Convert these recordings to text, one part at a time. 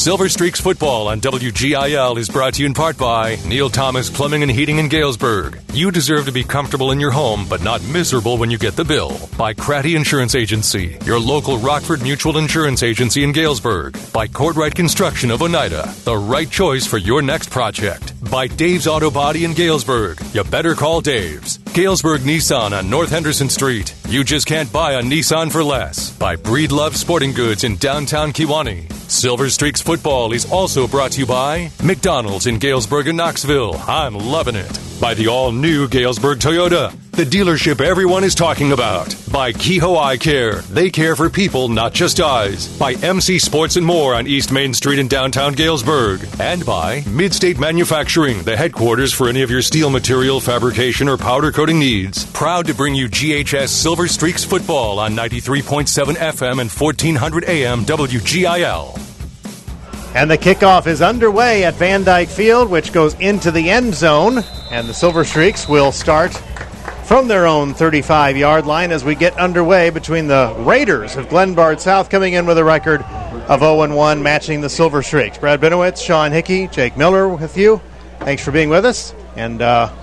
Silver Streaks football on WGIL is brought to you in part by Neil Thomas Plumbing and Heating in Galesburg. You deserve to be comfortable in your home, but not miserable when you get the bill. By Cratty Insurance Agency, your local Rockford Mutual Insurance Agency in Galesburg. By Courtright Construction of Oneida, the right choice for your next project. By Dave's Auto Body in Galesburg. You better call Dave's. Galesburg Nissan on North Henderson Street. You just can't buy a Nissan for less. By Breedlove Sporting Goods in downtown Kewanee. Silver Streaks football is also brought to you by McDonald's in Galesburg and Knoxville. I'm loving it. By the all-new Galesburg Toyota, the dealership everyone is talking about. By Kehoe Eye Care. They care for people, not just eyes. By MC Sports and More on East Main Street in downtown Galesburg. And by Midstate Manufacturing, the headquarters for any of your steel material fabrication or powder coating needs. Proud to bring you GHS Silver Streaks football on 93.7 FM and 1400 AM WGIL. And the kickoff is underway at Van Dyke Field, which goes into the end zone. And the Silver Streaks will start from their own 35-yard line as we get underway between the Raiders of Glenbard South, coming in with a record of 0-1, matching the Silver Streaks. Brad Benowitz, Sean Hickey, Jake Miller with you. Thanks for being with us. And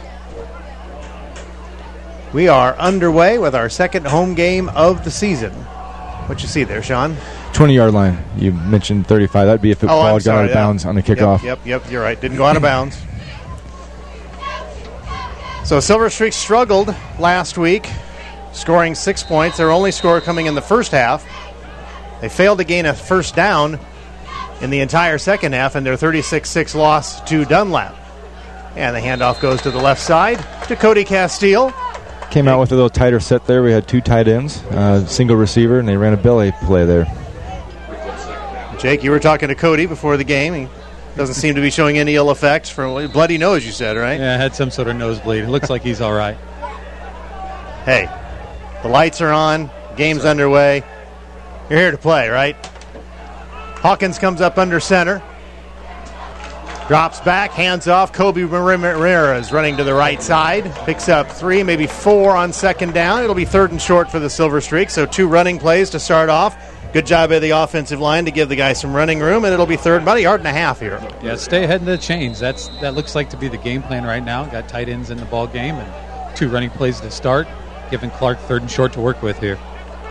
we are underway with our second home game of the season. What you see there, Sean? 20-yard line. You mentioned 35. That'd be if it ball got out of bounds on the kickoff. Yep, you're right. Didn't go out of bounds. So Silver Streaks struggled last week, scoring 6 points. Their only score coming in the first half. They failed to gain a first down in the entire second half in their 36-6 loss to Dunlap. And the handoff goes to the left side to Cody Castile. Came out with a little tighter set there. We had two tight ends, single receiver, and they ran a belly play there. Jake, you were talking to Cody before the game. He doesn't seem to be showing any ill effects from bloody nose, you said, right? Yeah, I had some sort of nosebleed. It looks like he's all right. Hey, the lights are on. Game's underway. You're here to play, right? Hawkins comes up under center. Drops back, hands off. Kobe Ramirez running to the right side. Picks up 3, maybe 4 on second down. It'll be 3rd and short for the Silver Streaks. So 2 running plays to start off. Good job by the offensive line to give the guys some running room, and it'll be third, about 1.5 yards here. Yeah, stay ahead of the chains. That looks like to be the game plan right now. Got tight ends in the ball game and 2 running plays to start, giving Clark 3rd and short to work with here.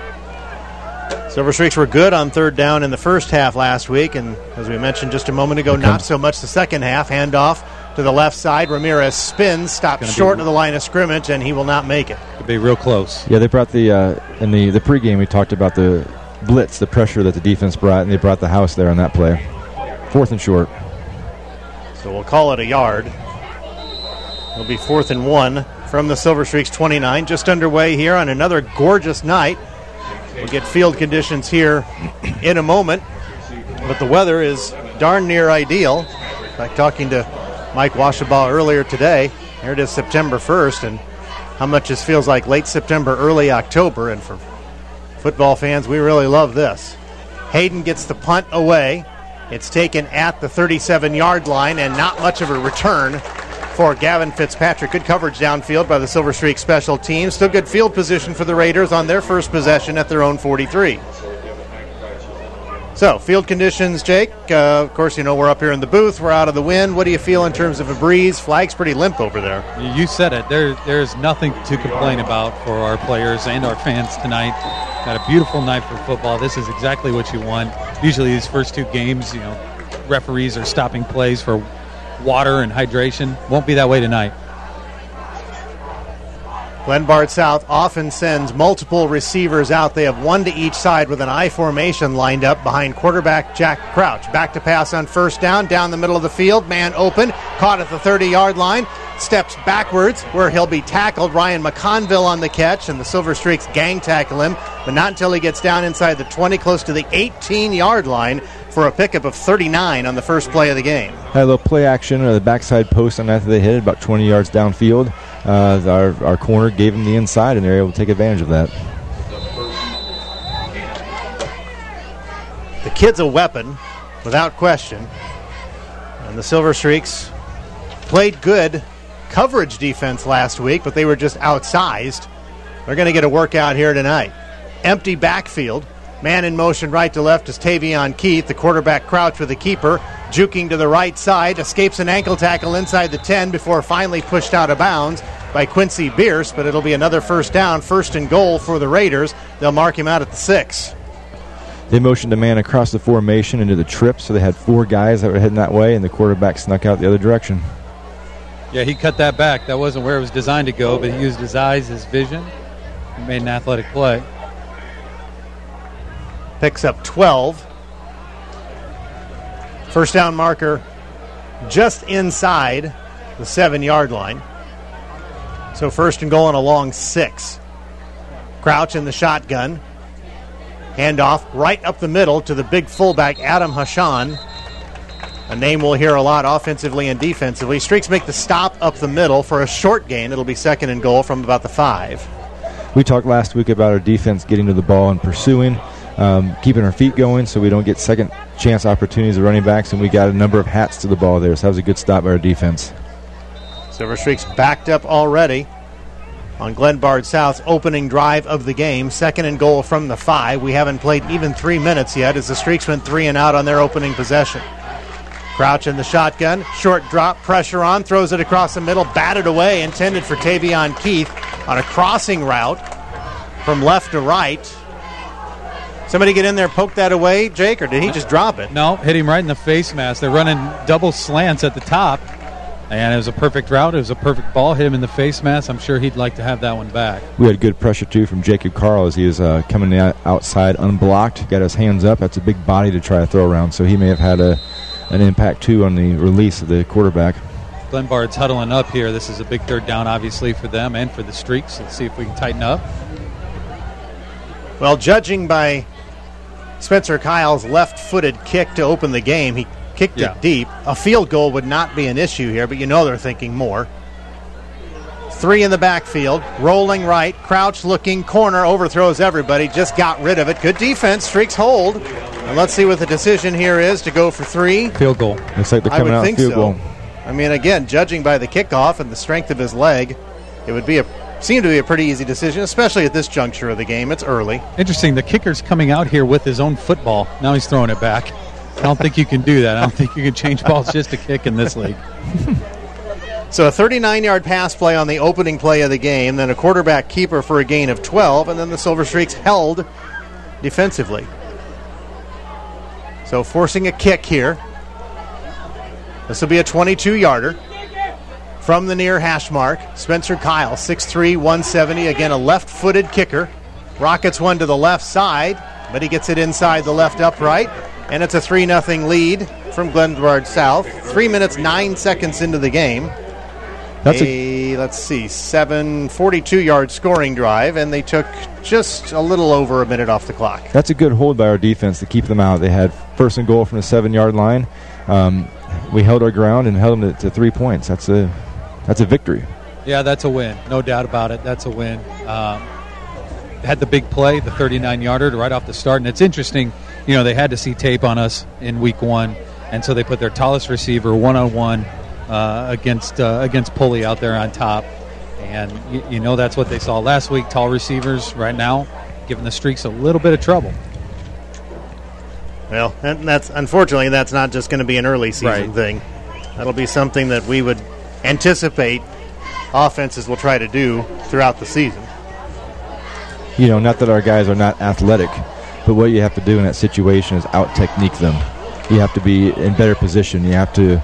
Silver Streaks were good on 3rd down in the first half last week, and as we mentioned just a moment ago, not so much the second half. Handoff to the left side. Ramirez spins, stops short of the line of scrimmage, and he will not make it. Could be real close. Yeah, they brought in the pregame we talked about the blitz, the pressure that the defense brought, and they brought the house there on that play. 4th and short. So we'll call it a yard. It'll be 4th and 1 from the Silver Streaks 29. Just underway here on another gorgeous night. We'll get field conditions here in a moment, but the weather is darn near ideal. In fact, talking to Mike Washabaugh earlier today, here it is September 1st, and how much this feels like late September, early October, and for football fans, we really love this. Hayden gets the punt away. It's taken at the 37-yard line, and not much of a return for Gavin Fitzpatrick. Good coverage downfield by the Silver Streak special teams. Still good field position for the Raiders on their first possession at their own 43. So, field conditions, Jake. Of course, you know we're up here in the booth. We're out of the wind. What do you feel in terms of a breeze? Flag's pretty limp over there. You said it. There's nothing to complain about for our players and our fans tonight. Got a beautiful night for football. This is exactly what you want. Usually these first 2 games, referees are stopping plays for water and hydration. Won't be that way tonight. Glenbard South often sends multiple receivers out. They have 1 to each side with an I formation lined up behind quarterback Jack Crouch. Back to pass on first down the middle of the field. Man open, caught at the 30-yard line. Steps backwards where he'll be tackled. Ryan McConville on the catch, and the Silver Streaks gang tackle him, but not until he gets down inside the 20, close to the 18-yard line for a pickup of 39 on the first play of the game. Had a little play action or the backside post on after they hit it, about 20 yards downfield. Our corner gave him the inside, and they were able to take advantage of that. The kid's a weapon, without question. And the Silver Streaks played good coverage defense last week, but they were just outsized. They're going to get a workout here tonight. Empty backfield. Man in motion right to left is Tavion Keith. The quarterback Crouch with the keeper. Juking to the right side. Escapes an ankle tackle inside the 10 before finally pushed out of bounds by Quincy Bierce. But it'll be another first down. 1st and goal for the Raiders. They'll mark him out at the 6. They motioned a man across the formation into the trip, so they had 4 guys that were heading that way, and the quarterback snuck out the other direction. Yeah, he cut that back. That wasn't where it was designed to go, but he used his eyes, his vision, and made an athletic play. Picks up 12. First down marker just inside the 7-yard line. So 1st and goal and a long 6. Crouch in the shotgun. Handoff right up the middle to the big fullback, Adam Hashan. A name we'll hear a lot offensively and defensively. Streaks make the stop up the middle for a short gain. It'll be 2nd and goal from about the 5. We talked last week about our defense getting to the ball and pursuing, keeping our feet going so we don't get second chance opportunities of running backs, and we got a number of hats to the ball there, so that was a good stop by our defense. Silver Streaks backed up already on Glenbard South's opening drive of the game. 2nd and goal from the 5. We haven't played even 3 minutes yet as the Streaks went 3 and out on their opening possession. Crouch in the shotgun. Short drop, pressure on, throws it across the middle, batted away, intended for Tavion Keith on a crossing route from left to right. Somebody get in there, poke that away, Jake, or did he just drop it? No, hit him right in the face mask. They're running double slants at the top. And it was a perfect route. It was a perfect ball. Hit him in the face mask. I'm sure he'd like to have that one back. We had good pressure, too, from Jacob Carl as he was coming outside unblocked. Got his hands up. That's a big body to try to throw around, so he may have had an impact, too, on the release of the quarterback. Glenbard's huddling up here. This is a big 3rd down, obviously, for them and for the Streaks. Let's see if we can tighten up. Well, judging by Spencer Kyle's left-footed kick to open the game, he kicked it deep. A field goal would not be an issue here, but you know they're thinking more. 3 in the backfield, rolling right, Crouch looking, corner, overthrows everybody, just got rid of it. Good defense, Streaks hold. And let's see what the decision here is to go for 3. Field goal. Looks like they're coming out field goal. I mean, again, judging by the kickoff and the strength of his leg, it would seem to be a pretty easy decision, especially at this juncture of the game. It's early. Interesting, the kicker's coming out here with his own football. Now he's throwing it back. I don't think you can do that. I don't think you can change balls just to kick in this league. So a 39-yard pass play on the opening play of the game, then a quarterback keeper for a gain of 12, and then the Silver Streaks held defensively. So forcing a kick here. This will be a 22-yarder from the near hash mark. Spencer Kyle, 6'3", 170. Again, a left-footed kicker. Rockets one to the left side, but he gets it inside the left upright. And it's a 3-0 lead from Glenbard South. 3 minutes, 9 seconds into the game. That's let's see, 42-yard scoring drive, and they took just a little over a minute off the clock. That's a good hold by our defense to keep them out. They had 1st and goal from the 7-yard line. We held our ground and held them to 3 points. That's a victory. Yeah, that's a win. No doubt about it. That's a win. Had the big play, the 39-yarder right off the start. And it's interesting, they had to see tape on us in week 1, and so they put their tallest receiver one-on-one against Pulley out there on top. And that's what they saw last week. Tall receivers right now giving the Streaks a little bit of trouble. Well, unfortunately, that's not just going to be an early season thing. That'll be something that we would anticipate offenses will try to do throughout the season. Not that our guys are not athletic, but what you have to do in that situation is out-technique them. You have to be in better position. You have to,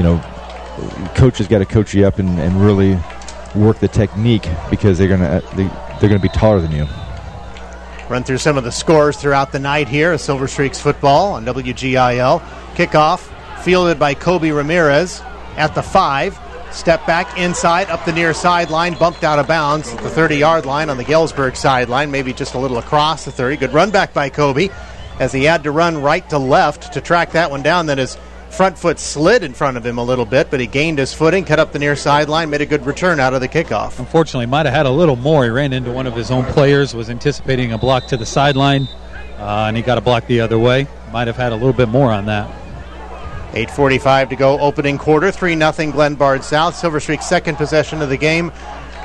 coaches got to coach you up and really work the technique because they're gonna be taller than you. Run through some of the scores throughout the night here. Silver Streaks football on WGIL. Kickoff fielded by Kobe Ramirez at the 5. Step back inside, up the near sideline, bumped out of bounds at the 30-yard line on the Galesburg sideline, maybe just a little across the 30. Good run back by Kobe as he had to run right to left to track that one down. Then his front foot slid in front of him a little bit, but he gained his footing, cut up the near sideline, made a good return out of the kickoff. Unfortunately, might have had a little more. He ran into one of his own players, was anticipating a block to the sideline, and he got a block the other way. Might have had a little bit more on that. 8:45 to go, opening quarter, 3-0 Glenbard South. Silver Streak's second possession of the game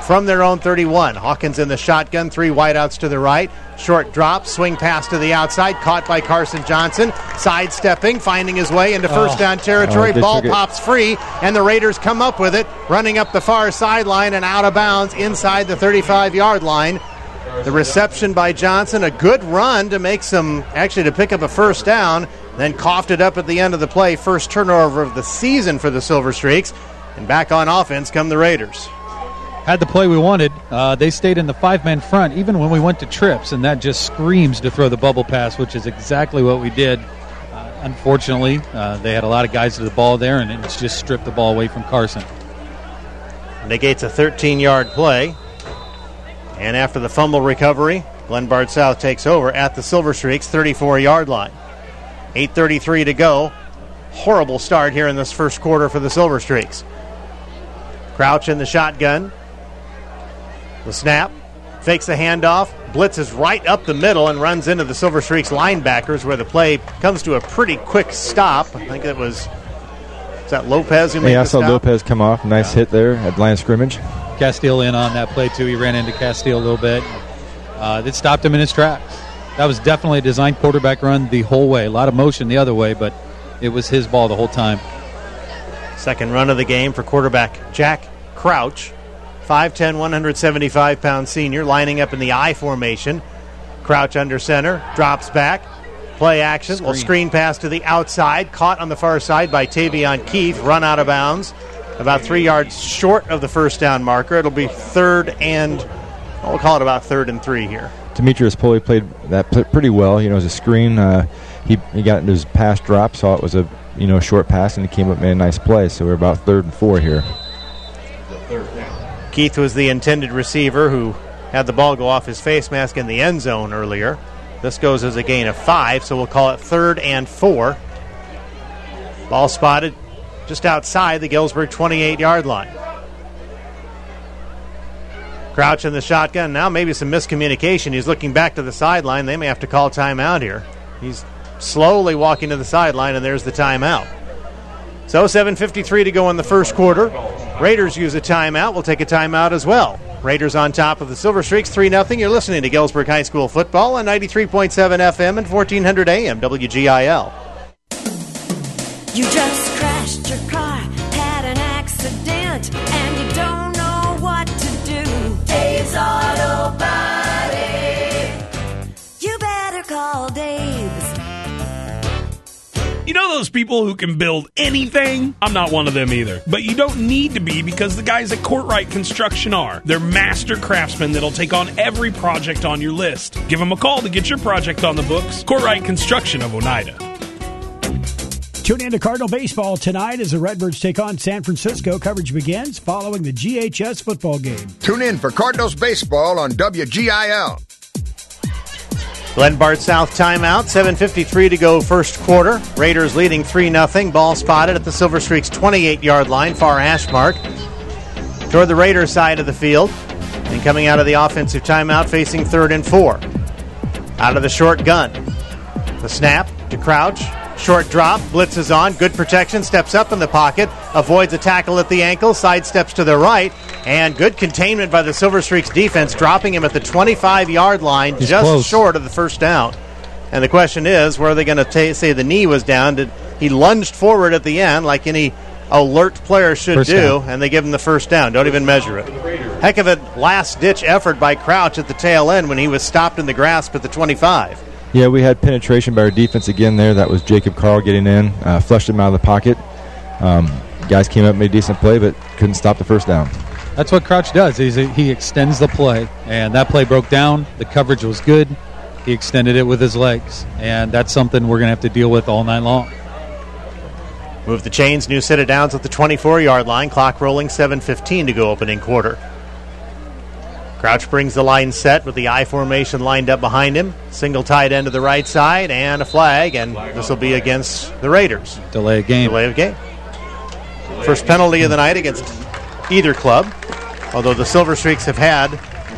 from their own 31. Hawkins in the shotgun, 3 wideouts to the right. Short drop, swing pass to the outside, caught by Carson Johnson. Sidestepping, finding his way into first down territory. Ball pops free, and the Raiders come up with it, running up the far sideline and out of bounds inside the 35-yard line. The reception by Johnson, a good run to make to pick up a first down, then coughed it up at the end of the play. First turnover of the season for the Silver Streaks. And back on offense come the Raiders. Had the play we wanted. They stayed in the 5-man front even when we went to trips, and that just screams to throw the bubble pass, which is exactly what we did. Unfortunately, they had a lot of guys to the ball there, and it's just stripped the ball away from Carson. Negates a 13-yard play. And after the fumble recovery, Glenbard South takes over at the Silver Streaks 34-yard line. 8:33 to go. Horrible start here in this first quarter for the Silver Streaks. Crouch in the shotgun. The snap. Fakes the handoff. Blitzes right up the middle and runs into the Silver Streaks linebackers, where the play comes to a pretty quick stop. I think it was... Is that Lopez who made the stop? I saw Lopez come off. Nice hit there at line of scrimmage. Castile in on that play, too. He ran into Castile a little bit. It stopped him in his tracks. That was definitely a designed quarterback run the whole way. A lot of motion the other way, but it was his ball the whole time. Second run of the game for quarterback Jack Crouch. 5'10", 175-pound senior, lining up in the I formation. Crouch under center, drops back. Play action, screen pass to the outside, caught on the far side by Tavion Keith, run out of bounds. About 3 yards short of the first down marker. It'll be we'll call it about 3rd and 3 here. Demetrius Pulley played that pretty well. As a screen, he got into his pass drop, saw it was a short pass, and he came up and made a nice play. So we're about 3rd and 4 here. Keith was the intended receiver who had the ball go off his face mask in the end zone earlier. This goes as a gain of 5, so we'll call it 3rd and 4. Ball spotted just outside the Galesburg 28-yard line. Crouch in the shotgun. Now maybe some miscommunication. He's looking back to the sideline. They may have to call timeout here. He's slowly walking to the sideline, and there's the timeout. So 7:53 to go in the first quarter. Raiders use a timeout. We'll take a timeout as well. Raiders on top of the Silver Streaks 3-0. You're listening to Galesburg High School football on 93.7 FM and 1400 AM WGIL. You just crashed your car, had an accident, and you don't know what to do. Dave's Auto Body. You better call Dave's. You know those people who can build anything? I'm not one of them either. But you don't need to be, because the guys at Courtright Construction are. They're master craftsmen that'll take on every project on your list. Give them a call to get your project on the books. Courtright Construction of Oneida. Tune in to Cardinal Baseball tonight as the Redbirds take on San Francisco. Coverage begins following the GHS football game. Tune in for Cardinals Baseball on WGIL. Glenbard South timeout, 7:53 to go first quarter. Raiders leading 3-0. Ball spotted at the Silver Streaks 28-yard line, far hash mark. Toward the Raiders side of the field. And coming out of the offensive timeout, facing 3rd and 4. Out of the short gun. The snap to Crouch. Short drop, blitzes on, good protection, steps up in the pocket, avoids a tackle at the ankle, sidesteps to the right, and good containment by the Silver Streaks defense, dropping him at the 25-yard line, just close, short of the first down. And the question is, where are they going to say the knee was down? He lunged forward at the end like any alert player should first do, down. And they give him the first down. Don't even measure it. Heck of a last-ditch effort by Crouch at the tail end when he was stopped in the grasp at the 25. Yeah, we had penetration by our defense again there. That was Jacob Carl getting in, flushed him out of the pocket. Guys came up, made a decent play, but couldn't stop the first down. That's what Crouch does. He extends the play, and that play broke down. The coverage was good. He extended it with his legs, and that's something we're going to have to deal with all night long. Move the chains, new set of downs at the 24-yard line. Clock rolling, 7:15 to go opening quarter. Crouch brings the line set with the I formation lined up behind him. Single tight end to the right side and a flag, and this will be against the Raiders. Delay of game. First penalty of the night against either club, although the Silver Streaks have had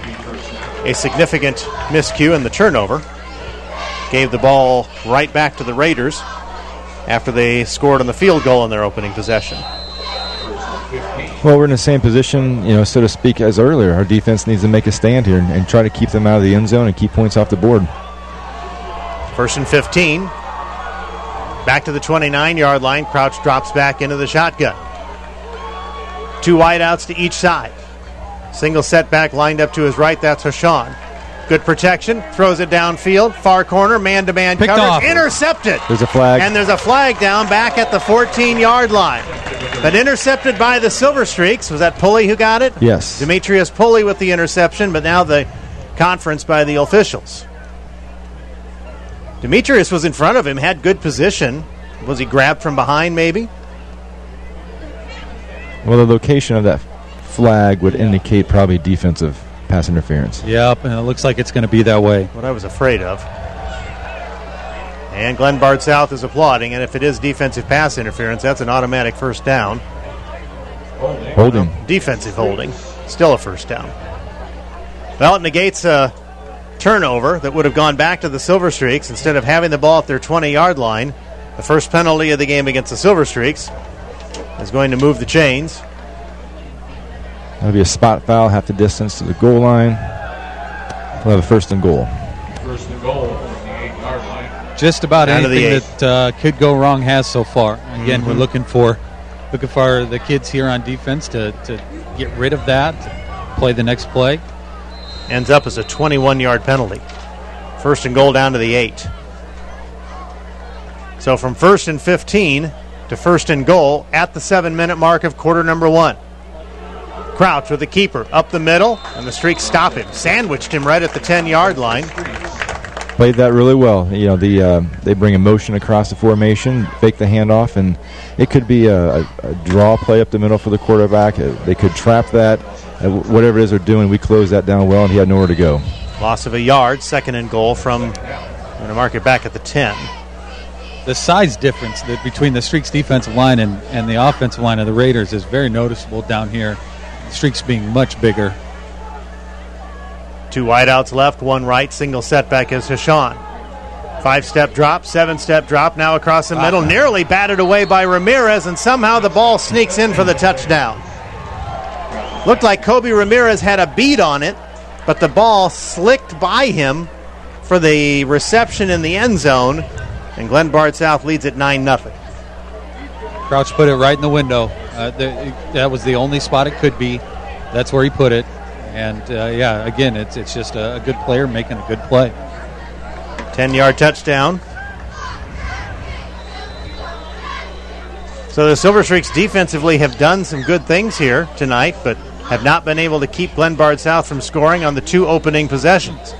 a significant miscue in the turnover. Gave the ball right back to the Raiders after they scored on the field goal in their opening possession. Well, we're in the same position, so to speak, as earlier. Our defense needs to make a stand here and try to keep them out of the end zone and keep points off the board. 1st and 15. Back to the 29-yard line. Crouch drops back into the shotgun. 2 wideouts to each side. Single setback lined up to his right. That's Hashan. Good protection. Throws it downfield. Far corner. Man-to-man coverage. Off. Intercepted. There's a flag. And there's a flag down back at the 14-yard line. But intercepted by the Silver Streaks. Was that Pulley who got it? Yes. Demetrius Pulley with the interception, but now the conference by the officials. Demetrius was in front of him, had good position. Was he grabbed from behind maybe? Well, the location of that flag would indicate probably defensive pass interference. Yep, and it looks like it's going to be that way. What I was afraid of. And Glenbard South is applauding, and if it is defensive pass interference, that's an automatic first down. Holding. Defensive holding. Still a first down. Well, it negates a turnover that would have gone back to the Silver Streaks instead of having the ball at their 20-yard line. The first penalty of the game against the Silver Streaks is going to move the chains. That'll be a spot foul, half the distance to the goal line. We'll have a 1st and goal. 1st and goal from the 8-yard line. Just about anything that could go wrong has so far. Again, we're looking for the kids here on defense to get rid of that, to play the next play. Ends up as a 21-yard penalty. 1st and goal down to the 8. So from 1st and 15 to 1st and goal at the 7-minute mark of quarter number 1. Crouch with the keeper up the middle, and the Streaks stop him. Sandwiched him right at the 10-yard line. Played that really well. They bring a motion across the formation, fake the handoff, and it could be a draw play up the middle for the quarterback. They could trap that. Whatever it is they're doing, we closed that down well, and he had nowhere to go. Loss of a yard, 2nd and goal from, I'm going to mark it back at the 10. The size difference between the Streaks defensive line and the offensive line of the Raiders is very noticeable down here. The Streaks being much bigger. 2 wideouts left, 1 right. Single setback is Hashan. 5-step drop, 7-step drop, now across the middle. Nearly batted away by Ramirez, and somehow the ball sneaks in for the touchdown. Looked like Kobe Ramirez had a beat on it, but the ball slicked by him for the reception in the end zone, and Glenbard South leads at 9-0. Crouch put it right in the window. That was the only spot it could be. That's where he put it. And, again, it's just a good player making a good play. 10-yard touchdown. So the Silver Streaks defensively have done some good things here tonight, but have not been able to keep Glenbard South from scoring on the 2 opening possessions.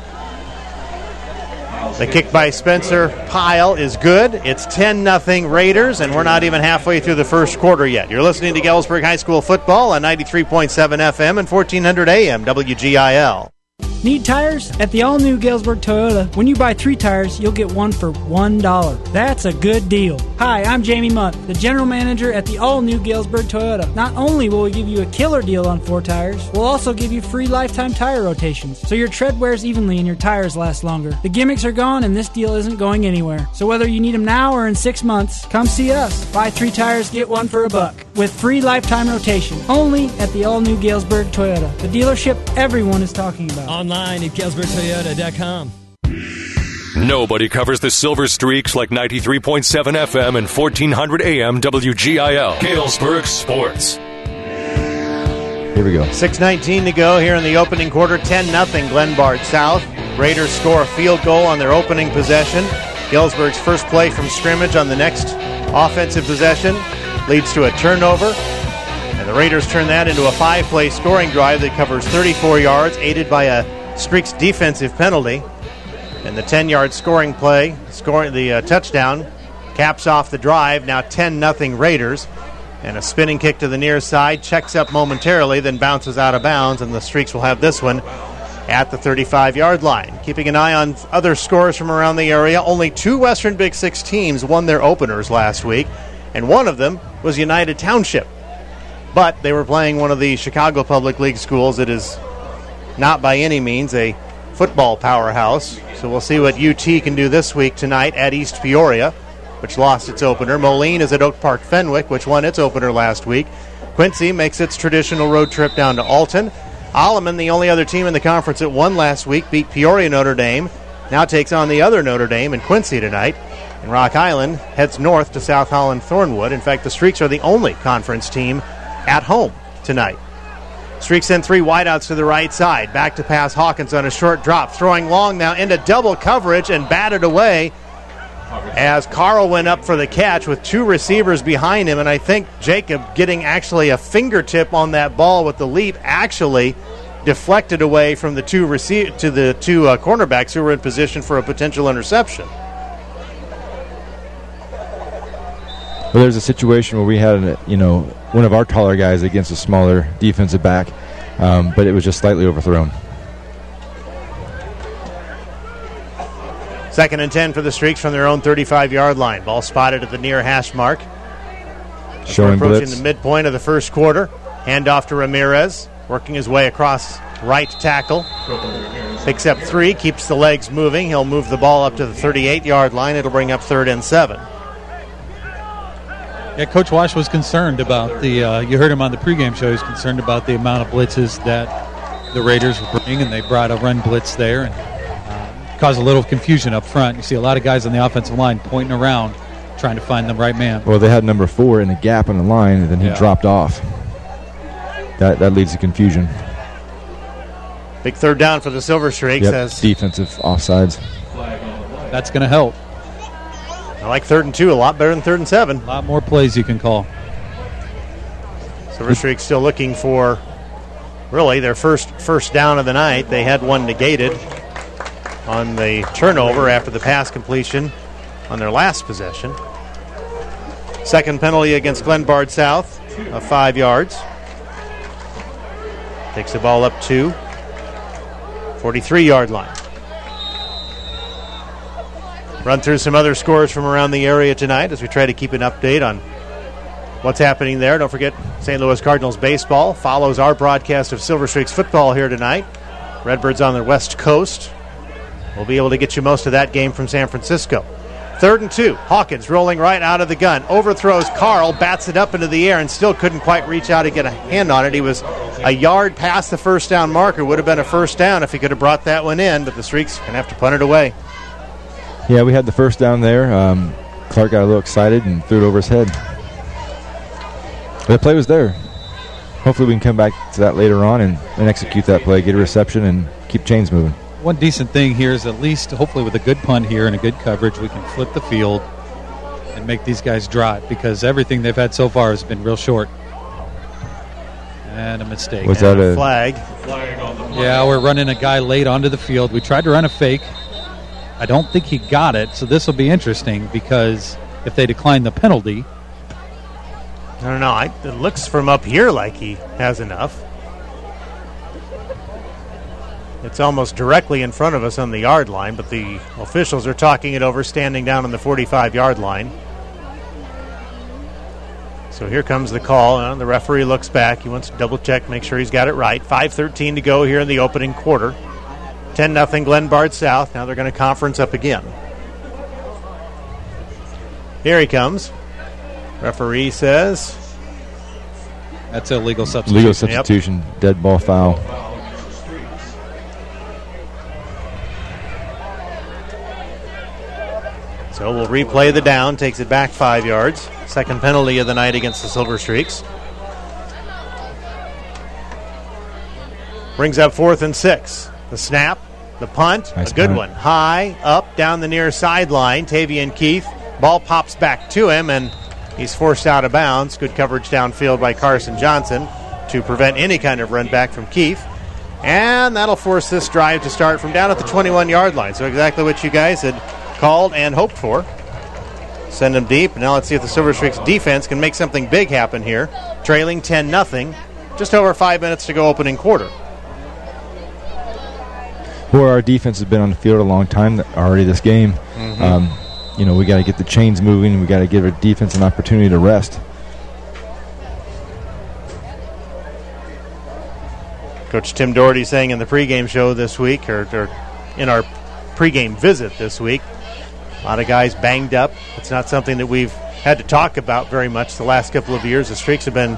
The kick by Spencer Pyle is good. It's 10-0 Raiders, and we're not even halfway through the first quarter yet. You're listening to Galesburg High School football on 93.7 FM and 1400 AM WGIL. Need tires? At the all-new Galesburg Toyota, when you buy 3 tires, you'll get 1 for $1. That's a good deal. Hi, I'm Jamie Munt, the general manager at the all-new Galesburg Toyota. Not only will we give you a killer deal on 4 tires, we'll also give you free lifetime tire rotations, so your tread wears evenly and your tires last longer. The gimmicks are gone, and this deal isn't going anywhere. So whether you need them now or in 6 months, come see us. Buy 3 tires, get 1 for $1, with free lifetime rotation. Only at the all-new Galesburg Toyota, the dealership everyone is talking about. Online at GalesburgToyota.com. Nobody covers the Silver Streaks like 93.7 FM and 1400 AM WGIL. Galesburg Sports. Here we go. 6:19 to go here in the opening quarter. 10-0 Glenbard South. Raiders score a field goal on their opening possession. Galesburg's first play from scrimmage on the next offensive possession leads to a turnover. And the Raiders turn that into a 5-play scoring drive that covers 34 yards, aided by a Streaks defensive penalty. And the 10-yard scoring play, the touchdown, caps off the drive. Now 10-0 Raiders. And a spinning kick to the near side, checks up momentarily, then bounces out of bounds, and the Streaks will have this one at the 35-yard line. Keeping an eye on other scores from around the area, only 2 Western Big 6 teams won their openers last week, and one of them was United Township. But they were playing one of the Chicago Public League schools that is not by any means a football powerhouse. So we'll see what UT can do this week tonight at East Peoria, which lost its opener. Moline is at Oak Park Fenwick, which won its opener last week. Quincy makes its traditional road trip down to Alton. Alleman, the only other team in the conference that won last week, beat Peoria Notre Dame. Now takes on the other Notre Dame in Quincy tonight. And Rock Island heads north to South Holland Thornwood. In fact, the Streaks are the only conference team at home tonight. Streaks send 3 wideouts to the right side. Back to pass Hawkins on a short drop. Throwing long now into double coverage and batted away as Carl went up for the catch with 2 receivers behind him. And I think Jacob getting actually a fingertip on that ball with the leap actually deflected away from the 2 cornerbacks who were in position for a potential interception. Well, there's a situation where we had, one of our taller guys against a smaller defensive back, but it was just slightly overthrown. 2nd and 10 for the Streaks from their own 35-yard line. Ball spotted at the near hash mark. Showing approaching blitz. The midpoint of the first quarter. Handoff to Ramirez, working his way across right tackle. Picks up 3, keeps the legs moving. He'll move the ball up to the 38-yard line. It'll bring up 3rd and 7. Yeah, Coach Wash was concerned about the, you heard him on the pregame show, he was concerned about the amount of blitzes that the Raiders were bringing, and they brought a run blitz there and caused a little confusion up front. You see a lot of guys on the offensive line pointing around, trying to find the right man. Well, they had number 4 in a gap on the line, and then he dropped off. That leads to confusion. Big 3rd down for the Silver Streaks. As defensive offsides. That's going to help. I like 3rd and 2 a lot better than 3rd and 7. A lot more plays you can call. Silver Streaks still looking for really their first down of the night. They had one negated on the turnover after the pass completion on their last possession. 2nd penalty against Glenbard South of 5 yards. Takes the ball up to 43-yard line. Run through some other scores from around the area tonight as we try to keep an update on what's happening there. Don't forget, St. Louis Cardinals baseball follows our broadcast of Silver Streaks football here tonight. Redbirds on the West Coast. We'll be able to get you most of that game from San Francisco. 3rd and 2. Hawkins rolling right out of the gun. Overthrows Carl, bats it up into the air, and still couldn't quite reach out and get a hand on it. He was a yard past the first down marker. Would have been a first down if he could have brought that one in, but the Streaks going to have to punt it away. Yeah, we had the first down there. Clark got a little excited and threw it over his head. But the play was there. Hopefully we can come back to that later on and execute that play, get a reception, and keep chains moving. One decent thing here is at least, hopefully with a good punt here and a good coverage, we can flip the field and make these guys drive, because everything they've had so far has been real short. And a mistake. Was that a flag? Yeah, we're running a guy late onto the field. We tried to run a fake. I don't think he got it, so this will be interesting, because if they decline the penalty. I don't know. It looks from up here like he has enough. It's almost directly in front of us on the yard line, but the officials are talking it over, standing down on the 45-yard line. So here comes the call. The referee looks back. He wants to double-check, make sure he's got it right. 5:13 to go here in the opening quarter. 10-0 Glenbard South. Now they're going to conference up again. Here he comes. Referee says that's a legal substitution. Legal substitution, yep. Dead ball foul. So we'll replay the down. Takes it back 5 yards. 2nd penalty of the night against the Silver Streaks. Brings up 4th and 6. The snap, the punt, nice a good punt. one. High, up, down the near sideline. Tavian Keith. Ball pops back to him, and he's forced out of bounds. Good coverage downfield by Carson Johnson to prevent any kind of run back from Keith. And that'll force this drive to start from down at the 21-yard line. So exactly what you guys had called and hoped for. Send them deep. Now let's see if the Silver Streaks defense can make something big happen here. Trailing 10-0. Just over 5 minutes to go opening quarter. Well, our defense has been on the field a long time already this game. Mm-hmm. We got to get the chains moving. We got to give our defense an opportunity to rest. Coach Tim Doherty saying in the pregame show this week, or in our pregame visit this week, a lot of guys banged up. It's not something that we've had to talk about very much the last couple of years. The Streaks have been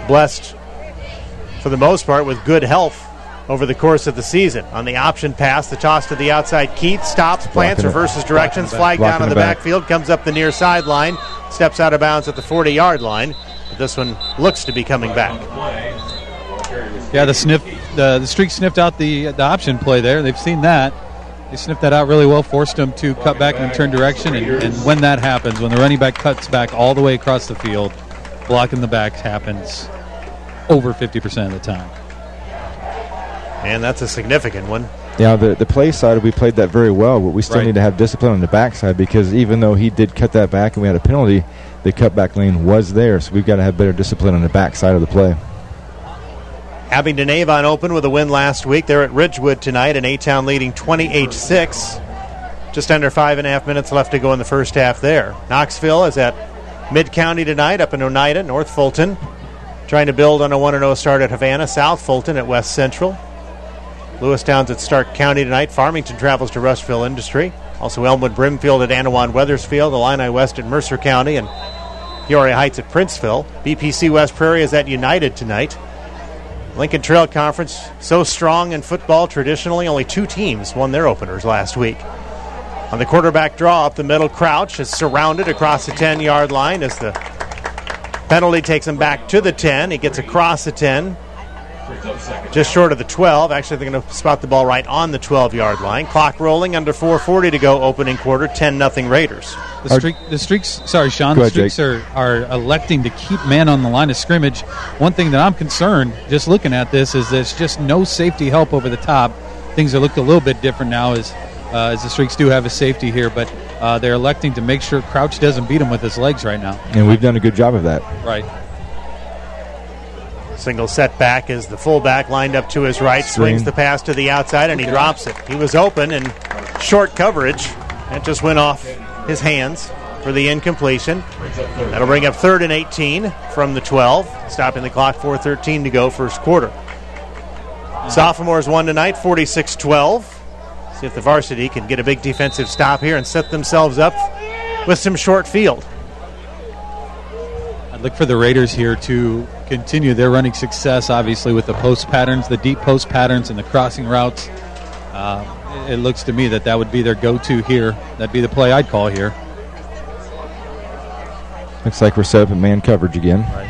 blessed for the most part with good health over the course of the season. On the option pass, the toss to the outside, Keith stops, plants, reverses directions, flag down on the backfield, comes up the near sideline, steps out of bounds at the 40-yard line. But this one looks to be coming back. Yeah, the streak sniffed out the option play there. They've seen that. They sniffed that out really well, forced them to cut back and turn direction. And when that happens, when the running back cuts back all the way across the field, blocking the back happens over 50% of the time. And that's a significant one. Yeah, the play side, we played that very well, but we still need to have discipline on the backside, because even though he did cut that back and we had a penalty, the cutback lane was there, so we've got to have better discipline on the backside of the play. Abingdon Avon opened with a win last week. They're at Ridgewood tonight, and A-Town leading 28-6. Just under 5.5 minutes left to go in the first half there. Knoxville is at Mid-County tonight, up in Oneida. North Fulton trying to build on a 1-0 start at Havana. South Fulton at West Central. Lewistown's at Stark County tonight. Farmington travels to Rushville Industry. Also Elmwood Brimfield at Anawan Weathersfield. Illini West at Mercer County, and Peoria Heights at Princeville. BPC West Prairie is at United tonight. Lincoln Trail Conference, so strong in football traditionally, only 2 teams won their openers last week. On the quarterback draw up the middle, Crouch is surrounded across the 10-yard line as the penalty takes him back to the 10. He gets across the 10, just short of the 12. Actually, they're going to spot the ball right on the 12-yard line. Clock rolling, under 4:40 to go, opening quarter, 10-0 Raiders. The Streaks, sorry, Sean, the Streaks are electing to keep man on the line of scrimmage. One thing that I'm concerned, just looking at this, is there's just no safety help over the top. Things are looked a little bit different now as the Streaks do have a safety here, but they're electing to make sure Crouch doesn't beat him with his legs right now. And we've done a good job of that. Right. Single setback as the fullback lined up to his right, swings the pass to the outside, and he drops it. He was open and short coverage. It just went off his hands for the incompletion. That'll bring up 3rd and 18 from the 12, stopping the clock, 4:13 to go, first quarter. Sophomores won tonight, 46-12. See if the varsity can get a big defensive stop here and set themselves up with some short field. I'd look for the Raiders here to continue their running success, obviously, with the post patterns, the deep post patterns, and the crossing routes. It looks to me that would be their go-to here. That'd be the play I'd call here. Looks like we're set up in man coverage again. Right.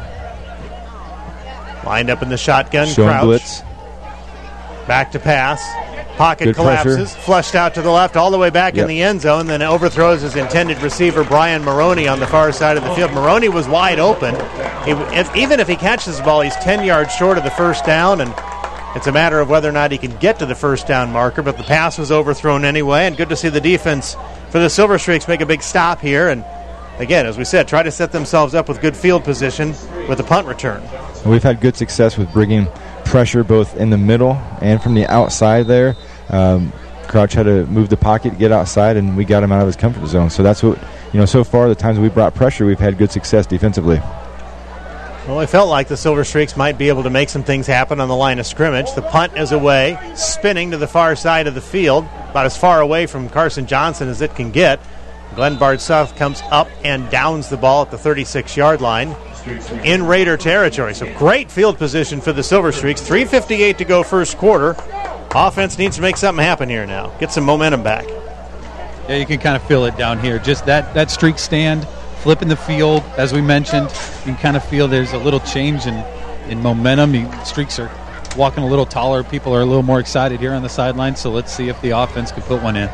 Lined up in the shotgun, showing Crouch. blitz. Back to pass. Pocket Good collapses. pressure. Flushed out to the left, all the way back in the end zone. Then overthrows his intended receiver, Brian Maroney, on the far side of the field. Maroney was wide open. Even if he catches the ball, he's 10 yards short of the first down, and it's a matter of whether or not he can get to the first down marker. But the pass was overthrown anyway, and good to see the defense for the Silver Streaks make a big stop here. And again, as we said, try to set themselves up with good field position with a punt return. We've had good success with bringing pressure both in the middle and from the outside there. Crouch had to move the pocket, get outside, and we got him out of his comfort zone. So that's what, so far the times we brought pressure, we've had good success defensively. Well, I felt like the Silver Streaks might be able to make some things happen on the line of scrimmage. The punt is away, spinning to the far side of the field, about as far away from Carson Johnson as it can get. Glenn Bard South comes up and downs the ball at the 36-yard line in Raider territory. So great field position for the Silver Streaks. 3:58 to go first quarter. Offense needs to make something happen here now. Get some momentum back. Yeah, you can kind of feel it down here. Just that streak stand, flipping the field, as we mentioned. You can kind of feel there's a little change in momentum. Streaks are walking a little taller. People are a little more excited here on the sideline. So let's see if the offense can put one in.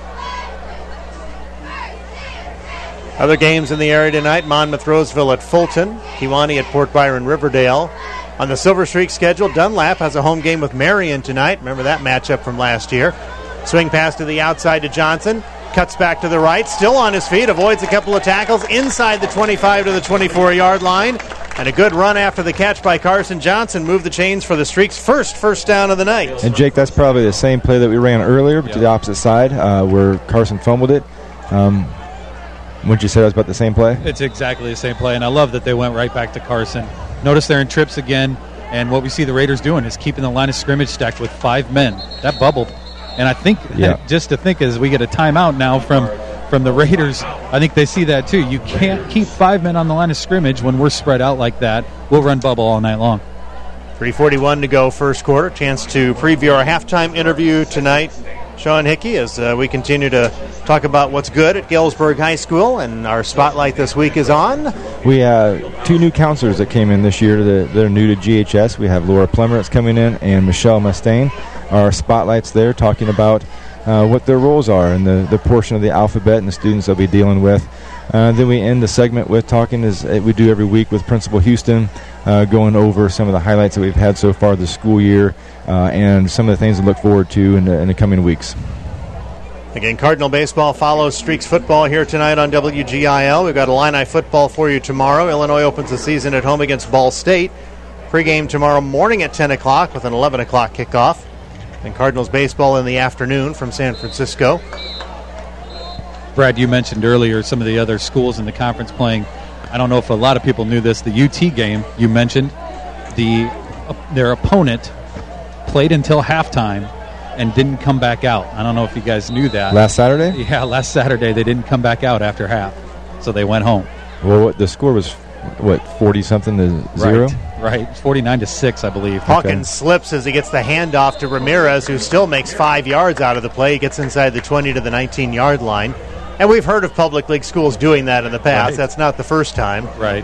Other games in the area tonight: Monmouth Roseville at Fulton, Kewanee at Port Byron Riverdale. On the Silver Streak schedule, Dunlap has a home game with Marion tonight. Remember that matchup from last year. Swing pass to the outside to Johnson. Cuts back to the right. Still on his feet. Avoids a couple of tackles inside the 25 to the 24-yard line. And a good run after the catch by Carson Johnson moved the chains for the Streaks' first down of the night. And, Jake, that's probably the same play that we ran earlier, but to the opposite side where Carson fumbled it. Wouldn't you say that was about the same play? It's exactly the same play, and I love that they went right back to Carson. Notice they're in trips again, and what we see the Raiders doing is keeping the line of scrimmage stacked with 5 men. That bubbled. And I think, just to think, as we get a timeout now from from the Raiders, I think they see that too. You can't keep 5 men on the line of scrimmage when we're spread out like that. We'll run bubble all night long. 3:41 to go first quarter. Chance to preview our halftime interview tonight, Sean Hickey, as we continue to talk about what's good at Galesburg High School, and our spotlight this week is on. We have 2 new counselors that came in this year that are new to GHS. We have Laura Plummer that's coming in, and Michelle Mustaine. Our spotlights there talking about what their roles are and the portion of the alphabet and the students they'll be dealing with. Then we end the segment with talking, as we do every week, with Principal Houston, going over some of the highlights that we've had so far this school year and some of the things to look forward to in the coming weeks. Again, Cardinal Baseball follows Streaks Football here tonight on WGIL. We've got Illini football for you tomorrow. Illinois opens the season at home against Ball State. Pre-game tomorrow morning at 10 o'clock with an 11 o'clock kickoff. And Cardinals baseball in the afternoon from San Francisco. Brad, you mentioned earlier some of the other schools in the conference playing. I don't know if a lot of people knew this. The UT game you mentioned, their opponent played until halftime and didn't come back out. I don't know if you guys knew that. Last Saturday? Yeah, last Saturday they didn't come back out after half, so they went home. Well, the score was, 40-something to 0? Right, 49-6, I believe. Hawkins slips as he gets the handoff to Ramirez, who still makes 5 yards out of the play. He gets inside the 20 to the 19-yard line. And we've heard of public league schools doing that in the past. Right. That's not the first time. Right.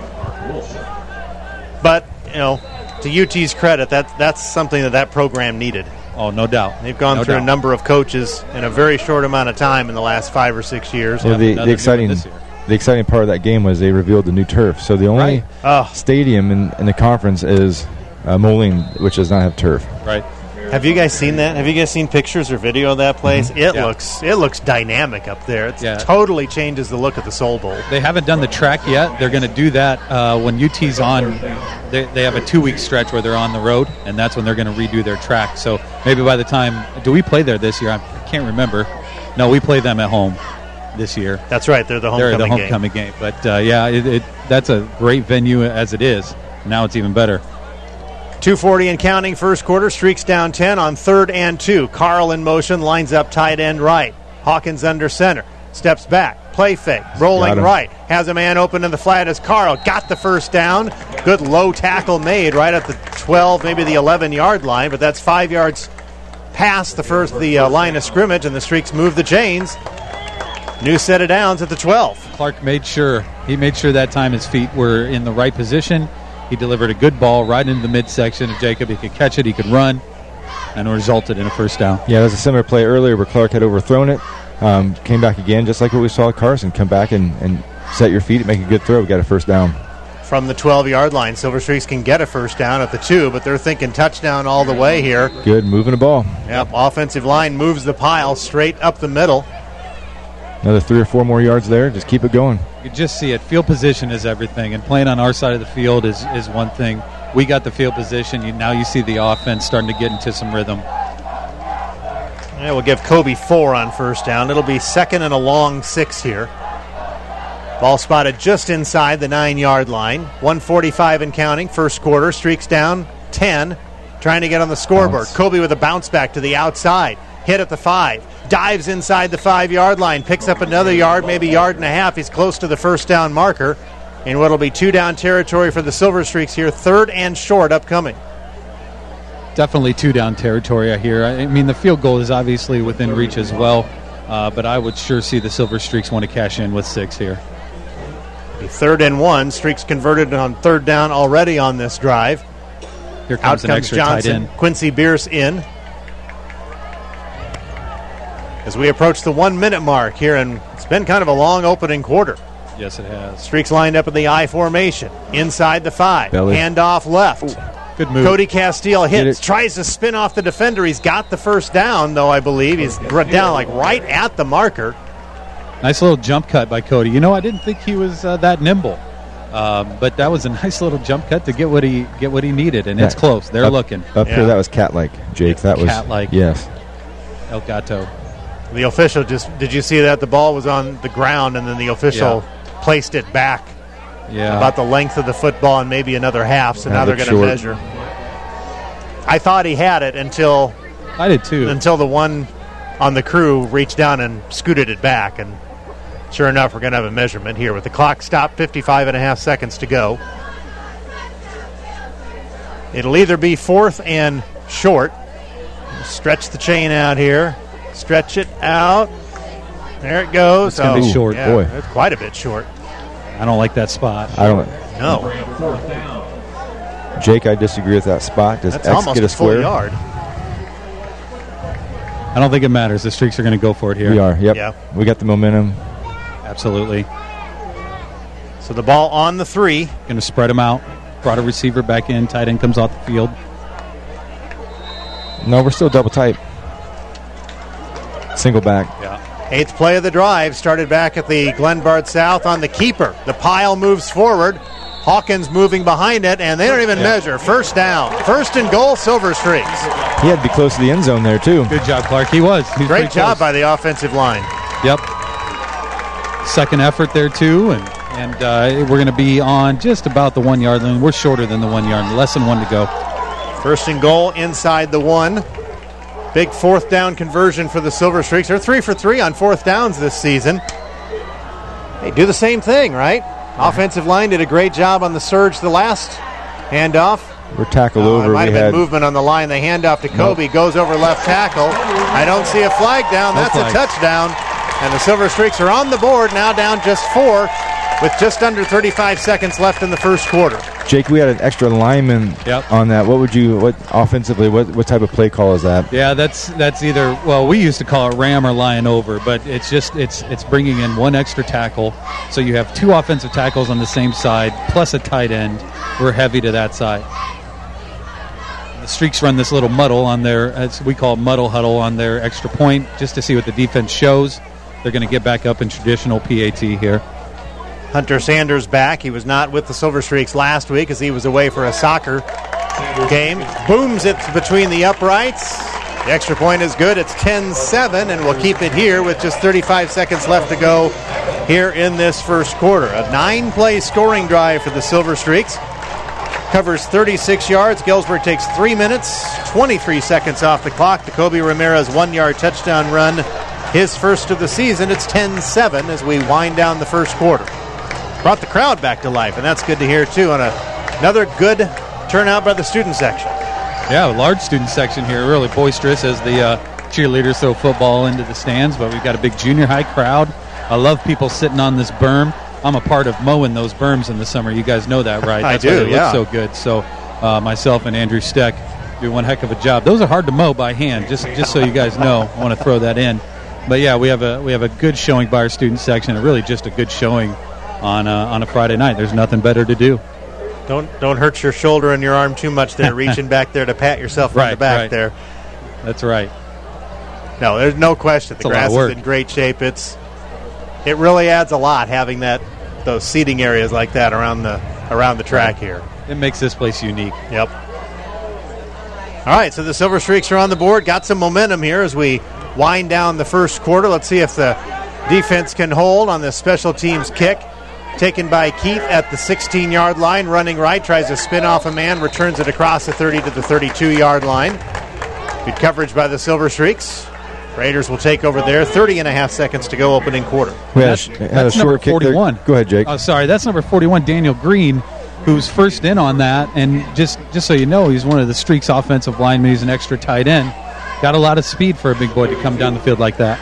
But, to UT's credit, that's something that program needed. Oh, no doubt. They've gone through a number of coaches in a very short amount of time in the last 5 or 6 years. Well, the exciting part of that game was they revealed the new turf. So the only stadium in the conference is Moline, which does not have turf. Right. Have you guys seen that? Have you guys seen pictures or video of that place? Mm-hmm. It looks dynamic up there. It totally changes the look of the Soul Bowl. They haven't done the track yet. They're going to do that when UT's on. They have a 2-week stretch where they're on the road, and that's when they're going to redo their track. So maybe by the time, do we play there this year? I can't remember. No, we play them at home this year. That's right. They're the homecoming game. But that's a great venue as it is. Now it's even better. 2:40 and counting, first quarter. Streaks down 10 on 3rd and 2. Carl in motion, lines up tight end right. Hawkins under center, steps back, play fake, rolling right. Has a man open in the flat as Carl got the first down. Good low tackle made right at the 12, maybe the 11-yard line, but that's 5 yards past the line of scrimmage, and the Streaks move the chains. New set of downs at the 12. Clark made sure that time his feet were in the right position. He delivered a good ball right into the midsection of Jacob. He could catch it, he could run, and it resulted in a first down. Yeah, there was a similar play earlier where Clark had overthrown it, came back again, just like what we saw at Carson. Come back and set your feet and make a good throw. We got a first down. From the 12-yard line, Silver Streaks can get a first down at the 2, but they're thinking touchdown all the way here. Good, moving the ball. Yep, offensive line moves the pile straight up the middle. Another 3 or 4 more yards there. Just keep it going. You just see it. Field position is everything, and playing on our side of the field is one thing. We got the field position. Now you see the offense starting to get into some rhythm. Yeah, we'll give Kobe 4 on first down. It'll be 2nd and a long 6 here. Ball spotted just inside the 9-yard line. 1:45 and counting. First quarter. Streaks down 10. Trying to get on the scoreboard. Kobe with a bounce back to the outside. Hit at the 5. Dives inside the 5-yard line. Picks up another yard, maybe yard and a half. He's close to the first down marker. In what will be 2-down territory for the Silver Streaks here. 3rd and short upcoming. Definitely 2-down territory here. I mean, the field goal is obviously within reach as well. But I would sure see the Silver Streaks want to cash in with 6 here. 3rd and 1. Streaks converted on 3rd down already on this drive. Here comes an extra Johnson. tight end. Quincy Bierce in. As we approach the 1-minute mark here, and it's been kind of a long opening quarter. Yes, it has. Streaks lined up in the I formation. Inside the 5. Belly. Handoff left. Ooh, good move. Cody Castile hits. Tries to spin off the defender. He's got the first down, though, I believe. He's down like right at the marker. Nice little jump cut by Cody. I didn't think he was that nimble. But that was a nice little jump cut to get what he needed, and it's close. They're looking. Up here, that was cat-like, Jake. That was cat-like. Yes. El Gato. The official did you see that? The ball was on the ground, and then the official placed it back about the length of the football and maybe another half, so now they're going to measure. I thought he had it until I did too. Until the one on the crew reached down and scooted it back, and Sure enough, we're going to have a measurement here with the clock stopped, 55.5 seconds to go. It'll either be 4th and short. Stretch the chain out here. Stretch it out. There it goes. It's going to be short. Yeah, boy. It's quite a bit short. I don't like that spot. I don't. No. Jake, I disagree with that spot. Does That's X almost get a a full square? yard. I don't think it matters. The Streaks are going to go for it here. We are. Yep. Yeah. We got the momentum. Absolutely. So the ball on the 3. Going to spread them out. Brought a receiver back in. Tight end comes off the field. No, we're still double tight. Single back. Yeah. 8th play of the drive started back at the Glenbard South on the keeper. The pile moves forward. Hawkins moving behind it, and they don't even measure. First down. 1st and goal, Silver Streaks. He had to be close to the end zone there, too. Good job, Clark. He was. Great job by the offensive line. Yep. Second effort there, too, and we're going to be on just about the 1 yard line. We're shorter than the 1 yard, less than 1 to go. 1st and goal inside the 1. Big 4th down conversion for the Silver Streaks. They're 3 for 3 on 4th downs this season. They do the same thing, right? Offensive line did a great job on the surge the last handoff. We're tackled over. It might We have had been movement on the line. The handoff to Kobe goes over left tackle. I don't see a flag down. No That's flag. a touchdown. And the Silver Streaks are on the board, now down just 4 with just under 35 seconds left in the first quarter. Jake, we had an extra lineman on that. What offensively, what type of play call is that? Yeah, that's either, well, we used to call it ram or lion over, but it's just it's bringing in one extra tackle. So you have 2 offensive tackles on the same side plus a tight end. We're heavy to that side. The Streaks run this little muddle on their, as we call it, muddle huddle on their extra point just to see what the defense shows. They're going to get back up in traditional PAT here. Hunter Sanders back. He was not with the Silver Streaks last week as he was away for a soccer game. Booms it between the uprights. The extra point is good. It's 10-7, and we'll keep it here with just 35 seconds left to go here in this first quarter. A 9-play scoring drive for the Silver Streaks. Covers 36 yards. Galesburg takes 3 minutes, 23 seconds off the clock. The Kobe Ramirez 1-yard touchdown run, his first of the season. It's 10-7 as we wind down the first quarter. Brought the crowd back to life, and that's good to hear, too, on another good turnout by the student section. Yeah, a large student section here, really boisterous as the cheerleaders throw football into the stands, but we've got a big junior high crowd. I love people sitting on this berm. I'm a part of mowing those berms in the summer. You guys know that, right? That's I do, why they look so good. So myself and Andrew Steck do one heck of a job. Those are hard to mow by hand, just so you guys know. I want to throw that in. But, yeah, we have a good showing by our student section, and really just a good showing on a Friday night. There's nothing better to do. Don't hurt your shoulder and your arm too much there, reaching back there to pat yourself on the back there. That's right. No, there's no question. The grass is in great shape. It really adds a lot having those seating areas like that around the track here. It makes this place unique. Yep. All right, so the Silver Streaks are on the board. Got some momentum here as we wind down the first quarter. Let's see if the defense can hold on this special teams kick. Taken by Keith at the 16-yard line, running right, tries to spin off a man, returns it across the 30 to the 32-yard line. Good coverage by the Silver Streaks. Raiders will take over there. 30.5 seconds to go, opening quarter. That's a short kick 41. There. Go ahead, Jake. Oh, sorry, that's number 41, Daniel Green, who's first in on that. And just so you know, he's one of the Streaks' offensive linemen. He's an extra tight end. Got a lot of speed for a big boy to come down the field like that.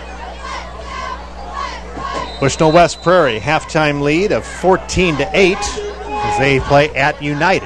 Bushnell West Prairie, halftime lead of 14-8 as they play at United.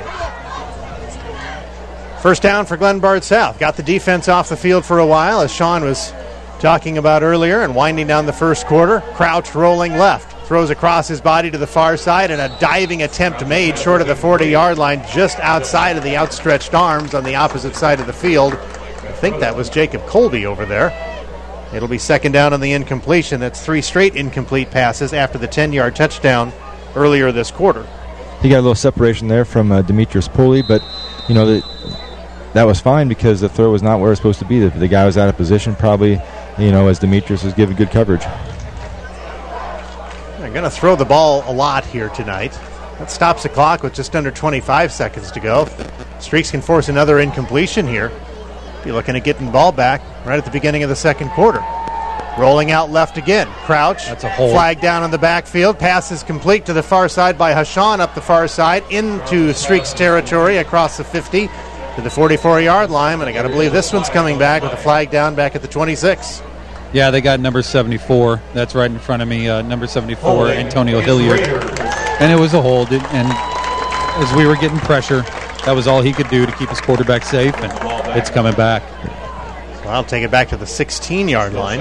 First down for Glenbard South. Got the defense off the field for a while, as Sean was talking about earlier, and winding down the first quarter. Crouch rolling left. Throws across his body to the far side, and a diving attempt made short of the 40-yard line, just outside of the outstretched arms on the opposite side of the field. I think that was Jacob Colby over there. It'll be second down on the incompletion. That's 3 straight incomplete passes after the 10-yard touchdown earlier this quarter. He got a little separation there from Demetrius Pulley, but that was fine because the throw was not where it was supposed to be. The guy was out of position, probably, as Demetrius was giving good coverage. They're going to throw the ball a lot here tonight. That stops the clock with just under 25 seconds to go. Streaks can force another incompletion here. Be looking at getting the ball back right at the beginning of the second quarter. Rolling out left again. Crouch. That's a hold. Flag down on the backfield. Pass is complete to the far side by Hashan up the far side into Streaks territory across the 50 to the 44-yard line. And I got to believe this one's coming back with a flag down back at the 26. Yeah, they got number 74. That's right in front of me. Number 74, Antonio Hilliard. And it was a hold. And as we were getting pressure, that was all he could do to keep his quarterback safe, and it's coming back. So I'll take it back to the 16-yard line.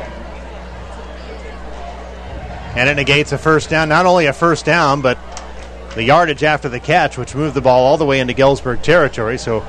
And it negates a first down. Not only a first down, but the yardage after the catch, which moved the ball all the way into Galesburg territory. So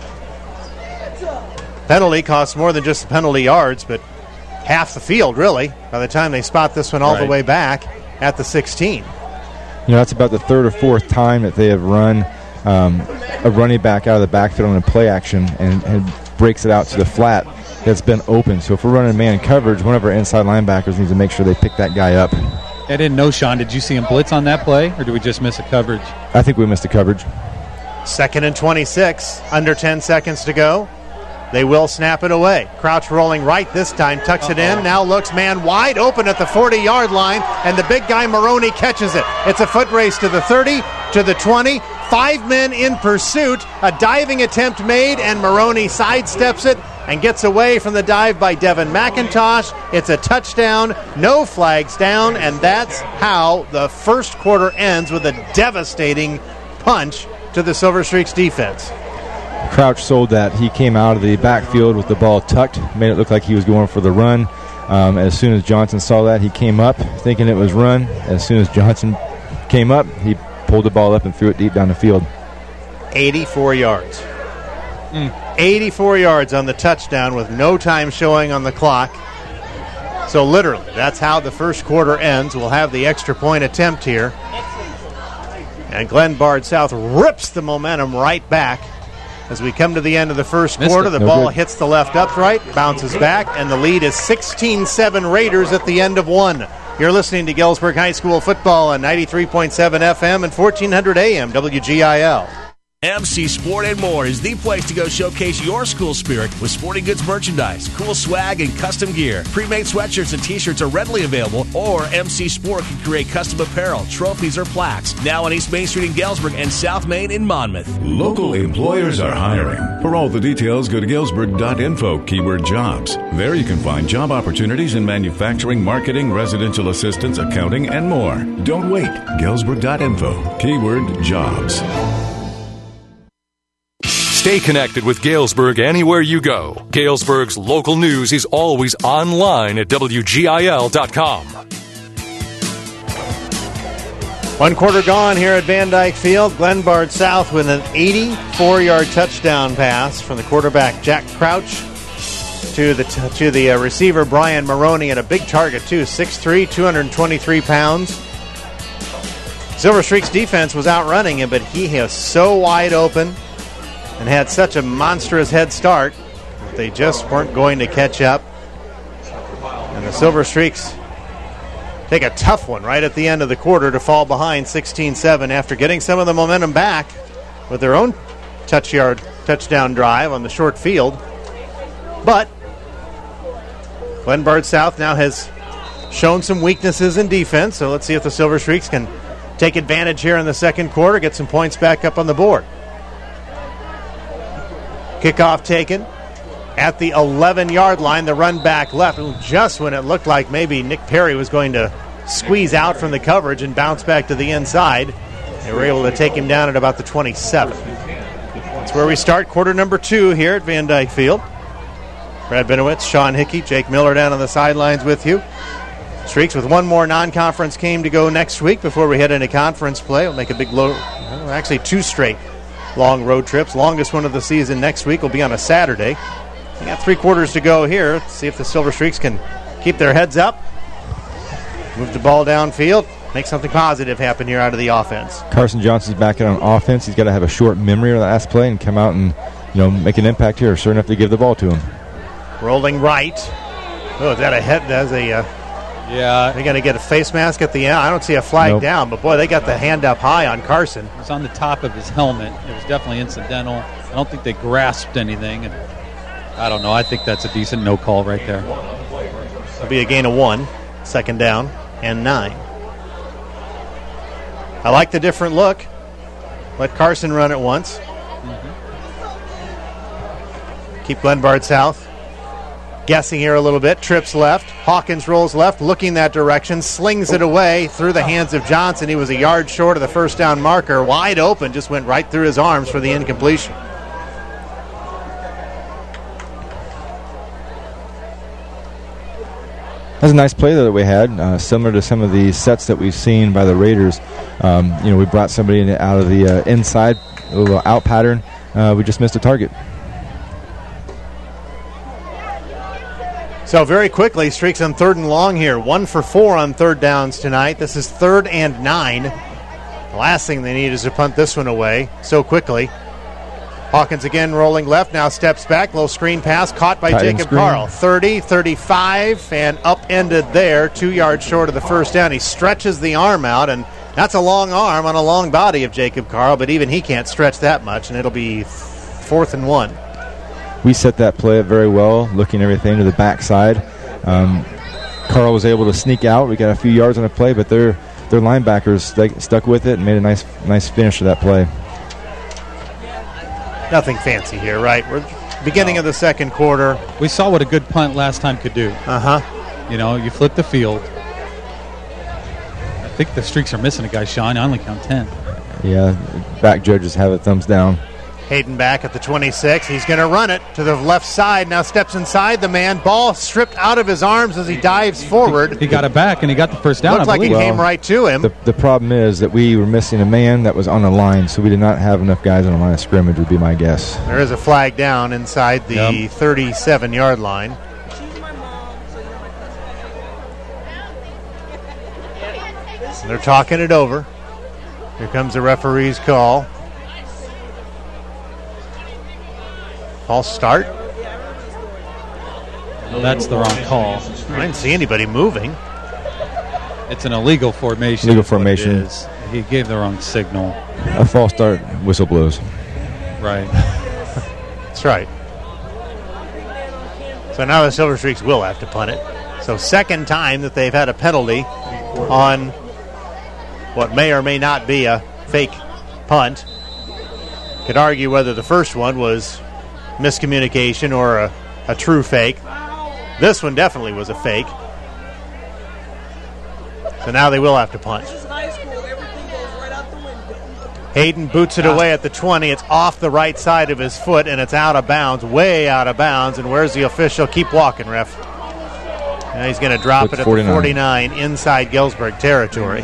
penalty costs more than just the penalty yards, but half the field, really, by the time they spot this one all the way back at the 16. That's about the third or fourth time that they have run a running back out of the backfield on a play action and breaks it out to the flat that's been open. So if we're running man coverage, one of our inside linebackers needs to make sure they pick that guy up. I didn't know, Sean. Did you see him blitz on that play, or did we just miss a coverage? I think we missed the coverage. 2nd and 26, under 10 seconds to go. They will snap it away. Crouch rolling right this time, tucks it in, now looks man wide open at the 40-yard line, and the big guy Maroney catches it. It's a foot race to the 30, to the 20. 5 men in pursuit. A diving attempt made, and Maroney sidesteps it and gets away from the dive by Devin McIntosh. It's a touchdown, no flags down, and that's how the first quarter ends, with a devastating punch to the Silver Streaks defense. Crouch sold that. He came out of the backfield with the ball tucked, made it look like he was going for the run. As soon as Johnson saw that, he came up thinking it was run. As soon as Johnson came up, he pulled the ball up and threw it deep down the field. 84 yards. 84 yards on the touchdown with no time showing on the clock. So literally, that's how the first quarter ends. We'll have the extra point attempt here. And Glen Bard South rips the momentum right back. As we come to the end of the first quarter, the ball hits the left upright, bounces back, and the lead is 16-7 Raiders at the end of one. You're listening to Galesburg High School football on 93.7 FM and 1400 AM WGIL. MC Sport and More is the place to go showcase your school spirit with sporting goods merchandise, cool swag, and custom gear. Pre-made sweatshirts and t-shirts are readily available, or MC Sport can create custom apparel, trophies, or plaques. Now on East Main Street in Galesburg and South Main in Monmouth. Local employers are hiring. For all the details, go to galesburg.info, keyword jobs. There you can find job opportunities in manufacturing, marketing, residential assistance, accounting, and more. Don't wait. Galesburg.info, keyword jobs. Stay connected with Galesburg anywhere you go. Galesburg's local news is always online at WGIL.com. One quarter gone here at Van Dyke Field. Glen Bard South with an 84-yard touchdown pass from the quarterback Jack Crouch to the receiver Brian Maroney, and a big target too, 6'3", 223 pounds. Silver Streaks defense was outrunning him, but he is so wide open and had such a monstrous head start that they just weren't going to catch up. And the Silver Streaks take a tough one right at the end of the quarter to fall behind 16-7 after getting some of the momentum back with their own touchdown drive on the short field. But Glen Bard South now has shown some weaknesses in defense, so let's see if the Silver Streaks can take advantage here in the second quarter, get some points back up on the board. Kickoff taken at the 11-yard line. The run back left, just when it looked like maybe Nick Perry was going to squeeze out from the coverage and bounce back to the inside. They were able to take him down at about the 27. That's where we start quarter number 2 here at Van Dyke Field. Brad Benowitz, Sean Hickey, Jake Miller down on the sidelines with you. Streaks with one more non-conference game to go next week before we head into conference play. We'll make a big actually 2 straight long road trips. Longest one of the season next week will be on a Saturday. We got 3 quarters to go here. Let's see if the Silver Streaks can keep their heads up, move the ball downfield, make something positive happen here out of the offense. Carson Johnson's back in on offense. He's got to have a short memory of the last play and come out and make an impact here. Sure enough to give the ball to him. Rolling right. Oh, is that a head? That's a yeah. They're going to get a face mask at the end. I don't see a flag down, but boy, they got the hand up high on Carson. It was on the top of his helmet. It was definitely incidental. I don't think they grasped anything. And I don't know. I think that's a decent no call right there. It'll be a gain of 1. Second down and 9. I like the different look. Let Carson run it once. Keep Glenbard South guessing here a little bit. Trips left. Hawkins rolls left, looking that direction. Slings it away through the hands of Johnson. He was a yard short of the first down marker. Wide open. Just went right through his arms for the incompletion. That's a nice play that we had, similar to some of the sets that we've seen by the Raiders. We brought somebody out of the inside, a little out pattern. We just missed a target. So very quickly, Streaks on 3rd and long here. 1 for 4 on 3rd downs tonight. This is 3rd and 9. The last thing they need is to punt this one away so quickly. Hawkins again rolling left, now steps back. Little screen pass caught by Jacob Carl. 30, 35, and upended there. 2 yards short of the first down. He stretches the arm out, and that's a long arm on a long body of Jacob Carl, but even he can't stretch that much, and it'll be 4th and 1. We set that play up very well, looking everything to the backside. Carl was able to sneak out. We got a few yards on the play, but their linebackers stuck with it and made a nice finish to that play. Nothing fancy here, right? We're beginning of the second quarter. We saw what a good punt last time could do. You flip the field. I think the Streaks are missing a guy, Sean. I only count 10. Yeah, back judges have it thumbs down. Hayden back at the 26. He's going to run it to the left side. Now steps inside the man. Ball stripped out of his arms as he dives forward. He got it back, and he got the first down. Looked like it came right to him. The problem is that we were missing a man that was on the line, so we did not have enough guys on the line of scrimmage, would be my guess. There is a flag down inside the 37-yard line. And they're talking it over. Here comes the referee's call. False start. Well, that's the wrong call. I didn't see anybody moving. It's an illegal formation. Illegal formation. He gave the wrong signal. A false start, whistle blows. Right. That's right. So now the Silver Streaks will have to punt it. So second time that they've had a penalty on what may or may not be a fake punt. Could argue whether the first one was miscommunication or a true fake. This one definitely was a fake. So now they will have to punt. Hayden boots it away at the 20. It's off the right side of his foot, and it's out of bounds, way out of bounds. And where's the official? Keep walking, ref. Now he's going to drop it at 49. The 49 inside Galesburg territory.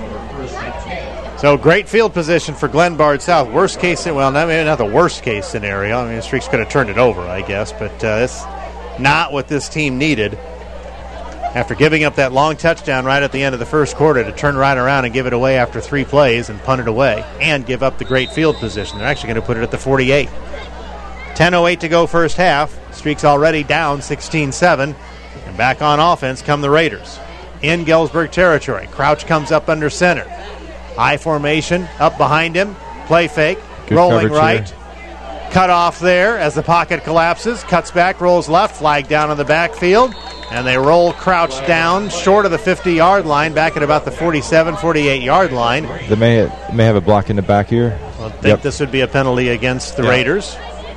So great field position for Glenbard South. Worst case, well, maybe not the worst case scenario. I mean, the Streaks could have turned it over, I guess, but it's not what this team needed. After giving up that long touchdown right at the end of the first quarter, to turn right around and give it away after 3 plays and punt it away and give up the great field position. They're actually going to put it at the 48. 10:08 to go first half. Streaks already down 16-7. And back on offense come the Raiders. In Galesburg territory. Crouch comes up under center. High formation, up behind him, play fake, good rolling right, here. Cut off there as the pocket collapses, cuts back, rolls left, flag down on the backfield, and they roll Crouch down short of the 50-yard line, back at about the 47, 48-yard line. They may have a block in the back here. I think this would be a penalty against the Raiders.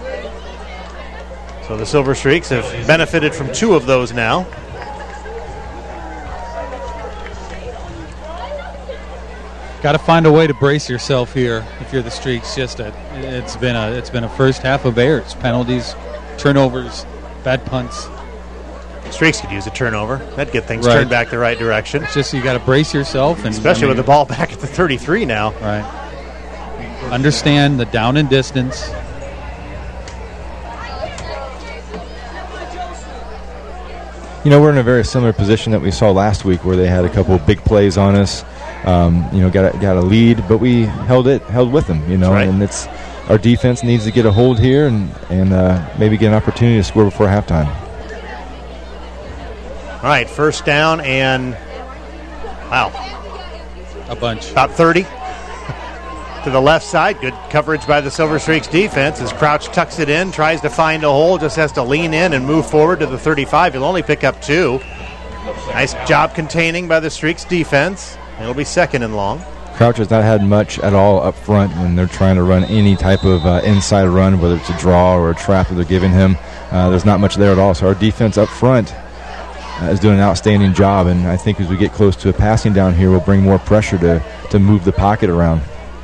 So the Silver Streaks have benefited from 2 of those now. Got to find a way to brace yourself here if you're the Streaks. It's been a first half of errors, penalties, turnovers, bad punts. The Streaks could use a turnover. That'd get things turned back the right direction. It's just you got to brace yourself, and especially with the ball back at the 33 now. Right. Understand the down and distance. We're in a very similar position that we saw last week, where they had a couple of big plays on us. Got a lead, but we held with them, right. And it's our defense needs to get a hold here and maybe get an opportunity to score before halftime. All right, first down and, a bunch. About 30 to the left side. Good coverage by the Silver Streaks defense as Crouch tucks it in, tries to find a hole, just has to lean in and move forward to the 35. He'll only pick up 2. Nice job containing by the Streaks defense. It'll be 2nd and long. Crouch has not had much at all up front when they're trying to run any type of inside run, whether it's a draw or a trap that they're giving him. There's not much there at all. So our defense up front is doing an outstanding job, and I think as we get close to a passing down here, we'll bring more pressure to move the pocket around.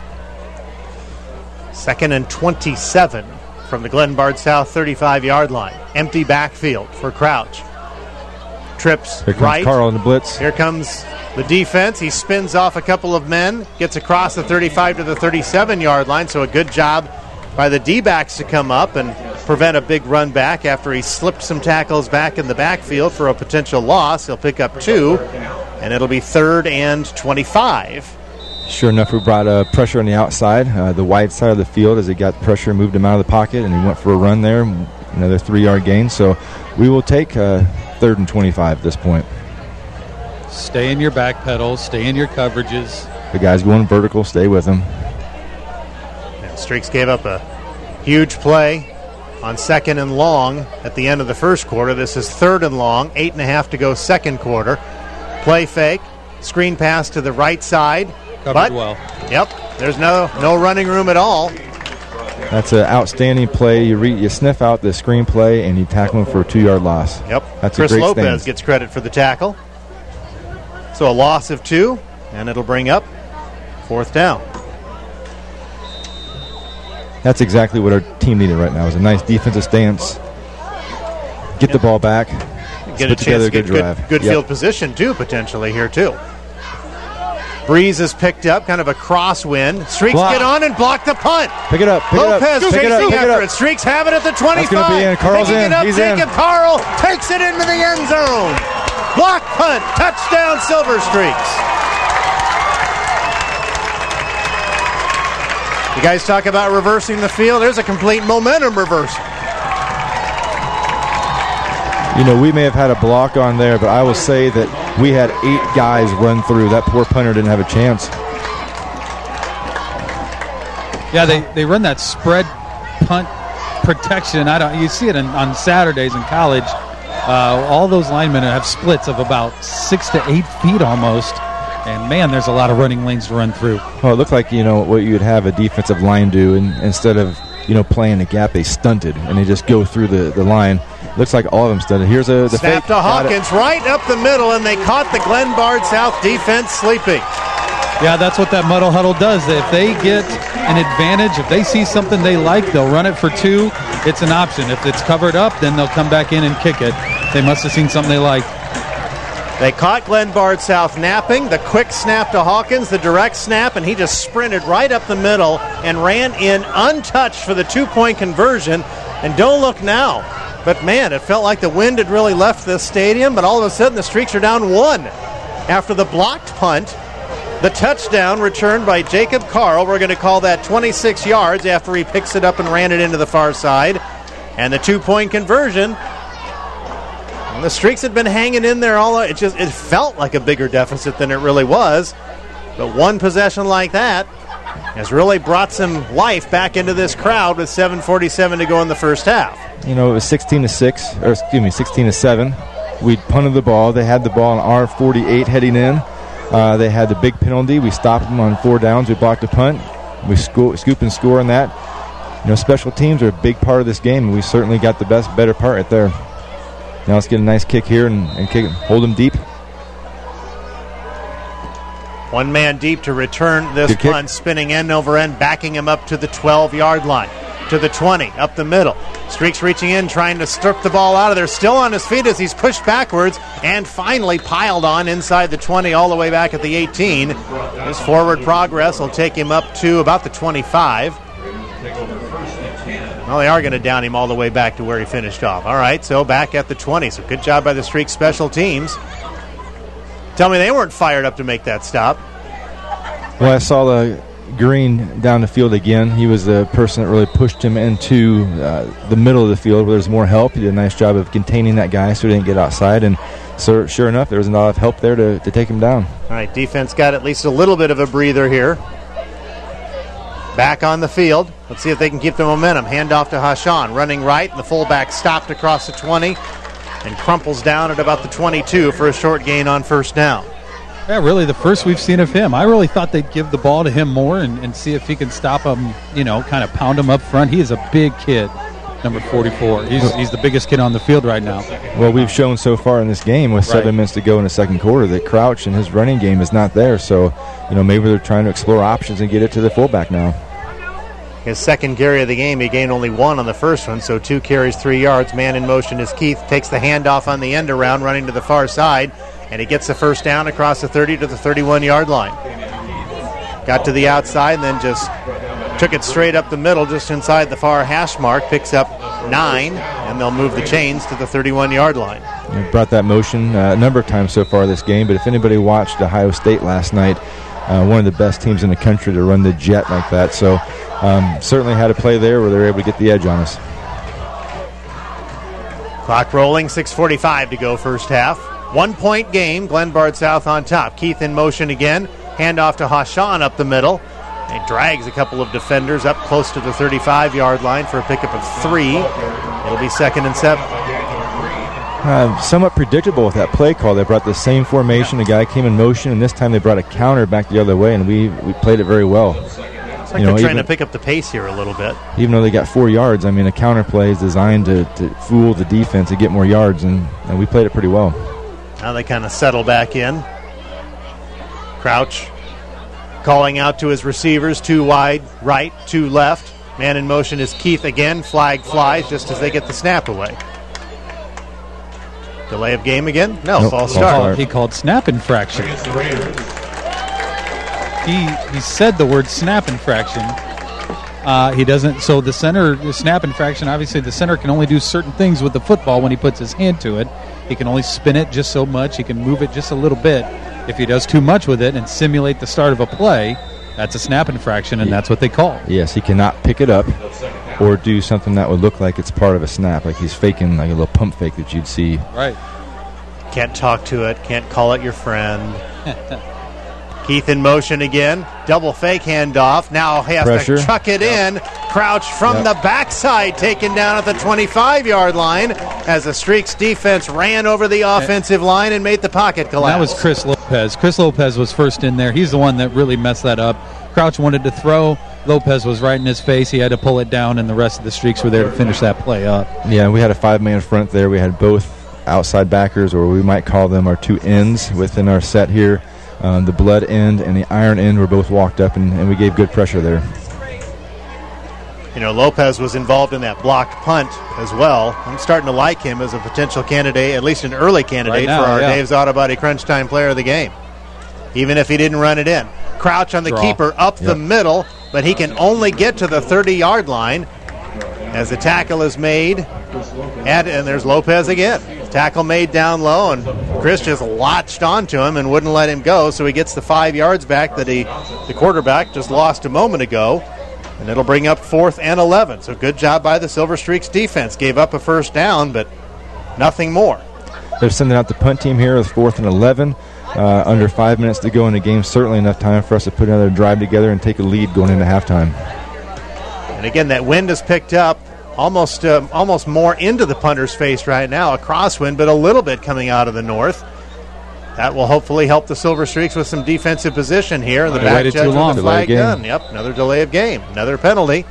2nd and 27 from the Glenbard South 35-yard line. Empty backfield for Crouch. Trips Here comes right. Carl in the blitz. Here comes the defense. He spins off a couple of men, gets across the 35 to the 37-yard line, so a good job by the D-backs to come up and prevent a big run back after he slipped some tackles back in the backfield for a potential loss. He'll pick up 2, and it'll be 3rd and 25. Sure enough, we brought pressure on the outside, the wide side of the field. As he got pressure, moved him out of the pocket, and he went for a run there, another 3-yard gain. So we will take 3rd and 25 at this point. Stay in your back pedal, stay in your coverages. The guy's going vertical, stay with him. And Streaks gave up a huge play on 2nd and long at the end of the first quarter. This is 3rd and long, 8.5 to go second quarter. Play fake, screen pass to the right side. Covered well. Yep, there's no running room at all. That's an outstanding play. You sniff out the screen play, and you tackle him for a 2-yard loss. Yep, that's Chris a great Lopez stance. gets credit for the tackle. So a loss of 2, and it'll bring up 4th down. That's exactly what our team needed right now, is a nice defensive stance. Get the ball back. Get a chance to get drive. good field position, too, potentially here, too. Breeze is picked up, kind of a crosswind. Streaks get on and block the punt. Pick it up. Lopez chasing after it. Streaks have it at the 25. That's gonna be in. Carl's Picking in. it up, He's Jacob in. Carl takes it into the end zone. Block punt. Touchdown, Silver Streaks. You guys talk about reversing the field. There's a complete momentum reversal. You know, we may have had a block on there, but I will say that we had 8 guys run through. That poor punter didn't have a chance. Yeah, they run that spread punt protection. You see it on Saturdays in college. All those linemen have splits of about 6 to 8 feet almost. And, man, there's a lot of running lanes to run through. Well, it looked like, what you would have a defensive line do, and instead of, playing a gap, they stunted, and they just go through the line. Looks like all of them stunted. Here's the snap fake. To Hawkins right up the middle, and they caught the Glenbard South defense sleeping. Yeah, that's what that muddle huddle does. If they get an advantage, if they see something they like, they'll run it for 2. It's an option. If it's covered up, then they'll come back in and kick it. They must have seen something they liked. They caught Glenbard South napping. The quick snap to Hawkins, the direct snap, and he just sprinted right up the middle and ran in untouched for the 2-point conversion. And don't look now. But, man, it felt like the wind had really left this stadium, but all of a sudden the Streaks are down 1 after the blocked punt. The touchdown returned by Jacob Carl. We're going to call that 26 yards after he picks it up and ran it into the far side. And the 2-point conversion. And the Streaks had been hanging in there all. It felt like a bigger deficit than it really was. But one possession like that has really brought some life back into this crowd with 7:47 to go in the first half. It was 16-7. We punted the ball. They had the ball on our 48 heading in. They had the big penalty. We stopped them on 4 downs. We blocked a punt. We scoop and score on that. Special teams are a big part of this game, and we certainly got the better part right there. Now let's get a nice kick here and kick it. Hold them deep. 1 man deep to return this punt, spinning end over end, backing him up to the 12-yard line, to the 20, up the middle. Streaks reaching in, trying to strip the ball out of there. Still on his feet as he's pushed backwards and finally piled on inside the 20 all the way back at the 18. His forward progress will take him up to about the 25. Well, they are going to down him all the way back to where he finished off. All right, so back at the 20. So good job by the Streaks special teams. Tell me they weren't fired up to make that stop. Well, I saw the Green down the field again. He was the person that really pushed him into the middle of the field where there's more help. He did a nice job of containing that guy so he didn't get outside. And so, sure enough, there was a lot of help there to take him down. All right, defense got at least a little bit of a breather here. Back on the field. Let's see if they can keep the momentum. Handoff to Hashan. Running right. The fullback stopped across the 20. and crumples down at about the 22 for a short gain on first down. Yeah, really the first we've seen of him. I really thought they'd give the ball to him more and see if he can stop him, kind of pound him up front. He is a big kid, number 44. He's the biggest kid on the field right now. Well, we've shown so far in this game with 7 minutes to go in the second quarter that Crouch and his running game is not there. So, maybe they're trying to explore options and get it to the fullback now. His second carry of the game, he gained only 1 on the first one, so 2 carries, 3 yards. Man in motion is Keith. Takes the handoff on the end around, running to the far side, and he gets the first down across the 30 to the 31-yard line. Got to the outside and then just took it straight up the middle just inside the far hash mark. Picks up 9, and they'll move the chains to the 31-yard line. We brought that motion a number of times so far this game, but if anybody watched Ohio State last night, one of the best teams in the country to run the jet like that. So certainly had a play there where they were able to get the edge on us. Clock rolling, 6:45 to go first half. 1-point game, Glenbard South on top. Keith in motion again. Handoff to Hashan up the middle. He drags a couple of defenders up close to the 35-yard line for a pickup of 3. It'll be 2nd and 7. Somewhat predictable with that play call. They brought the same formation. The guy came in motion, and this time they brought a counter back the other way, and we played it very well. It's like they're trying to pick up the pace here a little bit. Even though they got 4 yards, a counter play is designed to fool the defense and get more yards, and we played it pretty well. Now they kind of settle back in. Crouch calling out to his receivers, 2 wide, right, 2 left. Man in motion is Keith again. Flag flies just as they get the snap away. Delay of game again? No, false start. He called snap infraction. He said the word snap infraction. He doesn't. So the snap infraction, obviously the center can only do certain things with the football when he puts his hand to it. He can only spin it just so much. He can move it just a little bit. If he does too much with it and simulate the start of a play, that's a snap infraction, and that's what they call. Yes, he cannot pick it up or do something that would look like it's part of a snap, like he's faking like a little pump fake that you'd see. Right. Can't talk to it, can't call it your friend. Keith in motion again. Double fake handoff. Now he has to chuck it in. Crouch from the backside, taken down at the 25-yard line as the Streaks defense ran over the offensive line and made the pocket collapse. That was Chris Lopez. Chris Lopez was first in there. He's the one that really messed that up. Crouch wanted to throw. Lopez was right in his face. He had to pull it down, and the rest of the Streaks were there to finish that play up. Yeah, we had a 5-man front there. We had both outside backers, or we might call them our 2 ends within our set here. The blood end and the iron end were both walked up, and we gave good pressure there. Lopez was involved in that blocked punt as well. I'm starting to like him as a potential candidate, at least an early candidate, for our Dave's Auto Body Crunch Time player of the game, even if he didn't run it in. Crouch on the keeper up the middle, but he can only get to the 30-yard line as the tackle is made. And there's Lopez again. Tackle made down low, and Chris just latched onto him and wouldn't let him go, so he gets the 5 yards back that the quarterback just lost a moment ago, and it'll bring up 4th and 11. So good job by the Silver Streaks defense. Gave up a first down, but nothing more. They're sending out the punt team here with 4th and 11. Under 5 minutes to go in the game, certainly enough time for us to put another drive together and take a lead going into halftime. And again, that wind has picked up almost more into the punter's face right now, a crosswind, but a little bit coming out of the north. That will hopefully help the Silver Streaks with some defensive position here. The back judge with the flag done. Yep, another delay of game, another penalty.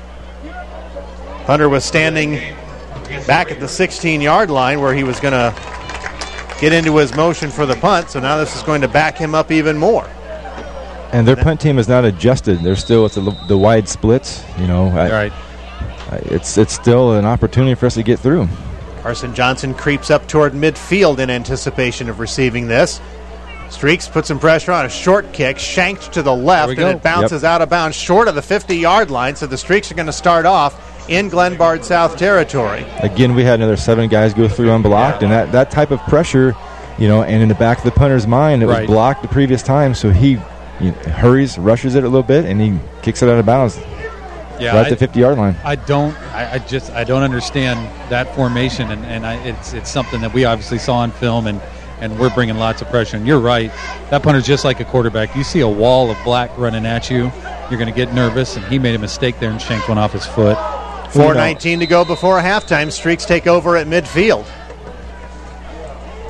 Punter was standing back at the 16-yard line where he was going to get into his motion for the punt, so now this is going to back him up even more. And their punt team is not adjusted. They're still at the wide splits. Right. It's still an opportunity for us to get through. Carson Johnson creeps up toward midfield in anticipation of receiving this. Streaks put some pressure on a short kick, shanked to the left, and it bounces out of bounds short of the 50-yard line, so the Streaks are going to start off in Glenbard South territory. Again, we had another 7 guys go through unblocked, and that type of pressure, and in the back of the punter's mind, it was blocked the previous time, so he hurries, rushes it a little bit, and he kicks it out of bounds. Yeah, right at the 50-yard line. I don't understand that formation, and it's something that we obviously saw on film, and we're bringing lots of pressure. And you're right, that punter's just like a quarterback. You see a wall of black running at you, you're going to get nervous, and he made a mistake there and shanked one off his foot. 4:19 to go before halftime. Streaks take over at midfield.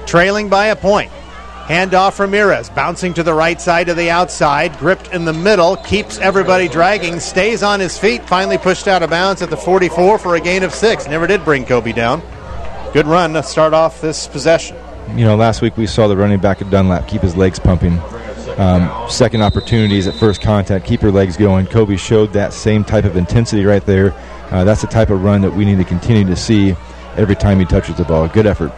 trailing by a point. Handoff Ramirez, bouncing to the right side to the outside, gripped in the middle, keeps everybody dragging, stays on his feet, finally pushed out of bounds at the 44 for a gain of 6. Never did bring Kobe down. Good run to start off this possession. Last week we saw the running back at Dunlap keep his legs pumping. Second opportunities at first contact, keep your legs going. Kobe showed that same type of intensity right there. That's the type of run that we need to continue to see every time he touches the ball. Good effort.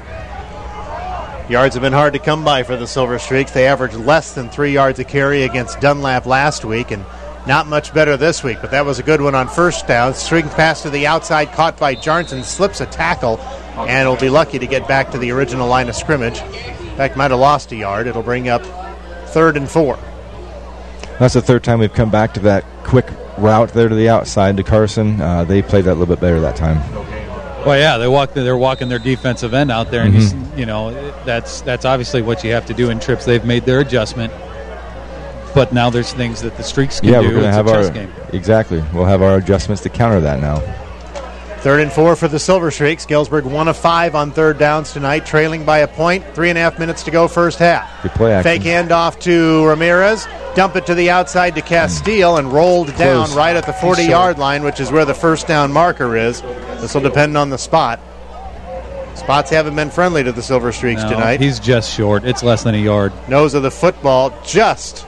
Yards have been hard to come by for the Silver Streaks. They averaged less than 3 yards a carry against Dunlap last week, and not much better this week, but that was a good one on first down. String pass to the outside, caught by Jarnson, slips a tackle, and will be lucky to get back to the original line of scrimmage. In fact, might have lost a yard. It'll bring up 3rd and 4. That's the third time we've come back to that quick route there to the outside to Carson. They played that a little bit better that time. Well, yeah, they're walking their defensive end out there, and that's obviously what you have to do in trips. They've made their adjustment, but now there's things that the Streaks can do. We're going to have chess game. Exactly. We'll have our adjustments to counter that now. 3rd and 4 for the Silver Streaks. Galesburg 1 of 5 on third downs tonight, trailing by a point. 3.5 minutes to go first half. Good play action. Fake handoff to Ramirez. Dump it to the outside to Castile and rolled down right at the 40-yard line, which is where the first down marker is. This will depend on the spot. Spots haven't been friendly to the Silver Streaks tonight. He's just short. It's less than a yard. Nose of the football just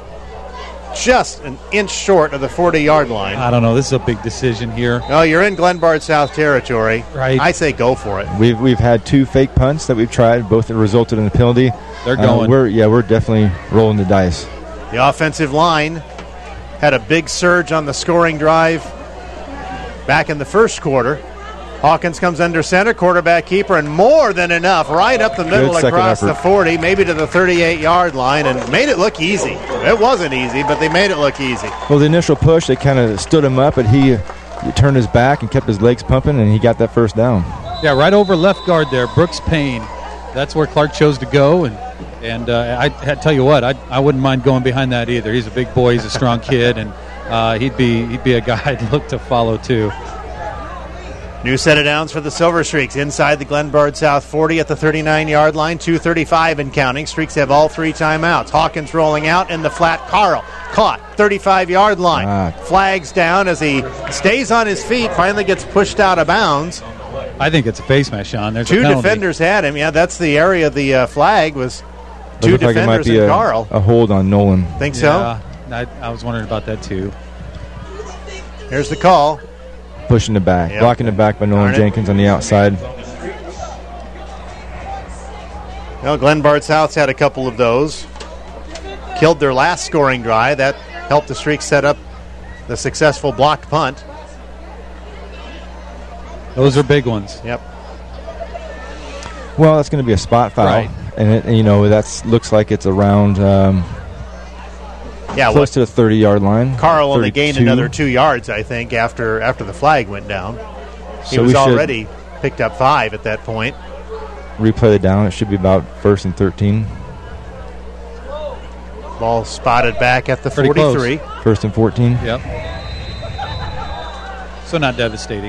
an inch short of the 40-yard line. I don't know. This is a big decision here. Oh, you're in Glenbard South territory. Right. I say go for it. We've had 2 fake punts that we've tried. Both have resulted in a penalty. They're going. We're definitely rolling the dice. The offensive line had a big surge on the scoring drive back in the first quarter. Hawkins comes under center, quarterback keeper, and more than enough right up the middle across the 40, maybe to the 38-yard line, and made it look easy. It wasn't easy, but they made it look easy. Well, the initial push, they kind of stood him up, and he turned his back and kept his legs pumping, and he got that first down. Yeah, right over left guard there, Brooks Payne. That's where Clark chose to go, and I tell you what, I wouldn't mind going behind that either. He's a big boy, he's a strong kid, and he'd be a guy I'd look to follow too. New set of downs for the Silver Streaks inside the Glenbard South 40 at the 39-yard line, 2:35 and counting. Streaks have all 3 timeouts. Hawkins rolling out in the flat. Carl caught, 35-yard line. Flags down as he stays on his feet, finally gets pushed out of bounds. I think it's a face mask, Sean. There's 2 a penalty. defenders had him. Yeah, that's the area the flag was. 2 defenders like it might be and Carl. A hold on Nolan. Think so? Yeah, I was wondering about that too. Here's the call. Pushing the back. Yep. Blocking the back by Nolan Jenkins on the outside. Well, Glenbard South's had a couple of those. Killed their last scoring drive. That helped the Streaks set up the successful blocked punt. Those are big ones. Yep. Well, that's going to be a spot foul. Right. And that looks like it's around close to the 30-yard line. Carl only gained 32. another 2 yards, I think, after the flag went down. He So was we should already picked up 5 at that point. Replay the down. It should be about 1st and 13. Ball spotted back at the Pretty 43. close. 1st and 14. Yep. So not devastating.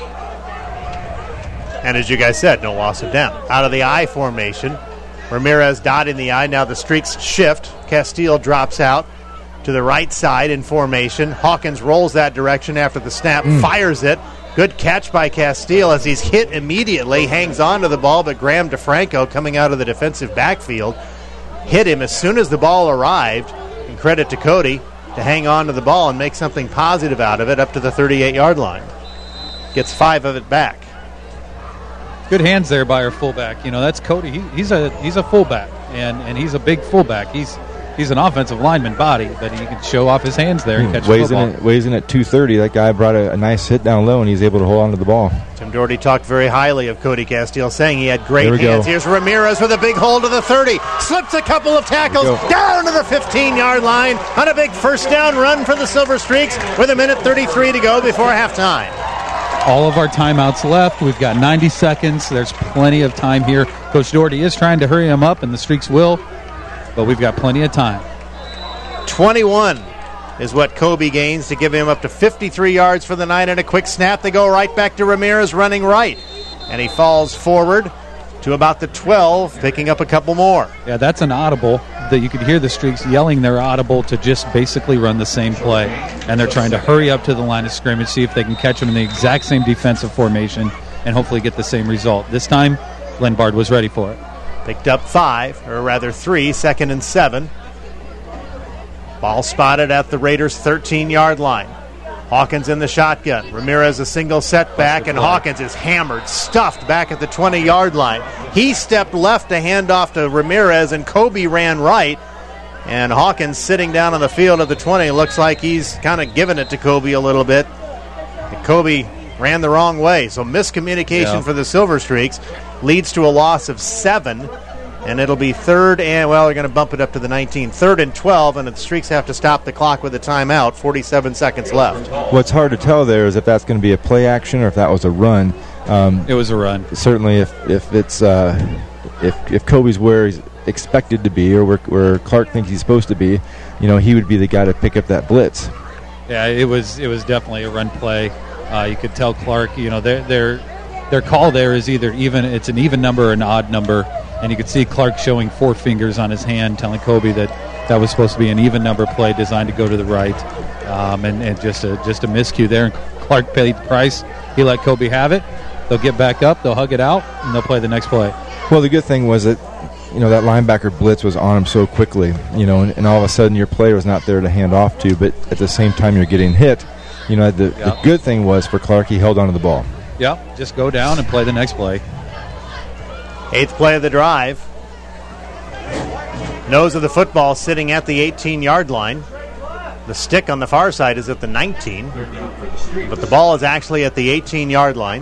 And as you guys said, no loss of down. Out of the I formation. Ramirez dotting the I. Now the Streaks shift. Castile drops out to the right side in formation. Hawkins rolls that direction after the snap, fires it. Good catch by Castile as he's hit immediately, hangs on to the ball, but Graham DeFranco coming out of the defensive backfield hit him as soon as the ball arrived. And credit to Cody to hang on to the ball and make something positive out of it up to the 38-yard line. Gets 5 of it back. Good hands there by our fullback. That's Cody. He's a fullback, and he's a big fullback. He's an offensive lineman body, but he can show off his hands there and catch the football. Weighs in at 230. That guy brought a nice hit down low, and he's able to hold on to the ball. Tim Doherty talked very highly of Cody Castile, saying he had great hands. Go. Here's Ramirez with a big hold to the 30. Slips a couple of tackles down to the 15-yard line on a big first down run for the Silver Streaks with 1:33 to go before halftime. All of our timeouts left. We've got 90 seconds. There's plenty of time here. Coach Doherty is trying to hurry him up, and the Streaks will, but we've got plenty of time. 21 is what Kobe gains to give him up to 53 yards for the night. And a quick snap. They go right back to Ramirez running right. And he falls forward to about the 12, picking up a couple more. Yeah, that's an audible that you could hear the Streaks yelling their audible to just basically run the same play. And they're trying to hurry up to the line of scrimmage, see if they can catch them in the exact same defensive formation and hopefully get the same result. This time, Glenn Bard was ready for it. Picked up 5, or rather 3, 2nd and 7. Ball spotted at the Raiders' 13-yard line. Hawkins in the shotgun. Ramirez a single setback, and Hawkins is hammered, stuffed back at the 20-yard line. He stepped left to hand off to Ramirez, and Kobe ran right. And Hawkins sitting down on the field at the 20. Looks like he's kind of giving it to Kobe a little bit. And Kobe ran the wrong way. So miscommunication for the Silver Streaks leads to a loss of 7. And it'll be 3rd and, well, they're going to bump it up to the 19. 3rd and 12, and the Streaks have to stop the clock with a timeout. 47 seconds left. What's hard to tell there is if that's going to be a play action or if that was a run. It was a run. Certainly, if it's if Kobe's where he's expected to be or where Clark thinks he's supposed to be, he would be the guy to pick up that blitz. Yeah, it was definitely a run play. You could tell Clark, their call there is either it's an even number or an odd number. And you could see Clark showing 4 fingers on his hand, telling Kobe that was supposed to be an even number play designed to go to the right, and just a miscue there. And Clark paid the price. He let Kobe have it. They'll get back up, they'll hug it out, and they'll play the next play. Well, the good thing was that that linebacker blitz was on him so quickly, and all of a sudden your player was not there to hand off to, but at the same time you're getting hit. The good thing was for Clark, he held onto the ball. Yep, just go down and play the next play. 8th play of the drive. Nose of the football sitting at the 18-yard line. The stick on the far side is at the 19, but the ball is actually at the 18-yard line.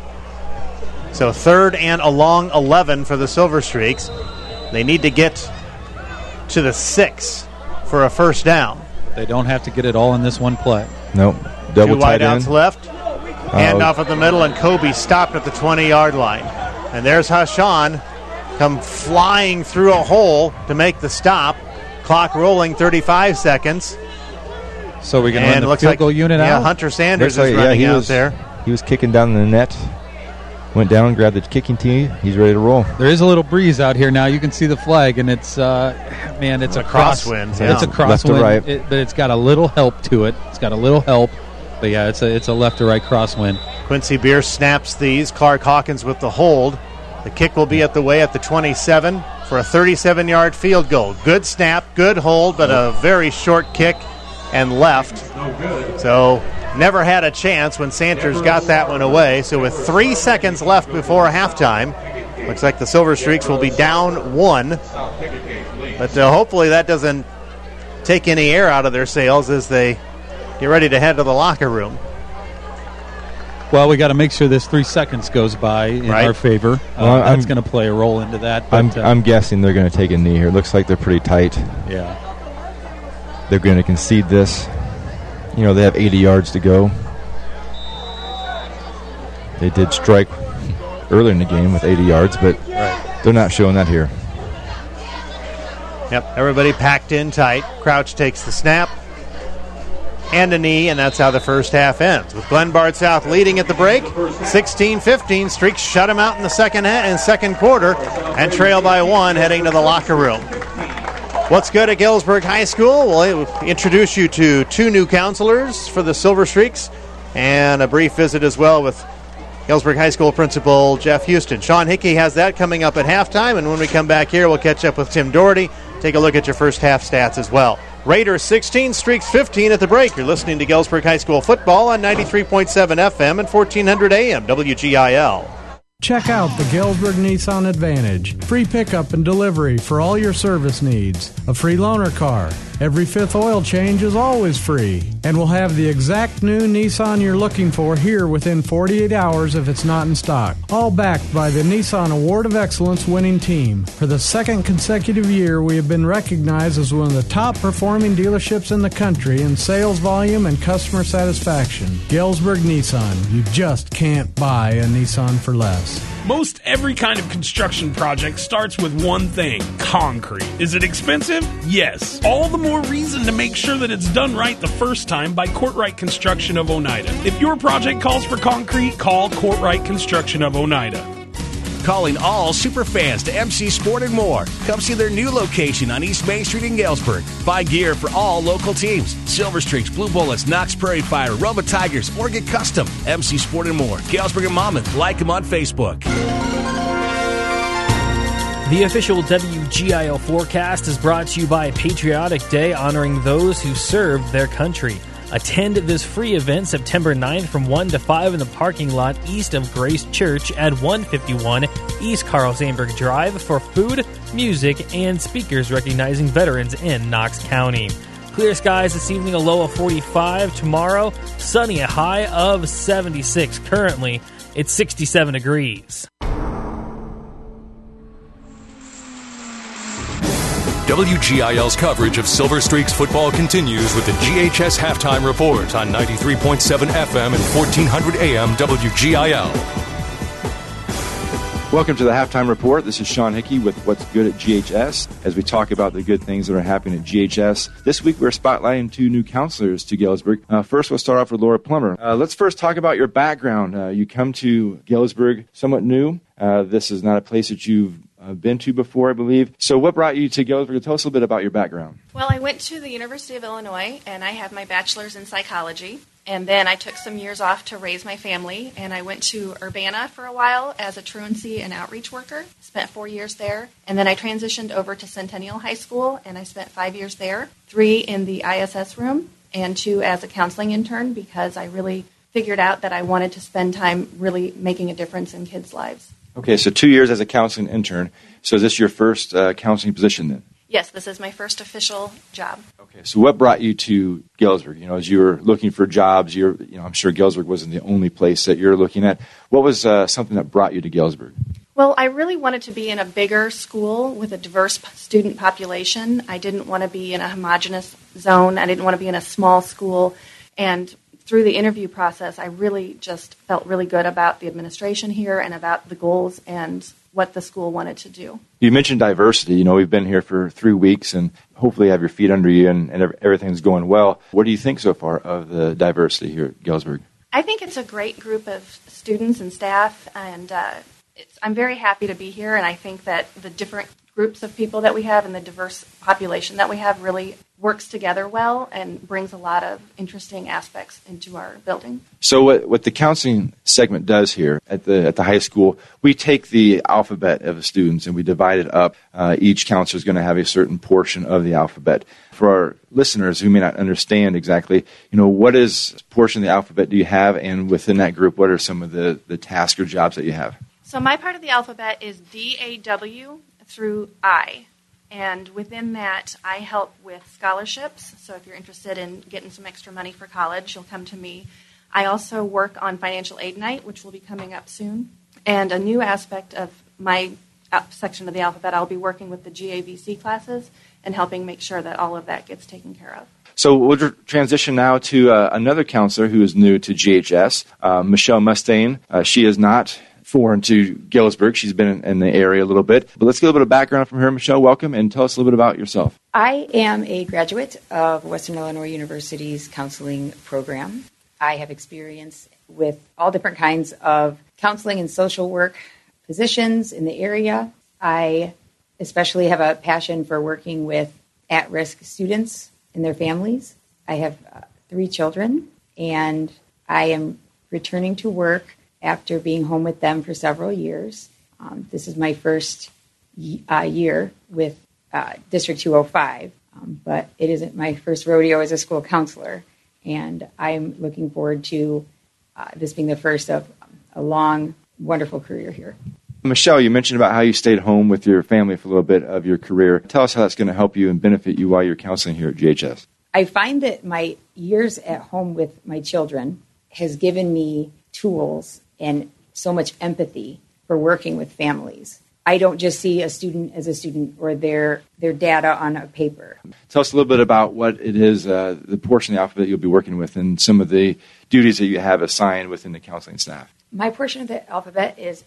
So 3rd and a long 11 for the Silver Streaks. They need to get to the 6 for a first down. They don't have to get it all in this one play. Nope. Double 2 tight wideouts end. left. Handoff at the middle, and Kobe stopped at the 20-yard line. And there's Hashan come flying through a hole to make the stop. Clock rolling, 35 seconds. So we can run the field goal unit out? Yeah, Hunter Sanders is running out there. He was kicking down the net. Went down, grabbed the kicking tee. He's ready to roll. There is a little breeze out here now. You can see the flag, and it's a crosswind. Yeah. It's a crosswind, left to right. But it's got a little help to it. It's got a little help. But yeah, it's a left to right crosswind. Quincy Beer snaps these. Clark Hawkins with the hold. The kick will be at the 27 for a 37-yard field goal. Good snap, good hold, but a very short kick and left. So never had a chance when Sanders got that one away. So with 3 seconds left before halftime, looks like the Silver Streaks will be down 1. But hopefully that doesn't take any air out of their sails as they get ready to head to the locker room. Well, we got to make sure this 3 seconds goes by in our favor. That's going to play a role into that. But, I'm guessing they're going to take a knee here. It looks like they're pretty tight. Yeah. They're going to concede this. They have 80 yards to go. They did strike earlier in the game with 80 yards, but they're not showing that here. Yep, everybody packed in tight. Crouch takes the snap and a knee, and that's how the first half ends. With Glenn Bard South leading at the break, 16-15. Streaks shut them out in the second quarter and trail by 1 heading to the locker room. What's good at Galesburg High School? We'll introduce you to 2 new counselors for the Silver Streaks and a brief visit as well with Galesburg High School principal Jeff Houston. Sean Hickey has that coming up at halftime, and when we come back here, we'll catch up with Tim Doherty, take a look at your first half stats as well. Raiders 16, Streaks 15 at the break. You're listening to Galesburg High School football on 93.7 FM and 1400 AM WGIL. Check out the Galesburg Nissan Advantage. Free pickup and delivery for all your service needs. A free loaner car. Every 5th oil change is always free. And we'll have the exact new Nissan you're looking for here within 48 hours if it's not in stock. All backed by the Nissan Award of Excellence winning team. For the 2nd consecutive year, we have been recognized as one of the top performing dealerships in the country in sales volume and customer satisfaction. Galesburg Nissan. You just can't buy a Nissan for less. Most every kind of construction project starts with one thing: concrete. Is it expensive? Yes. All the more reason to make sure that it's done right the first time by Courtright Construction of Oneida. If your project calls for concrete, call Courtright Construction of Oneida. calling all super fans to MC Sport and More. Come see their new location on East Main Street in Galesburg. Buy gear for all local teams. Silver Streaks, Blue Bullets, Knox Prairie Fire, Roma Tigers, or get custom. MC Sport and More. Galesburg and Monmouth. Like them on Facebook. The official WGIL forecast is brought to you by Patriotic Day, honoring those who served their country. Attend this free event September 9th from 1 to 5 in the parking lot east of Grace Church at 151 East Carl Sandburg Drive for food, music, and speakers recognizing veterans in Knox County. Clear skies this evening, a low of 45. Tomorrow, sunny, a high of 76. Currently, it's 67 degrees. WGIL's coverage of Silver Streaks football continues with the GHS Halftime Report on 93.7 FM and 1400 AM WGIL. Welcome to the Halftime Report. This is Sean Hickey with What's Good at GHS as we talk about the good things that are happening at GHS. This week we're spotlighting 2 new counselors to Galesburg. First, we'll start off with Laura Plummer. Let's first talk about your background. You come to Galesburg somewhat new. This is not a place that you've been to before, I believe. So what brought you to Galesburg? Tell us a little bit about your background. Well, I went to the University of Illinois, and I have my bachelor's in psychology. And then I took some years off to raise my family, and I went to Urbana for a while as a truancy and outreach worker. Spent 4 years there. And then I transitioned over to Centennial High School, and I spent 5 years there, 3 in the ISS room, and 2 as a counseling intern, because I really figured out that I wanted to spend time really making a difference in kids' lives. Okay, so 2 years as a counseling intern. So is this your first counseling position then? Yes, this is my first official job. Okay, so what brought you to Galesburg? As you were looking for jobs, I'm sure Galesburg wasn't the only place that you're looking at. What was something that brought you to Galesburg? Well, I really wanted to be in a bigger school with a diverse student population. I didn't want to be in a homogenous zone. I didn't want to be in a small school. And through the interview process, I really just felt really good about the administration here and about the goals and what the school wanted to do. You mentioned diversity. We've been here for 3 weeks and hopefully you have your feet under you and everything's going well. What do you think so far of the diversity here at Galesburg? I think it's a great group of students and staff, and I'm very happy to be here, and I think that the different groups of people that we have and the diverse population that we have really works together well and brings a lot of interesting aspects into our building. So what the counseling segment does here at the high school, we take the alphabet of the students and we divide it up. Each counselor is going to have a certain portion of the alphabet. For our listeners who may not understand exactly, what is portion of the alphabet do you have, and within that group, what are some of the tasks or jobs that you have? So my part of the alphabet is D-A-W through I. And within that, I help with scholarships. So if you're interested in getting some extra money for college, you'll come to me. I also work on financial aid night, which will be coming up soon. And a new aspect of my section of the alphabet, I'll be working with the GAVC classes and helping make sure that all of that gets taken care of. So we'll transition now to another counselor who is new to GHS, Michelle Mustaine. She is not foreign to Galesburg. She's been in the area a little bit. But let's get a little bit of background from her. Michelle, welcome, and tell us a little bit about yourself. I am a graduate of Western Illinois University's counseling program. I have experience with all different kinds of counseling and social work positions in the area. I especially have a passion for working with at-risk students and their families. I have 3 children, and I am returning to work after being home with them for several years. This is my first year with District 205, but it isn't my first rodeo as a school counselor, and I'm looking forward to this being the first of a long, wonderful career here. Michelle, you mentioned about how you stayed home with your family for a little bit of your career. Tell us how that's going to help you and benefit you while you're counseling here at GHS. I find that my years at home with my children has given me tools and so much empathy for working with families. I don't just see a student as a student or their data on a paper. Tell us a little bit about what it is, the portion of the alphabet you'll be working with and some of the duties that you have assigned within the counseling staff. My portion of the alphabet is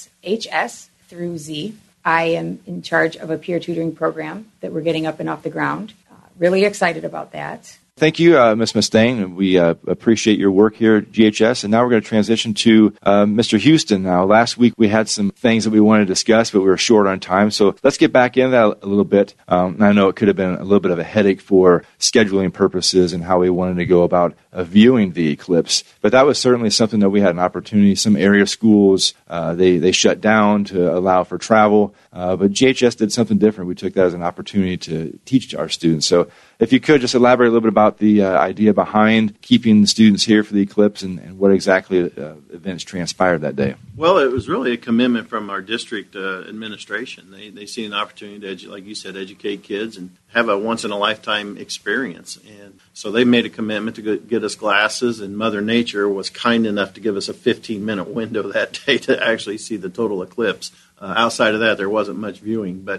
SHS through Z. I am in charge of a peer tutoring program that we're getting up and off the ground. Really excited about that. Thank you, Ms. Mustaine. We appreciate your work here at GHS. And now we're going to transition to Mr. Houston. Now, last week we had some things that we wanted to discuss, but we were short on time. So let's get back into that a little bit. I know it could have been a little bit of a headache for scheduling purposes and how we wanted to go about viewing the eclipse. But that was certainly something that we had an opportunity. Some area schools, they shut down to allow for travel. But GHS did something different. We took that as an opportunity to teach our students. So if you could just elaborate a little bit about the idea behind keeping the students here for the eclipse and what exactly events transpired that day. Well, it was really a commitment from our district administration. They see an opportunity to, like you said, educate kids and have a once-in-a-lifetime experience. And so they made a commitment to get us glasses, and Mother Nature was kind enough to give us a 15-minute window that day to actually see the total eclipse. Outside of that, there wasn't much viewing, but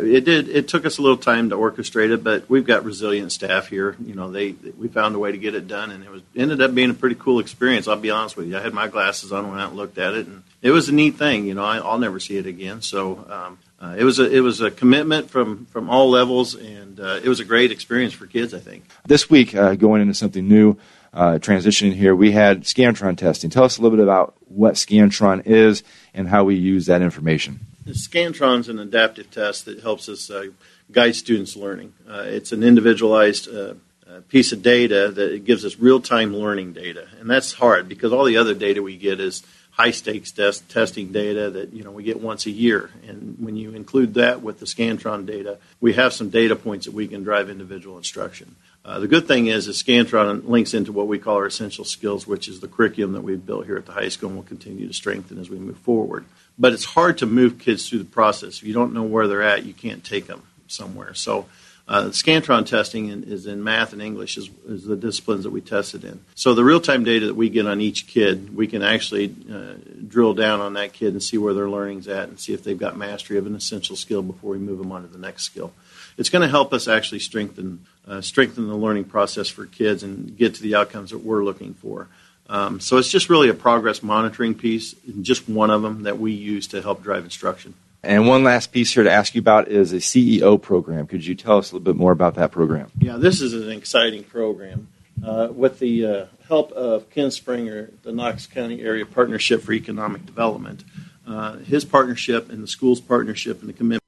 it took us a little time to orchestrate it. But we've got resilient staff here. You know, we found a way to get it done, and ended up being a pretty cool experience. I'll be honest with you. I had my glasses on, went out and looked at it, and it was a neat thing. You know, I'll never see it again. So it was a commitment from all levels, and it was a great experience for kids, I think. This week, going into something new, transitioning here, we had Scantron testing. Tell us a little bit about what Scantron is and how we use that information. Scantron is an adaptive test that helps us guide students' learning. It's an individualized piece of data that it gives us real-time learning data, and that's hard because all the other data we get is high-stakes testing data that we get once a year. And when you include that with the Scantron data, we have some data points that we can drive individual instruction. The good thing is Scantron links into what we call our essential skills, which is the curriculum that we've built here at the high school and will continue to strengthen as we move forward. But it's hard to move kids through the process. If you don't know where they're at, you can't take them somewhere. So Scantron testing is in math and English is the disciplines that we tested in. So the real-time data that we get on each kid, we can actually drill down on that kid and see where their learning's at and see if they've got mastery of an essential skill before we move them on to the next skill. It's going to help us actually strengthen the learning process for kids and get to the outcomes that we're looking for. So it's just really a progress monitoring piece, just one of them that we use to help drive instruction. And one last piece here to ask you about is a CEO program. Could you tell us a little bit more about that program? Yeah, this is an exciting program. With the help of Ken Springer, the Knox County Area Partnership for Economic Development, his partnership and the school's partnership and the commitment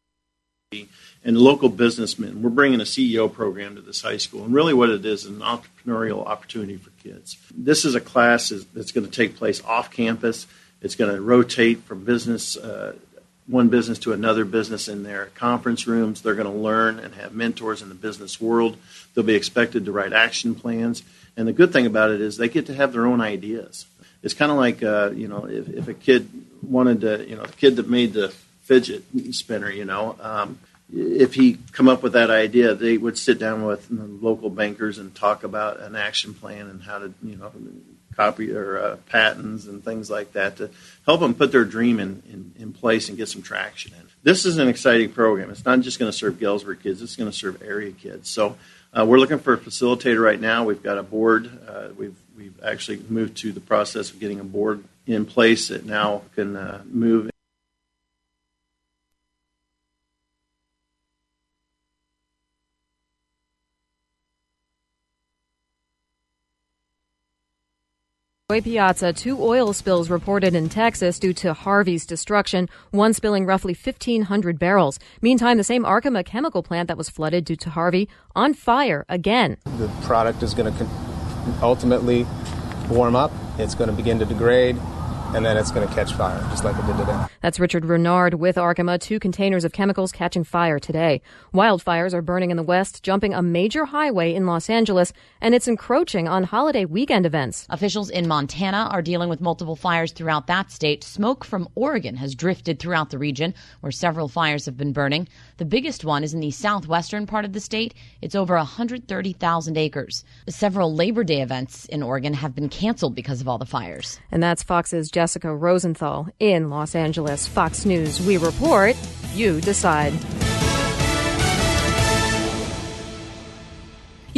and local businessmen, we're bringing a CEO program to this high school. And really what it is an entrepreneurial opportunity for kids. This is a class that's going to take place off campus. It's going to rotate from one business to another business in their conference rooms. They're going to learn and have mentors in the business world. They'll be expected to write action plans. And the good thing about it is they get to have their own ideas. It's kind of like, if a kid wanted to, the kid that made the fidget spinner, if he come up with that idea, they would sit down with local bankers and talk about an action plan and how to, copy or patents and things like that to help them put their dream in place and get some traction in. This is an exciting program. It's not just going to serve Galesburg kids. It's going to serve area kids. So we're looking for a facilitator right now. We've got a board. We've actually moved to the process of getting a board in place that now can move. Piazza, 2 oil spills reported in Texas due to Harvey's destruction, one spilling roughly 1,500 barrels. Meantime, the same Arkema chemical plant that was flooded due to Harvey on fire again. The product is going to ultimately warm up. It's going to begin to degrade, and then it's going to catch fire, just like it did today. That's Richard Renard with Arkema. 2 containers of chemicals catching fire today. Wildfires are burning in the west, jumping a major highway in Los Angeles, and it's encroaching on holiday weekend events. Officials in Montana are dealing with multiple fires throughout that state. Smoke from Oregon has drifted throughout the region, where several fires have been burning. The biggest one is in the southwestern part of the state. It's over 130,000 acres. Several Labor Day events in Oregon have been canceled because of all the fires. And that's Fox's Jessica Rosenthal in Los Angeles. Fox News, we report, you decide.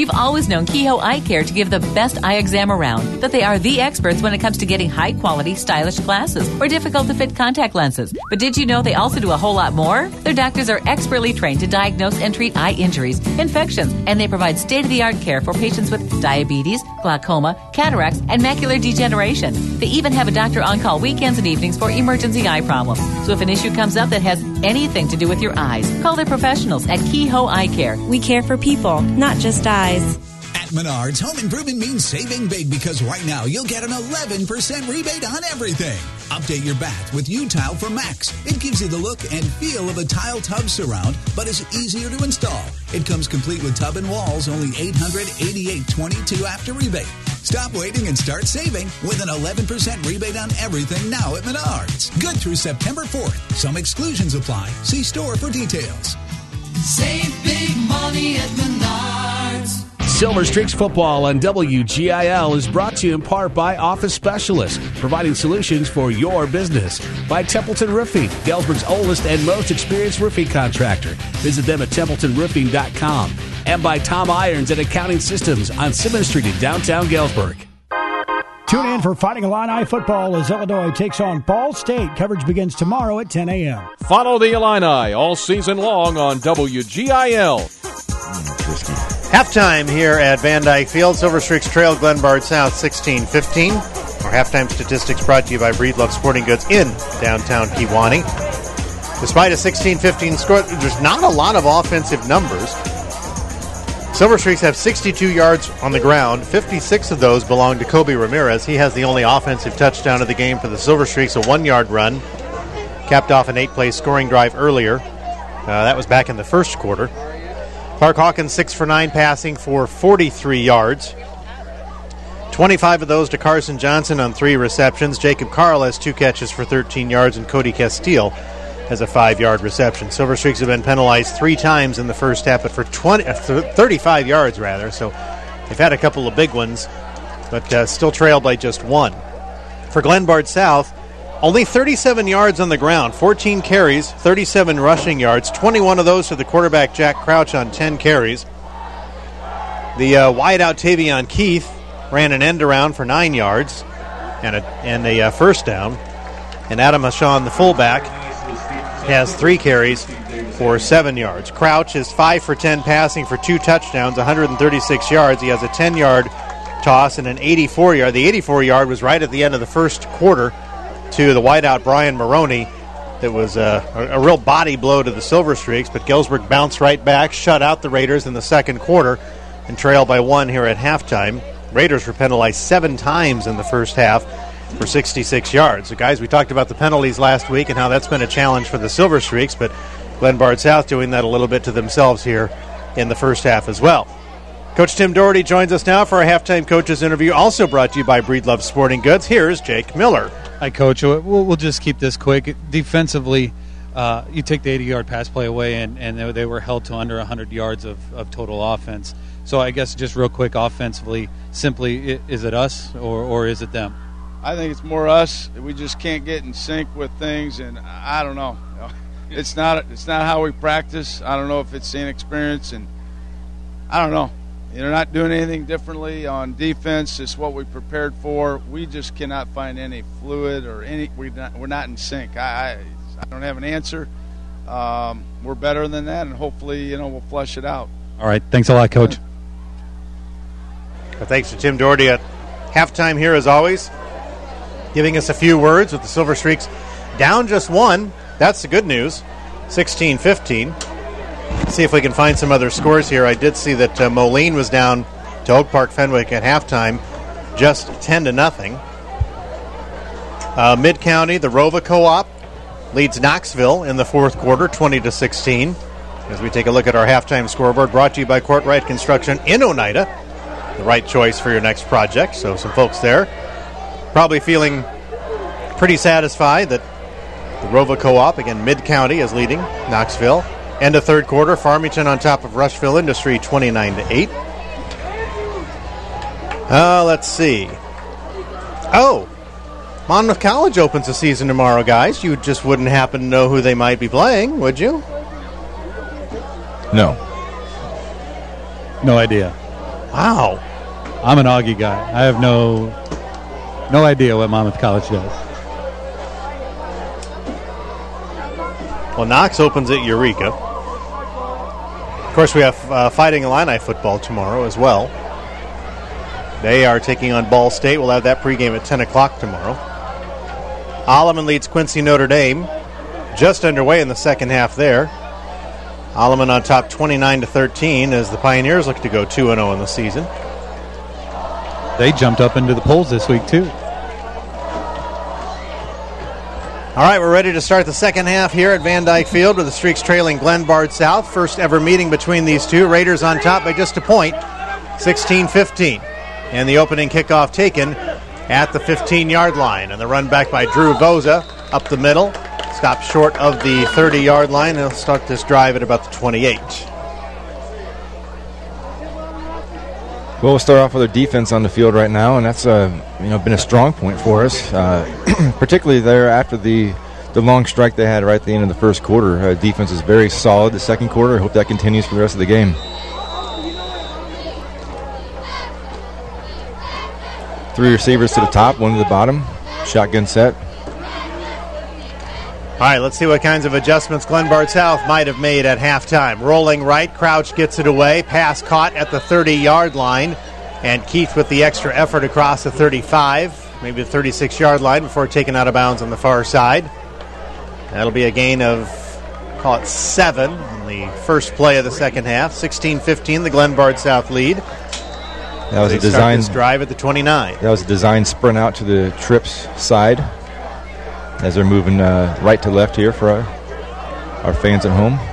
You've always known Kehoe Eye Care to give the best eye exam around, that they are the experts when it comes to getting high-quality, stylish glasses or difficult-to-fit contact lenses. But did you know they also do a whole lot more? Their doctors are expertly trained to diagnose and treat eye injuries, infections, and they provide state-of-the-art care for patients with diabetes, glaucoma, cataracts, and macular degeneration. They even have a doctor on call weekends and evenings for emergency eye problems. So if an issue comes up that has anything to do with your eyes, call their professionals at Kehoe Eye Care. We care for people, not just eyes. At Menards, home improvement means saving big because right now you'll get an 11% rebate on everything. Update your bath with U-Tile from Max. It gives you the look and feel of a tile tub surround, but is easier to install. It comes complete with tub and walls, only $888.22 after rebate. Stop waiting and start saving with an 11% rebate on everything now at Menards. Good through September 4th. Some exclusions apply. See store for details. Save big money at Menards. Silver Streaks Football on WGIL is brought to you in part by Office Specialists, providing solutions for your business. By Templeton Roofing, Galesburg's oldest and most experienced roofing contractor. Visit them at templetonroofing.com. And by Tom Irons and Accounting Systems on Simmons Street in downtown Galesburg. Tune in for Fighting Illini football as Illinois takes on Ball State. Coverage begins tomorrow at 10 a.m. Follow the Illini all season long on WGIL. Halftime here at Van Dyke Field. Silver Streaks trail Glenbard South 16-15. Our halftime statistics brought to you by Breedlove Sporting Goods in downtown Kewanee. Despite a 16-15 score, there's not a lot of offensive numbers. Silver Streaks have 62 yards on the ground. 56 of those belong to Kobe Ramirez. He has the only offensive touchdown of the game for the Silver Streaks, a 1-yard run. Capped off an 8-play scoring drive earlier. That was back in the first quarter. Clark Hawkins 6 for 9 passing for 43 yards. 25 of those to Carson Johnson on 3 receptions. Jacob Carl has 2 catches for 13 yards, and Cody Castile has a 5-yard reception. Silver Streaks have been penalized 3 times in the first half, but for 35 yards rather. So they've had a couple of big ones, but still trailed by just 1. For Glenbard South, only 37 yards on the ground, 14 carries, 37 rushing yards, 21 of those to the quarterback Jack Crouch on 10 carries. The wideout Tavion Keith ran an end around for 9 yards and a first down. And Adam Hashan, the fullback, has 3 carries for 7 yards. Crouch is 5 for 10 passing for 2 touchdowns, 136 yards. He has a 10-yard toss and an 84-yard. The 84-yard was right at the end of the first quarter to the wideout Brian Maroney. That was a real body blow to the Silver Streaks, but Galesburg bounced right back, shut out the Raiders in the second quarter, and trailed by 1 here at halftime. Raiders were penalized 7 times in the first half for 66 yards. So, guys, we talked about the penalties last week and how that's been a challenge for the Silver Streaks, but Glenbard South doing that a little bit to themselves here in the first half as well. Coach Tim Doherty joins us now for a halftime coaches interview, also brought to you by Breedlove Sporting Goods. Here's Jake Miller. Hi, Coach. We'll just keep this quick. Defensively, you take the 80-yard pass play away, and they were held to under 100 yards of total offense. So I guess just real quick, offensively, simply, is it us or is it them? I think it's more us. We just can't get in sync with things, and I don't know. It's not how we practice. I don't know if it's inexperience, and I don't know. They're not doing anything differently on defense. It's what we prepared for. We just cannot find any fluid or we're not in sync. I don't have an answer. We're better than that, and hopefully, we'll flush it out. All right. Thanks a lot, Coach. Well, thanks to Tim Doherty at halftime here, as always, giving us a few words with the Silver Streaks down just 1. That's the good news, 16-15. See if we can find some other scores here. I did see that Moline was down to Oak Park Fenwick at halftime, just 10-0. Mid-County, the Rova Co-op leads Knoxville in the fourth quarter, 20-16. As we take a look at our halftime scoreboard, brought to you by Courtright Construction in Oneida. The right choice for your next project. So some folks there probably feeling pretty satisfied that the Rova Co-op, again, Mid-County, is leading Knoxville. End of third quarter, Farmington on top of Rushville Industry, 29-8. Let's see. Monmouth College opens the season tomorrow, guys. You just wouldn't happen to know who they might be playing, would you? No. No idea. Wow. I'm an Augie guy. I have no idea what Monmouth College does. Well, Knox opens at Eureka. Of course, we have Fighting Illini football tomorrow as well. They are taking on Ball State. We'll have that pregame at 10 o'clock tomorrow. Alleman leads Quincy Notre Dame. Just underway in the second half there. Alleman on top 29-13 as the Pioneers look to go 2-0 in the season. They jumped up into the polls this week, too. All right, we're ready to start the second half here at Van Dyke Field with the Streaks trailing Glenbard South. First ever meeting between these two. Raiders on top by just a point, 16-15. And the opening kickoff taken at the 15-yard line. And the run back by Drew Voza up the middle. Stopped short of the 30-yard line. They'll start this drive at about the 28. Well, we'll start off with our defense on the field right now, and that's been a strong point for us, particularly there after the long strike they had right at the end of the first quarter. Defense is very solid the second quarter. I hope that continues for the rest of the game. Three receivers to the top, one to the bottom. Shotgun set. All right, let's see what kinds of adjustments Glenbard South might have made at halftime. Rolling right, Crouch gets it away. Pass caught at the 30-yard line. And Keith with the extra effort across the 35, maybe the 36-yard line before taken out of bounds on the far side. That'll be a gain of, call it 7 on the first play of the second half. 16-15, the Glenbard South lead. That was a design this drive at the 29. That was a design sprint out to the Trips side as they're moving right to left here for our fans at home.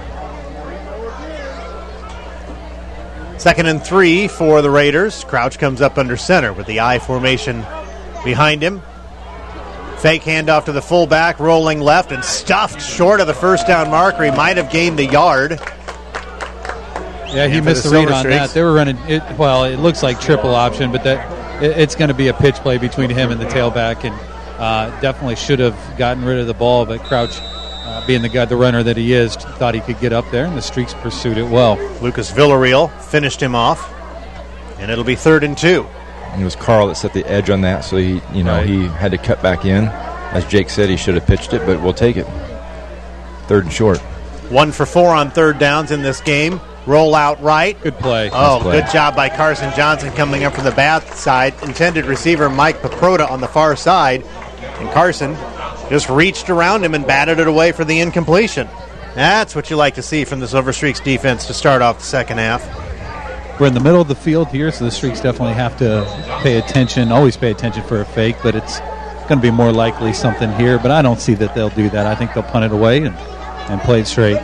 2nd and 3 for the Raiders. Crouch comes up under center with the I formation behind him. Fake handoff to the fullback, rolling left and stuffed short of the first down marker. He might have gained a yard. Yeah, he missed the read on that. They were running it. Well, it looks like triple option, but it's going to be a pitch play between him and the tailback, and definitely should have gotten rid of the ball. But Crouch, being the runner that he is, thought he could get up there, and the Streaks pursued it well. Lucas Villarreal finished him off, and it'll be 3rd and 2. And it was Carl that set the edge on that, so he had to cut back in. As Jake said, he should have pitched it, but we'll take it. 3rd and short. 1 for 4 on third downs in this game. Roll out right. Good play. Oh, good job by Carson Johnson coming up from the back side. Intended receiver Mike Paprota on the far side. And Carson just reached around him and batted it away for the incompletion. That's what you like to see from the Silver Streaks defense to start off the second half. We're in the middle of the field here, so the Streaks definitely have to pay attention, always pay attention for a fake, but it's going to be more likely something here. But I don't see that they'll do that. I think they'll punt it away and play it straight.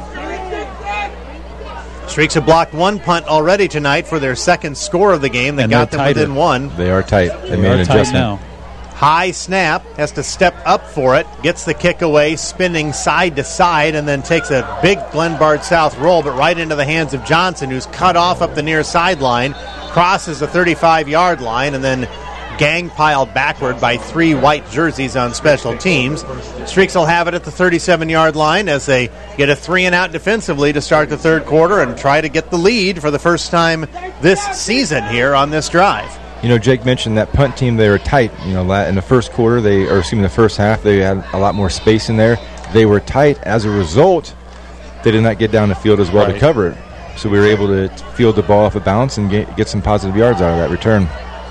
Streaks have blocked one punt already tonight for their second score of the game. That got them within one. They are tight. They made an adjustment now. High snap, has to step up for it, gets the kick away, spinning side to side, and then takes a big Glenbard South roll, but right into the hands of Johnson, who's cut off up the near sideline, crosses the 35-yard line, and then gang piled backward by 3 white jerseys on special teams. Streaks will have it at the 37-yard line as they get a 3-and-out defensively to start the third quarter and try to get the lead for the first time this season here on this drive. Jake mentioned that punt team, they were tight. In the first quarter, the first half, they had a lot more space in there. They were tight. As a result, they did not get down the field as well to cover it. So we were able to field the ball off a bounce and get some positive yards out of that return.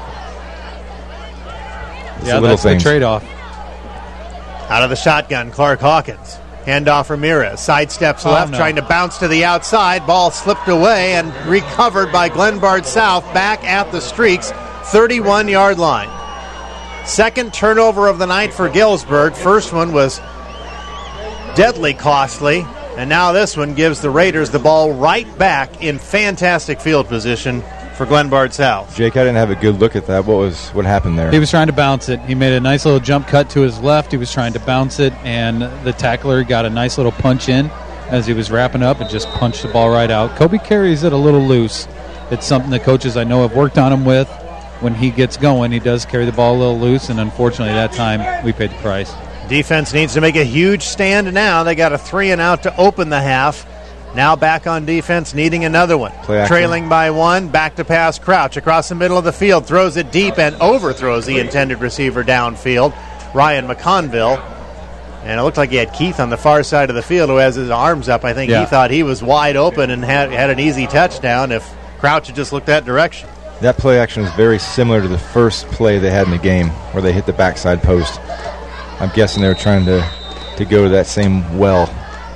That's the trade-off. Out of the shotgun, Clark Hawkins. Handoff Ramirez. Sidesteps left, trying to bounce to the outside. Ball slipped away and recovered by Glenbard South back at the Streaks. 31-yard line. Second turnover of the night for Galesburg. First one was deadly costly, and now this one gives the Raiders the ball right back in fantastic field position for Glenbard South. Jake, I didn't have a good look at that. What happened there? He was trying to bounce it. He made a nice little jump cut to his left. He was trying to bounce it, and the tackler got a nice little punch in as he was wrapping up and just punched the ball right out. Kobe carries it a little loose. It's something the coaches I know have worked on him with. When he gets going, he does carry the ball a little loose, and unfortunately that time we paid the price. Defense needs to make a huge stand now. They got a 3-and-out to open the half. Now back on defense, needing another one. Trailing by one, back to pass Crouch across the middle of the field, throws it deep and overthrows the intended receiver downfield, Ryan McConville. And it looked like he had Keith on the far side of the field who has his arms up. I think he thought he was wide open and had an easy touchdown if Crouch had just looked that direction. That play action is very similar to the first play they had in the game where they hit the backside post. I'm guessing they were trying to go to that same well.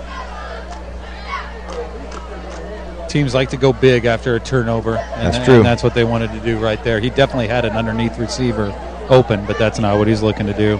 Teams like to go big after a turnover. That's true. And that's what they wanted to do right there. He definitely had an underneath receiver open, but that's not what he's looking to do.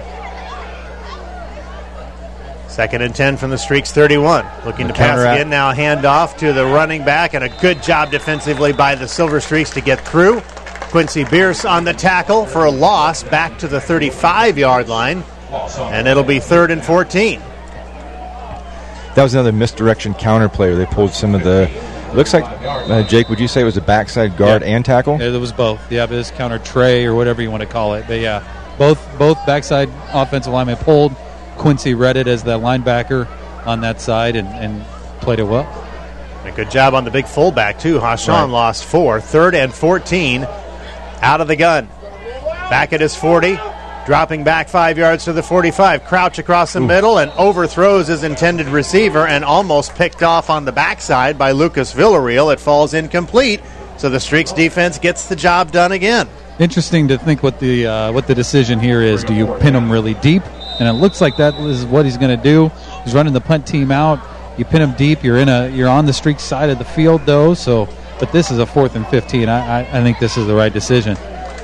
2nd and 10 from the Streaks 31. Looking to pass again. Now hand off to the running back, and a good job defensively by the Silver Streaks to get through. Quincy Bierce on the tackle for a loss back to the 35-yard line, and it'll be 3rd and 14. That was another misdirection counter play. They pulled some of the... Looks like, Jake, would you say it was a backside guard and tackle? Yeah, it was both. Yeah, but it's counter tray or whatever you want to call it. But, yeah, both backside offensive linemen pulled. Quincy read it as the linebacker on that side and played it well. And a good job on the big fullback, too. Hashan lost 4. 3rd and 14 out of the gun. Back at his 40. Dropping back 5 yards to the 45. Crouch across the middle and overthrows his intended receiver and almost picked off on the backside by Lucas Villarreal. It falls incomplete, so the Streaks defense gets the job done again. Interesting to think what the decision here is. Do you pin him really deep? And it looks like that is what he's going to do. He's running the punt team out. You pin him deep. You're on the Streaks side of the field, though. But this is a 4th and 15. I think this is the right decision.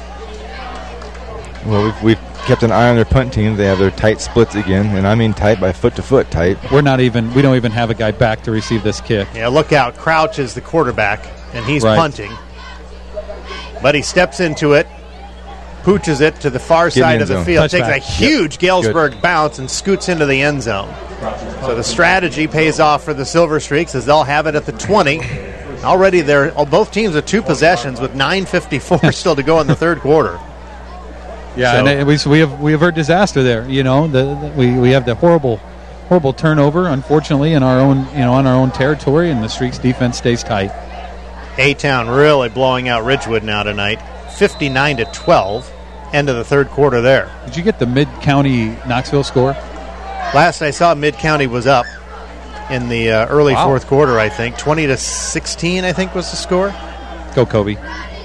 Well, we've kept an eye on their punt team. They have their tight splits again, and I mean tight by foot-to-foot tight. We don't even have a guy back to receive this kick. Yeah, look out. Crouch is the quarterback, and he's punting. But he steps into it, pooches it to the far side of the field, takes a huge Galesburg bounce and scoots into the end zone. So the strategy pays off for the Silver Streaks as they'll have it at the 20. Already both teams with 2 possessions with 9:54 still to go in the third quarter. Yeah, and we have heard disaster there. You know, we have the horrible turnover, unfortunately, in our own territory, and the Streaks defense stays tight. A-Town really blowing out Ridgewood now tonight, 59-12. End of the third quarter there. Did you get the Mid-County Knoxville score? Last I saw, Mid-County was up in the early fourth quarter. I think 20-16. I think was the score. Go Kobe.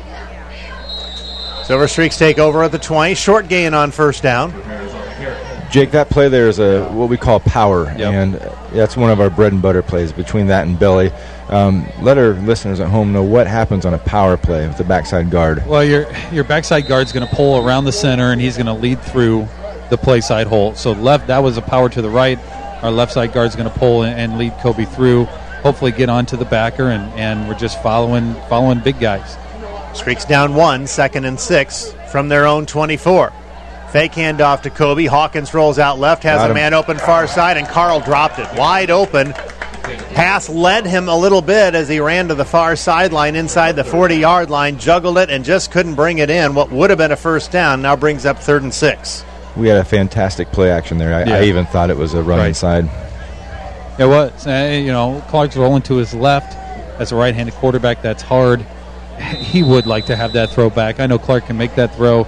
Silver Streaks take over at the 20. Short gain on first down. Jake, that play there is what we call power, and that's one of our bread and butter plays between that and belly. Let our listeners at home know what happens on a power play with the backside guard. Well, your backside guard's going to pull around the center, and he's going to lead through the play side hole. So that was a power to the right. Our left side guard's going to pull and lead Kobe through, hopefully get onto the backer, and we're just following big guys. Streaks down 1, 2nd and 6 from their own 24. Fake handoff to Kobe. Hawkins rolls out left, has a man open far side, and Carl dropped it. Wide open. Pass led him a little bit as he ran to the far sideline inside the 40-yard line, juggled it, and just couldn't bring it in. What would have been a first down now brings up 3rd and 6. We had a fantastic play action there. I even thought it was a run inside. It was. Clark's rolling to his left. As a right-handed quarterback, that's hard. He would like to have that throw back. I know Clark can make that throw,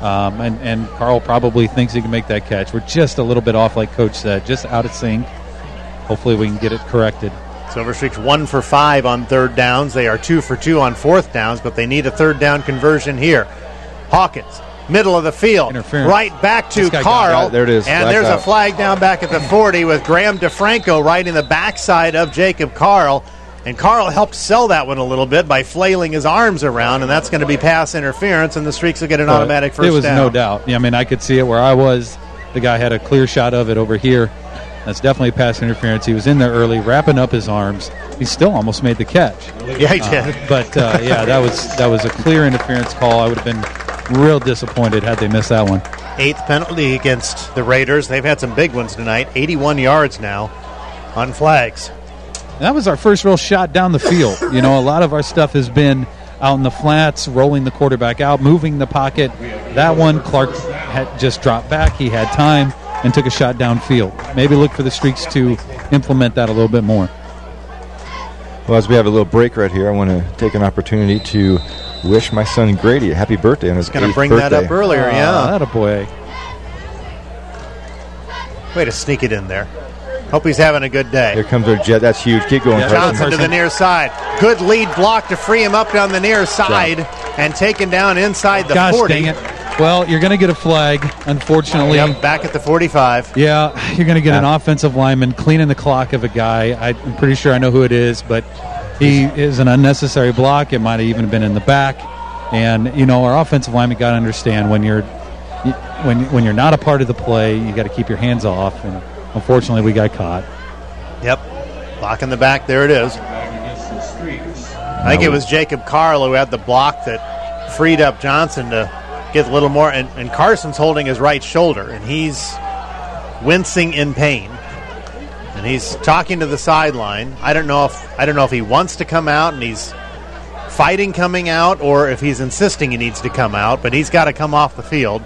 and Carl probably thinks he can make that catch. We're just a little bit off, like Coach said, just out of sync. Hopefully we can get it corrected. Silver Streaks 1 for 5 on third downs. They are 2 for 2 on fourth downs, but they need a third down conversion here. Hawkins, middle of the field, right back to Carl. There it is. And there's a flag down back at the 40 with Graham DeFranco right in the backside of Jacob Carl. And Carl helped sell that one a little bit by flailing his arms around, and that's going to be pass interference, and the Streaks will get an automatic first down. It was no doubt. I mean, I could see it where I was. The guy had a clear shot of it over here. That's definitely pass interference. He was in there early, wrapping up his arms. He still almost made the catch. Yeah, he did. That was a clear interference call. I would have been real disappointed had they missed that one. 8th penalty against the Raiders. They've had some big ones tonight. 81 yards now on flags. That was our first real shot down the field. A lot of our stuff has been out in the flats, rolling the quarterback out, moving the pocket. That one, Clark had just dropped back. He had time and took a shot downfield. Maybe look for the Streaks to implement that a little bit more. Well, as we have a little break right here, I want to take an opportunity to wish my son Grady a happy birthday on his 8th birthday. Going to bring that up earlier, yeah. Attaboy. Way to sneak it in there. Hope he's having a good day. Here comes our jet. That's huge. Keep going. Johnson to the near side. Good lead block to free him up down the near side and taken down inside the 40. Dang it. Well, you're going to get a flag, unfortunately. Yep, back at the 45. Yeah, you're going to get an offensive lineman cleaning the clock of a guy. I'm pretty sure I know who it is, but he is an unnecessary block. It might have even been in the back. And, you know, our offensive lineman got to understand when you're not a part of the play, you got to keep your hands off. And unfortunately, we got caught. Yep. Block in the back. There it is. I think it was Jacob Carl who had the block that freed up Johnson to get a little more. And Carson's holding his right shoulder, and he's wincing in pain. And he's talking to the sideline. I don't know if he wants to come out and he's fighting coming out, or if he's insisting he needs to come out, but he's got to come off the field.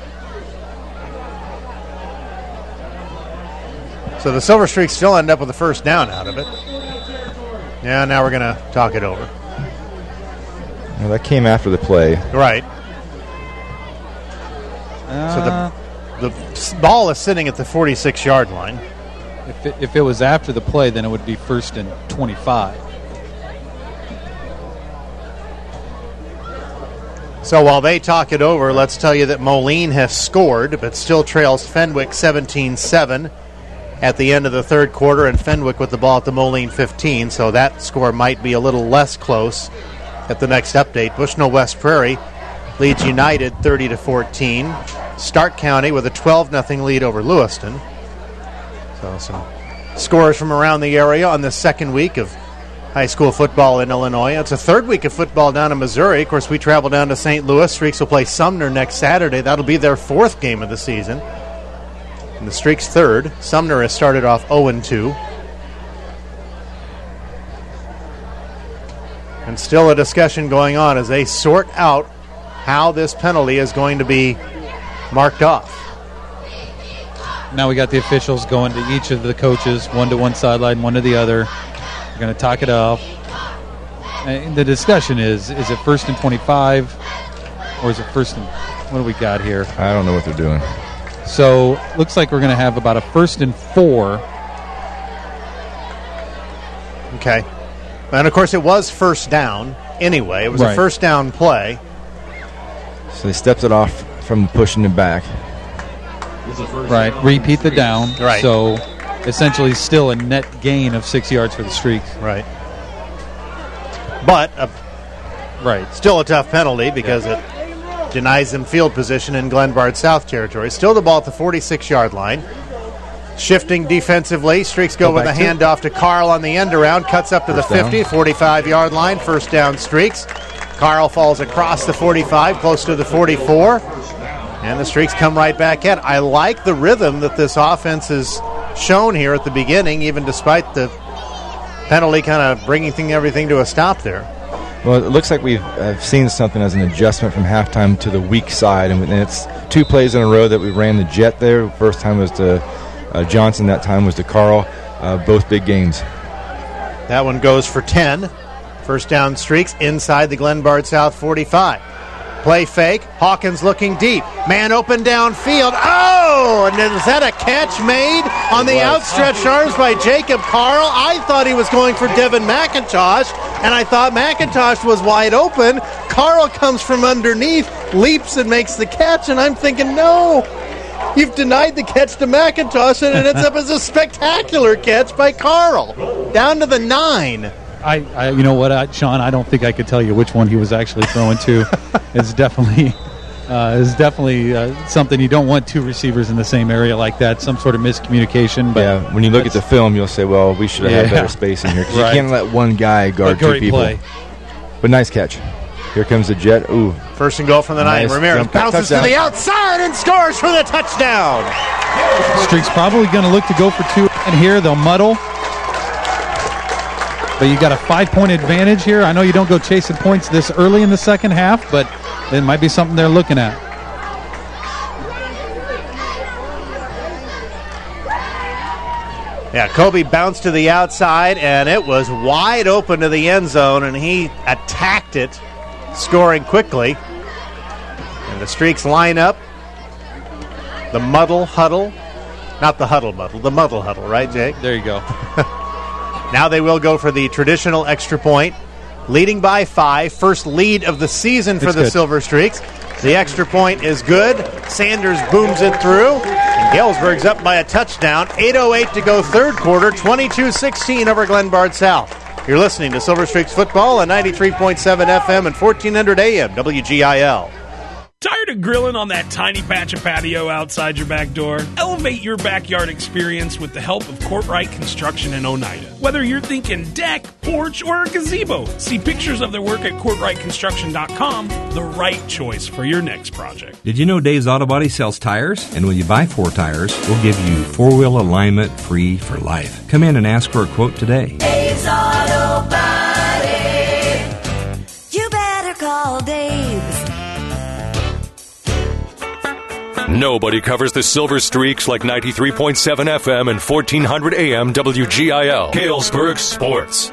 So the Silver Streaks still end up with a first down out of it. Yeah, now we're going to talk it over. Well, that came after the play. Right. So the ball is sitting at the 46-yard line. If it was after the play, then it would be 1st and 25. So while they talk it over, let's tell you that Moline has scored, but still trails Fenwick 17-7 at the end of the third quarter, and Fenwick with the ball at the Moline 15, so that score might be a little less close at the next update. Bushnell West Prairie leads United 30-14. Stark County with a 12-0 lead over Lewiston. So some scores from around the area on the second week of high school football in Illinois. It's a third week of football down in Missouri. Of course, we travel down to St. Louis. Streaks will play Sumner next Saturday. That'll be their fourth game of the season. And the Streaks third. Sumner has started off 0-2. And still a discussion going on as they sort out how this penalty is going to be marked off. Now we got the officials going to each of the coaches, one to one sideline, one to the other. We're going to talk it off. And the discussion is it 1st and 25 or is it 1st and what do we got here? I don't know what they're doing. So looks like we're going to have about a 1st and 4. Okay. And of course it was first down anyway. It was a first down play. So they stepped it off from pushing it back. Right. Repeat the down. Right. So essentially still a net gain of 6 yards for the Streaks. Right. But still a tough penalty because it denies them field position in Glenbard South territory. Still the ball at the 46-yard line. Shifting defensively, Streaks go with a handoff to Carl on the end around, cuts up to the 50, 45-yard line, first down Streaks. Carl falls across the 45, close to the 44, and the Streaks come right back in. I like the rhythm that this offense has shown here at the beginning, even despite the penalty kind of bringing everything to a stop there. Well, it looks like we've seen something as an adjustment from halftime to the weak side, and it's 2 plays in a row that we ran the jet there. First time was to Johnson, that time was to Carl. Both big gains. That one goes for 10. First down Streaks inside the Glenbard South 45. Play fake. Hawkins looking deep. Man open downfield. Oh! And is that a catch made on the outstretched arms by Jacob Carl? I thought he was going for Devin McIntosh, and I thought McIntosh was wide open. Carl comes from underneath, leaps and makes the catch, and I'm thinking, no. You've denied the catch to McIntosh, and it ends up as a spectacular catch by Carl. Down to the 9. I you know what, Sean? I don't think I could tell you which one he was actually throwing to. It's definitely something you don't want 2 receivers in the same area like that. Some sort of miscommunication. But yeah, when you look at the film, you'll say, "Well, we should have had better space in here." Because you can't let one guy guard 2 people. Play. But nice catch. Here comes the jet. Ooh, first and goal from the 9. Ramirez bounces to the outside and scores for the touchdown. Streaks probably going to look to go for 2 in here. They'll muddle. But you got a 5-point advantage here. I know you don't go chasing points this early in the second half, but it might be something they're looking at. Yeah, Kobe bounced to the outside, and it was wide open to the end zone, and he attacked it, scoring quickly. And the Streaks line up. The muddle huddle. Not the huddle muddle, the muddle huddle, right, Jake? There you go. Now they will go for the traditional extra point. Leading by 5. First lead of the season for the Silver Streaks. The extra point is good. Sanders booms it through. And Galesburg's up by a touchdown. 8:08 to go third quarter. 22-16 over Glenbard South. You're listening to Silver Streaks football on 93.7 FM and 1400 AM WGIL. Tired of grilling on that tiny patch of patio outside your back door? Elevate your backyard experience with the help of Courtright Construction in Oneida. Whether you're thinking deck, porch, or a gazebo, see pictures of their work at CourtrightConstruction.com, the right choice for your next project. Did you know Dave's Auto Body sells tires? And when you buy 4 tires, we'll give you 4-wheel alignment free for life. Come in and ask for a quote today. Dave's Auto Body. You better call Dave's. Nobody covers the Silver Streaks like 93.7 FM and 1400 AM WGIL. Galesburg Sports.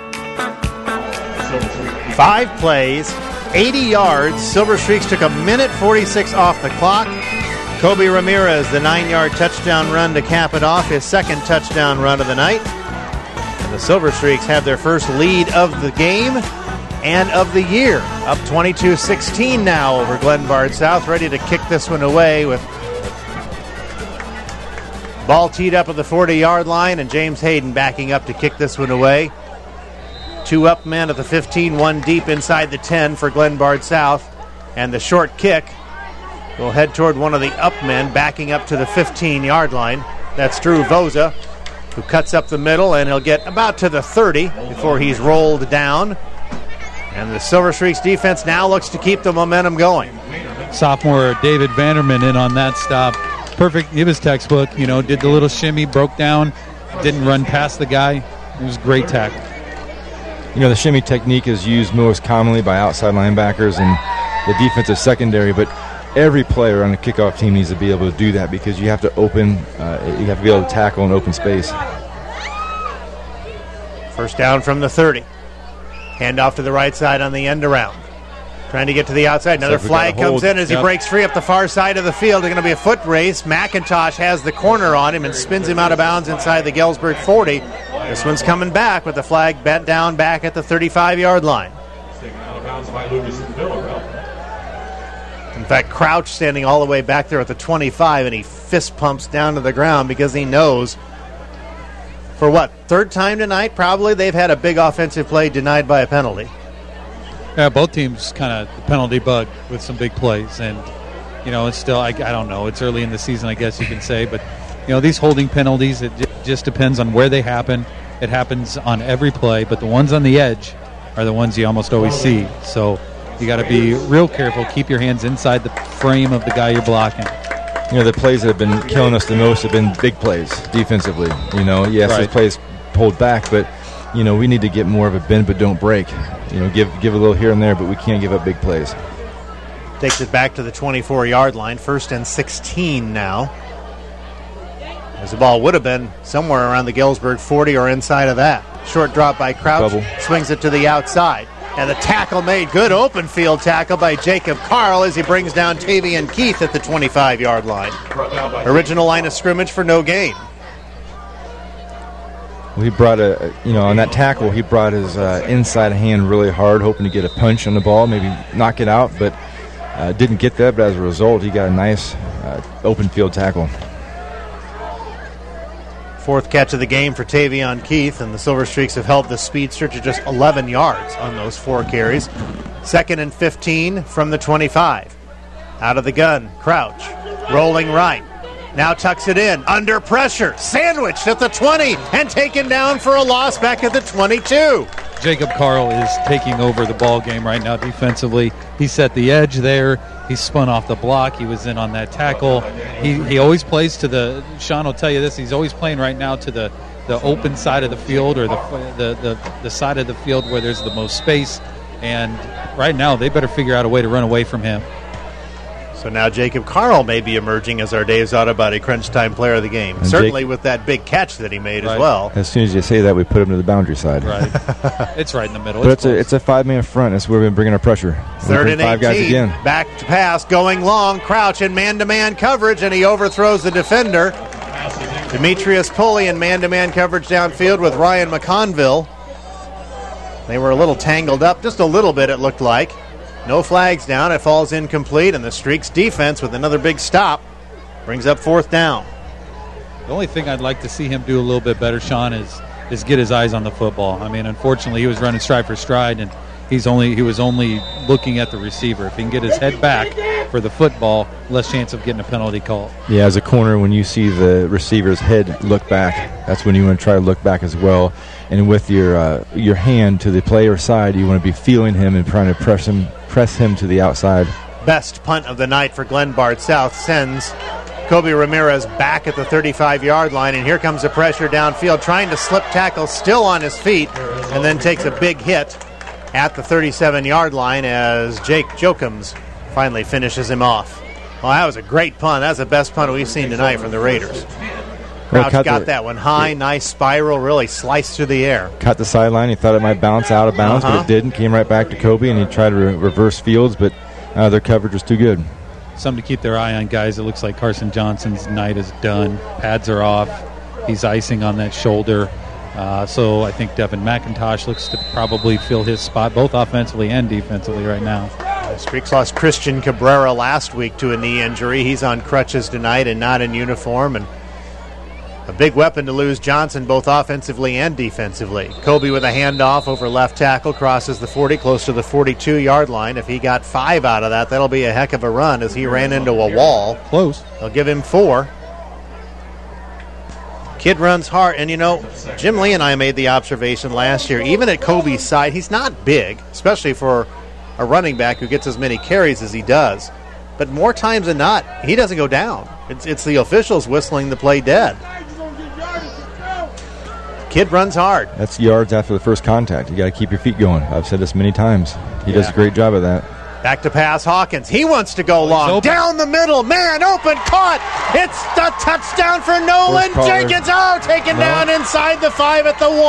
5 plays, 80 yards. Silver Streaks took 1:46 off the clock. Kobe Ramirez, the 9-yard touchdown run to cap it off, his second touchdown run of the night. And the Silver Streaks have their first lead of the game and of the year. Up 22-16 now over Glenbard South, ready to kick this one away with ball teed up at the 40-yard line, and James Hayden backing up to kick this one away. 2 up men at the 15, 1 deep inside the 10 for Glenbard South, and the short kick will head toward one of the up men backing up to the 15-yard line. That's Drew Voza, who cuts up the middle, and he'll get about to the 30 before he's rolled down. And the Silver Streaks defense now looks to keep the momentum going. Sophomore David Vanderman in on that stop. Perfect. It was textbook. Did the little shimmy, broke down, didn't run past the guy. It was great tackle. The shimmy technique is used most commonly by outside linebackers and the defensive secondary, but every player on the kickoff team needs to be able to do that because you have to you have to be able to tackle in open space. First down from the 30. Hand off to the right side on the end around. Trying to get to the outside. Another flag comes in as he breaks free up the far side of the field. There's going to be a foot race. McIntosh has the corner on him and spins him out of bounds inside the Galesburg 40. This one's coming back with the flag bent down back at the 35-yard line. In fact, Crouch standing all the way back there at the 25, and he fist pumps down to the ground because he knows for what, third time tonight probably, they've had a big offensive play denied by a penalty. Yeah, both teams kind of the penalty bug with some big plays. And, it's still, I don't know, it's early in the season, I guess you can say. But, these holding penalties, it just depends on where they happen. It happens on every play, but the ones on the edge are the ones you almost always see. So you got to be real careful. Keep your hands inside the frame of the guy you're blocking. The plays that have been killing us the most have been big plays defensively. Yes, Right. those plays pulled back, but, we need to get more of a bend but don't break. Give a little here and there, but we can't give up big plays. Takes it back to the 24-yard line. 1st and 16 now. As the ball would have been somewhere around the Galesburg 40 or inside of that. Short drop by Crouch. Bubble. Swings it to the outside. And the tackle made. Good open field tackle by Jacob Carl as he brings down Tavian Keith at the 25-yard line. Original line of scrimmage for no gain. Well, he brought on that tackle, he brought his inside hand really hard, hoping to get a punch on the ball, maybe knock it out, but didn't get that. But as a result, he got a nice open field tackle. 4th catch of the game for Tavion Keith, and the Silver Streaks have held the speedster to just 11 yards on those 4 carries. 2nd and 15 from the 25. Out of the gun, Crouch, rolling right. Now tucks it in, under pressure, sandwiched at the 20, and taken down for a loss back at the 22. Jacob Carl is taking over the ball game right now defensively. He set the edge there. He spun off the block. He was in on that tackle. He always plays to the, Sean will tell you this, he's always playing right now to the open side of the field or the side of the field where there's the most space. And right now they better figure out a way to run away from him. So now Jacob Carl may be emerging as our Dave's Auto Body Crunch Time Player of the Game. And Certainly with that big catch that he made as well. As soon as you say that, we put him to the boundary side. Right. It's right in the middle. But it's a 5-man front. That's where we've been bringing our pressure. Third and 5 guys 18. again. Back to pass, going long. Crouch in man-to-man coverage, and he overthrows the defender. Demetrius Pulley in man-to-man coverage downfield with Ryan McConville. They were a little tangled up, just a little bit it looked like. No flags down. It falls incomplete, and the Streaks defense with another big stop brings up 4th down. The only thing I'd like to see him do a little bit better, Sean, is get his eyes on the football. I mean, unfortunately, he was running stride for stride, and he was only looking at the receiver. If he can get his head back for the football, less chance of getting a penalty call. Yeah, as a corner, when you see the receiver's head look back, that's when you want to try to look back as well. And with your hand to the player's side, you want to be feeling him and trying to press him to the outside. Best punt of the night for Glenbard South sends Kobe Ramirez back at the 35-yard line, and here comes the pressure downfield, trying to slip tackle, still on his feet, and then takes a big hit at the 37-yard line as Jake Jokums finally finishes him off. Well, that was a great punt. That's the best punt we've seen tonight from the Raiders. Crouch got that one high, nice spiral, really sliced through the air. Caught the sideline. He thought it might bounce out of bounds, but it didn't. Came right back to Kobe, and he tried to reverse fields, but their coverage was too good. Something to keep their eye on, guys. It looks like Carson Johnson's night is done. Pads are off. He's icing on that shoulder. So I think Devin McIntosh looks to probably fill his spot, both offensively and defensively right now. Streaks lost Christian Cabrera last week to a knee injury. He's on crutches tonight and not in uniform, and a big weapon to lose Johnson both offensively and defensively. Kobe with a handoff over left tackle, crosses the 40, close to the 42-yard line. If he got 5 out of that, that'll be a heck of a run as he ran into a wall. Close. They'll give him 4. Kid runs hard, and Jim Lee and I made the observation last year, even at Kobe's side, he's not big, especially for a running back who gets as many carries as he does. But more times than not, he doesn't go down. It's the officials whistling the play dead. Kid runs hard. That's yards after the first contact. You got to keep your feet going. I've said this many times. He does a great job of that. Back to pass, Hawkins. He wants to go long. Down the middle. Man open. Caught. It's the touchdown for Nolan Jenkins. Taken down inside the 5 at the 1.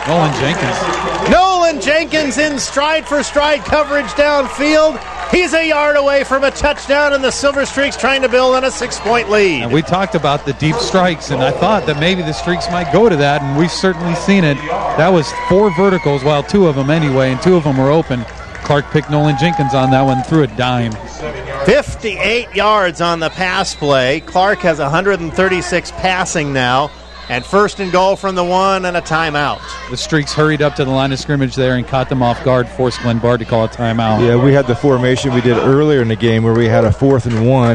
Nolan Jenkins in stride for stride coverage downfield. He's a yard away from a touchdown, and the Silver Streaks trying to build on a 6-point lead. And we talked about the deep strikes, and I thought that maybe the Streaks might go to that, and we've certainly seen it. That was 4 verticals, well, 2 of them anyway, and 2 of them were open. Clark picked Nolan Jenkins on that one, threw a dime. 58 yards on the pass play. Clark has 136 passing now. And 1st and goal from the 1 and a timeout. The Streaks hurried up to the line of scrimmage there and caught them off guard, forced Glenbard to call a timeout. Yeah, we had the formation we did earlier in the game where we had a 4th and 1,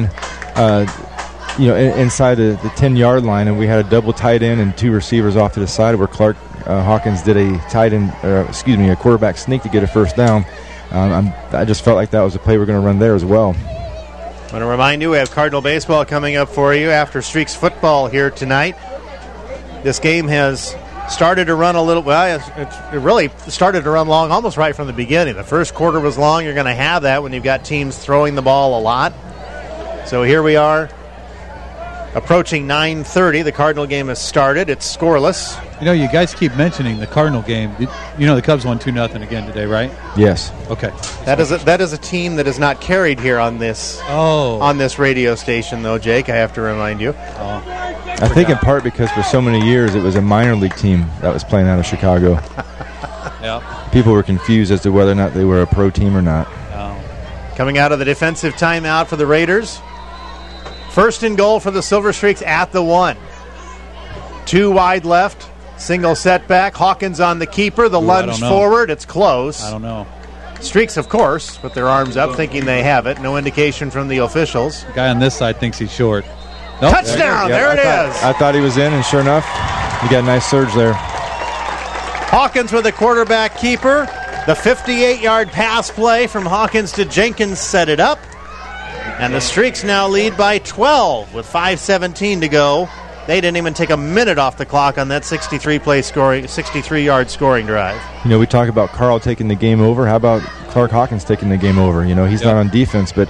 inside the 10-yard line, and we had a double tight end and 2 receivers off to the side where Clark Hawkins did a quarterback sneak to get a first down. I just felt like that was a play we're going to run there as well. I want to remind you we have Cardinal baseball coming up for you after Streaks football here tonight. This game has started to run a little, it really started to run long almost right from the beginning. The first quarter was long. You're going to have that when you've got teams throwing the ball a lot. So here we are approaching 9:30. The Cardinal game has started. It's scoreless. You guys keep mentioning the Cardinal game. The Cubs won 2-0 again today, right? Yes. Okay. That is a team that is not carried here on this radio station, though, Jake. I have to remind you. I think in part because for so many years it was a minor league team that was playing out of Chicago. Yeah. People were confused as to whether or not they were a pro team or not. Coming out of the defensive timeout for the Raiders. 1st and goal for the Silver Streaks at the 1. 2 wide left. Single setback. Hawkins on the keeper. The lunge forward. It's close. I don't know. Streaks, of course, put their arms up thinking they have it. No indication from the officials. The guy on this side thinks he's short. Nope. Touchdown! There it is. I thought he was in, and sure enough, he got a nice surge there. Hawkins with a quarterback keeper. The 58-yard pass play from Hawkins to Jenkins set it up. And the Streaks now lead by 12 with 5:17 to go. They didn't even take a minute off the clock on that 63-yard scoring drive. We talk about Carl taking the game over. How about Clark Hawkins taking the game over? He's not on defense, but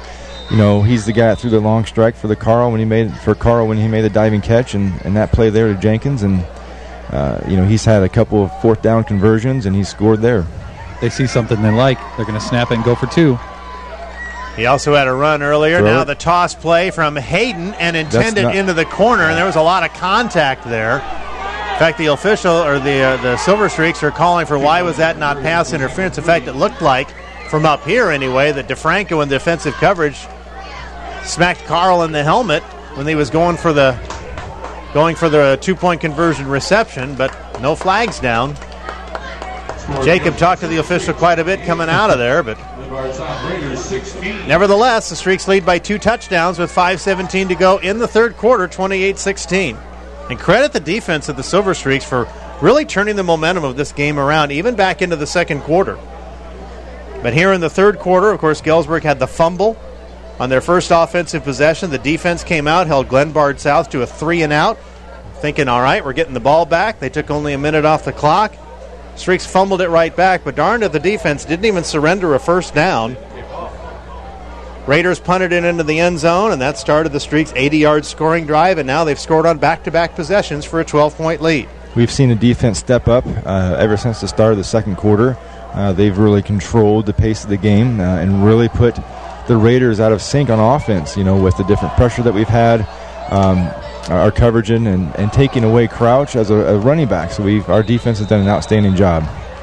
he's the guy that threw the long strike for Carl when he made the diving catch, and that play there to Jenkins, and he's had a couple of fourth down conversions, and he scored there. They see something they like, they're going to snap it and go for 2. He also had a run earlier. Now the toss play from Hayden and intended into the corner, and there was a lot of contact there. In fact, the official, or the Silver Streaks, are calling for why was that not pass interference. In fact, it looked like, from up here anyway, that DeFranco in defensive coverage smacked Carl in the helmet when he was going for the 2-point conversion reception, but no flags down. Jacob talked to the official quite a bit coming out of there, but nevertheless, the Streaks lead by 2 touchdowns with 5:17 to go in the third quarter, 28-16. And credit the defense of the Silver Streaks for really turning the momentum of this game around, even back into the second quarter. But here in the third quarter, of course, Galesburg had the fumble on their first offensive possession. The defense came out, held Glenbard South to a 3-and-out, thinking, all right, we're getting the ball back. They took only a minute off the clock. Streaks fumbled it right back, but darned if the defense didn't even surrender a first down. Raiders punted it into the end zone, and that started the Streaks' 80-yard scoring drive, and now they've scored on back-to-back possessions for a 12-point lead. We've seen the defense step up ever since the start of the second quarter. They've really controlled the pace of the game and really put the Raiders out of sync on offense, with the different pressure that we've had, our coverage and taking away Crouch as a running back. So our defense has done an outstanding job.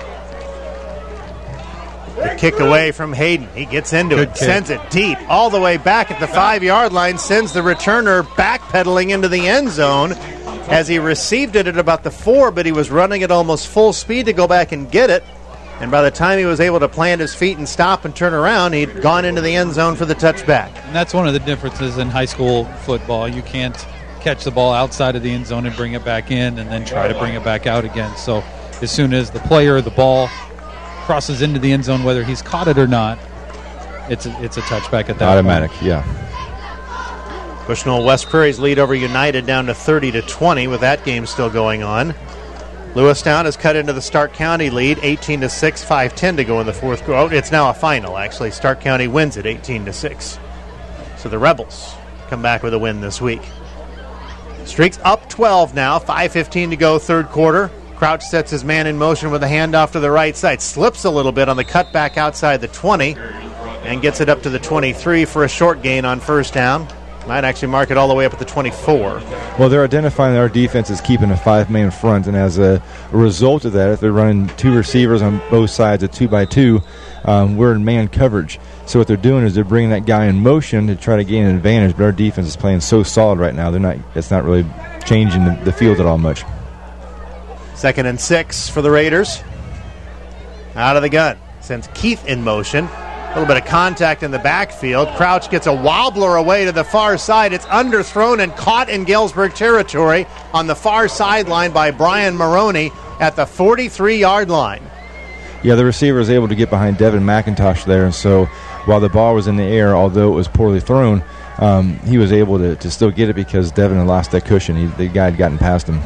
The kick away from Hayden. He gets into it, sends it deep, all the way back at the 5-yard line, sends the returner backpedaling into the end zone as he received it at about the 4, but he was running at almost full speed to go back and get it. And by the time he was able to plant his feet and stop and turn around, he'd gone into the end zone for the touchback. And that's one of the differences in high school football. You can't catch the ball outside of the end zone and bring it back in and then try to bring it back out again. So as soon as the player or the ball crosses into the end zone, whether he's caught it or not, it's a touchback at that automatic point. Yeah. Bushnell West Prairie's lead over United down to 30-20 with that game still going on. Lewistown has cut into the Stark County lead, 18-6, 5:10 to go in the fourth quarter. It's now a final, actually. Stark County wins it 18-6. So the Rebels come back with a win this week. Streaks up 12 now, 5:15 to go, third quarter. Crouch sets his man in motion with a handoff to the right side. Slips a little bit on the cutback outside the 20 and gets it up to the 23 for a short gain on first down. Might actually mark it all the way up at the 24. Well, they're identifying that our defense is keeping a 5-man front, and as a result of that, if they're running 2 receivers on both sides, a 2x2, we're in man coverage. So what they're doing is they're bringing that guy in motion to try to gain an advantage, but our defense is playing so solid right now, it's not really changing the field at all much. 2nd and 6 for the Raiders. Out of the gun. Sends Keith in motion. A little bit of contact in the backfield. Crouch gets a wobbler away to the far side. It's underthrown and caught in Galesburg territory on the far sideline by Brian Maroney at the 43-yard line. Yeah, the receiver was able to get behind Devin McIntosh there, and so while the ball was in the air, although it was poorly thrown, he was able to still get it because Devin had lost that cushion. The guy had gotten past him.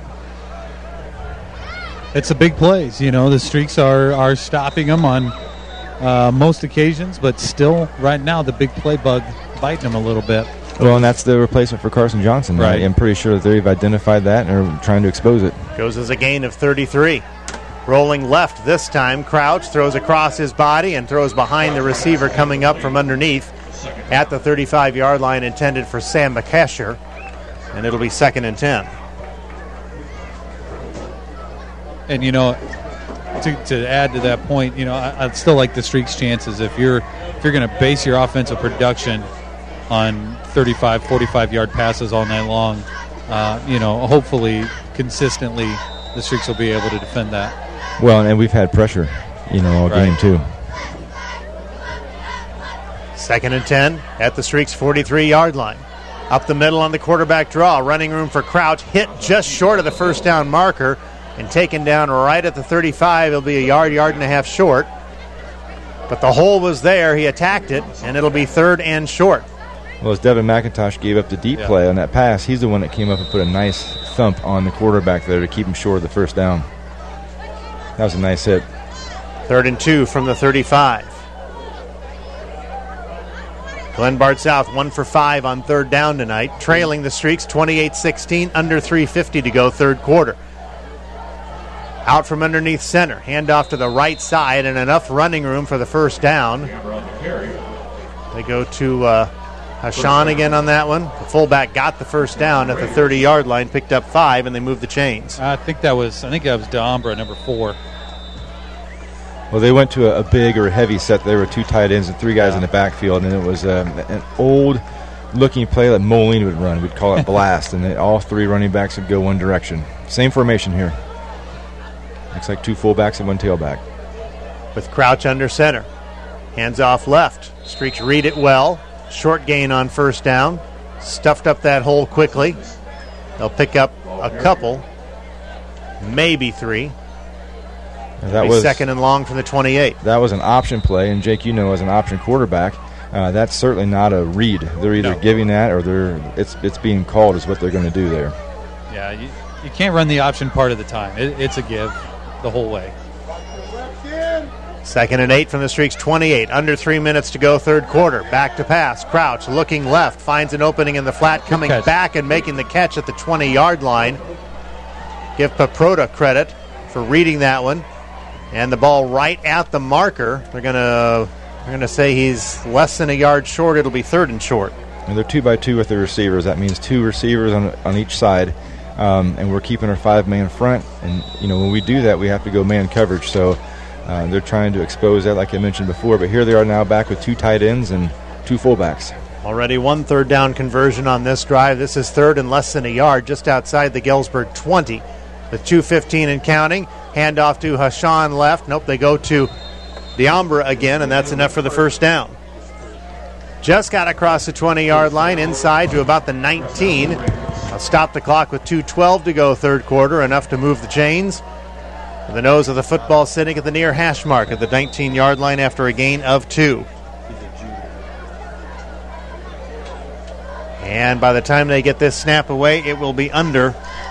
It's a big plays. The Streaks are stopping them on most occasions, but still right now the big play bug biting them a little bit. Well, and that's the replacement for Carson Johnson. Right. I'm pretty sure that they've identified that and are trying to expose it. Goes as a gain of 33. Rolling left this time, Crouch throws across his body and throws behind the receiver coming up from underneath at the 35-yard line, intended for Sam McCasher, and it'll be 2nd and 10. And, to add to that point, I'd still like the Streaks' chances. If you're going to base your offensive production on 35, 45-yard passes all night long, hopefully consistently the Streaks will be able to defend that. Well, and we've had pressure, all game too. 2nd and 10 at the Streaks' 43-yard line. Up the middle on the quarterback draw. Running room for Crouch. Hit just short of the first down marker and taken down right at the 35. It'll be a yard and a half short. But the hole was there. He attacked it, and it'll be 3rd and short. Well, as Devin McIntosh gave up the deep play on that pass, he's the one that came up and put a nice thump on the quarterback there to keep him short of the first down. That was a nice hit. 3rd and 2 from the 35. Glenbard South 1 for 5 on third down tonight, trailing the Streaks 28-16, under 3:50 to go third quarter. Out from underneath center, handoff to the right side, and enough running room for the first down. They go to Hashan again on that one. The fullback got the first down at the 30-yard line, picked up 5, and they moved the chains. I think that was D'Ambra, number 4. Well, they went to a big or a heavy set. There were 2 tight ends and 3 guys in the backfield, and it was an old-looking play that Moline would run. We'd call it blast, and all 3 running backs would go one direction. Same formation here. Looks like 2 fullbacks and 1 tailback. With Crouch under center. Hands off left. Streaks read it well. Short gain on first down. Stuffed up that hole quickly. They'll pick up a couple, maybe 3. That was second and long from the 28. That was an option play, and Jake, as an option quarterback, that's certainly not a read. They're either giving that or it's being called is what they're going to do there. Yeah, you can't run the option part of the time. It's a give the whole way. Second and 8 from the Streaks 28. Under 3 minutes to go third quarter. Back to pass. Crouch looking left. Finds an opening in the flat. Coming back and making the catch at the 20-yard line. Give Paproda credit for reading that one. And the ball right at the marker. They're gonna say he's less than a yard short. It'll be third and short. And they're 2-by-2 with the receivers. That means 2 receivers on each side. And we're keeping our 5-man front. And, when we do that, we have to go man coverage. So they're trying to expose that, like I mentioned before. But here they are now back with 2 tight ends and 2 fullbacks. Already 1 third down conversion on this drive. This is third and less than a yard, just outside the Galesburg 20. With 2:15 and counting. Handoff to Hashan left. Nope, they go to D'Ambra again, and that's enough for the first down. Just got across the 20-yard line, inside to about the 19. I'll stop the clock with 2:12 to go third quarter, enough to move the chains. The nose of the football sitting at the near hash mark at the 19-yard line after a gain of 2. And by the time they get this snap away, it will be under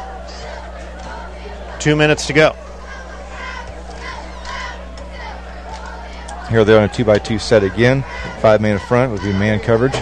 2 minutes to go. Here they're on a 2-by-2 set again. 5-man in front would be man coverage.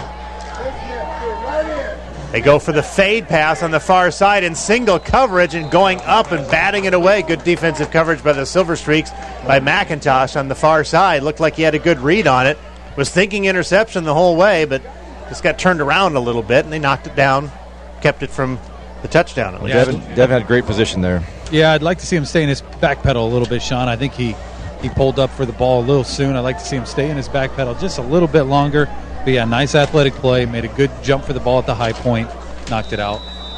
They go for the fade pass on the far side in single coverage and going up and batting it away. Good defensive coverage by the Silver Streaks by McIntosh on the far side. Looked like he had a good read on it. Was thinking interception the whole way, but just got turned around a little bit, and they knocked it down, kept it from the touchdown. At least. Devin had great position there. Yeah, I'd like to see him stay in his back pedal a little bit, Sean. I think he pulled up for the ball a little soon. I'd like to see him stay in his back pedal just a little bit longer. But yeah, nice athletic play. Made a good jump for the ball at the high point. Knocked it out.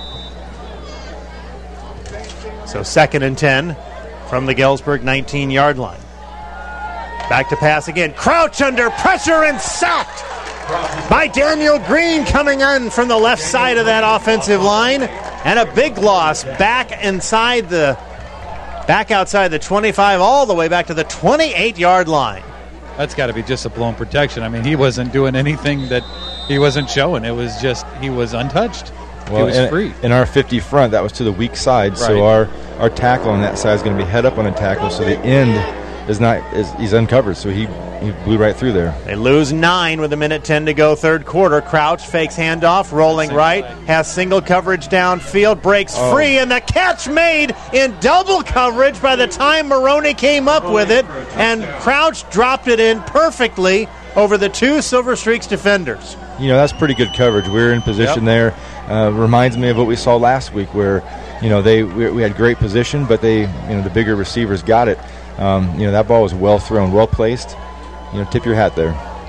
So second and 10 from the Galesburg 19-yard line. Back to pass again. Crouch under pressure and sacked by Daniel Green coming in from the left side of that offensive line. And a big loss back outside the 25 all the way back to the 28-yard line. That's got to be just a blown protection. I mean, he wasn't doing anything that he wasn't showing. It was just he was untouched. Well, he was free. In our 50 front, that was to the weak side. Right. So our tackle on that side is going to be head up on a tackle. So the end he's uncovered. So he blew right through there. They lose 9 with 1:10 to go third quarter. Crouch fakes handoff, rolling right, has single coverage downfield, breaks free, and the catch made in double coverage by the time Maroney came up with it, and Crouch dropped it in perfectly over the 2 Silver Streaks defenders. That's pretty good coverage. We're in position there. Reminds me of what we saw last week where, we had great position, but the bigger receivers got it. That ball was well thrown, well placed. Tip your hat there.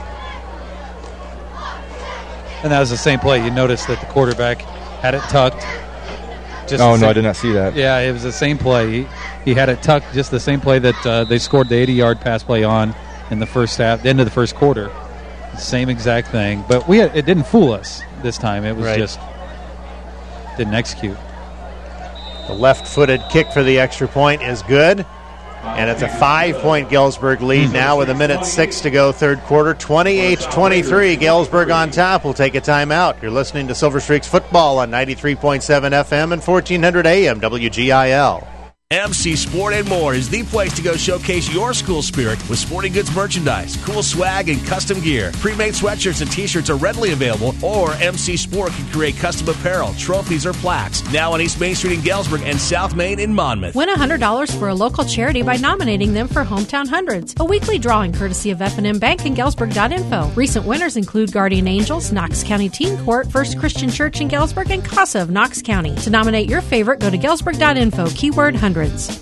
And that was the same play. You noticed that the quarterback had it tucked. I did not see that. Yeah, it was the same play. He had it tucked, just the same play that they scored the 80-yard pass play on in the first half, the end of the first quarter. Same exact thing. But it didn't fool us this time. It was just didn't execute. The left-footed kick for the extra point is good. And it's a 5-point Galesburg lead now with 1:06 to go third quarter. 28-23, Galesburg on top. We'll take a timeout. You're listening to Silver Streaks football on 93.7 FM and 1400 AM WGIL. MC Sport and More is the place to go showcase your school spirit with sporting goods merchandise, cool swag, and custom gear. Pre-made sweatshirts and t-shirts are readily available, or MC Sport can create custom apparel, trophies, or plaques. Now on East Main Street in Galesburg and South Main in Monmouth. Win $100 for a local charity by nominating them for Hometown Hundreds, a weekly drawing courtesy of F&M Bank and Galesburg.info. Recent winners include Guardian Angels, Knox County Teen Court, First Christian Church in Galesburg, and CASA of Knox County. To nominate your favorite, go to Galesburg.info, keyword 100.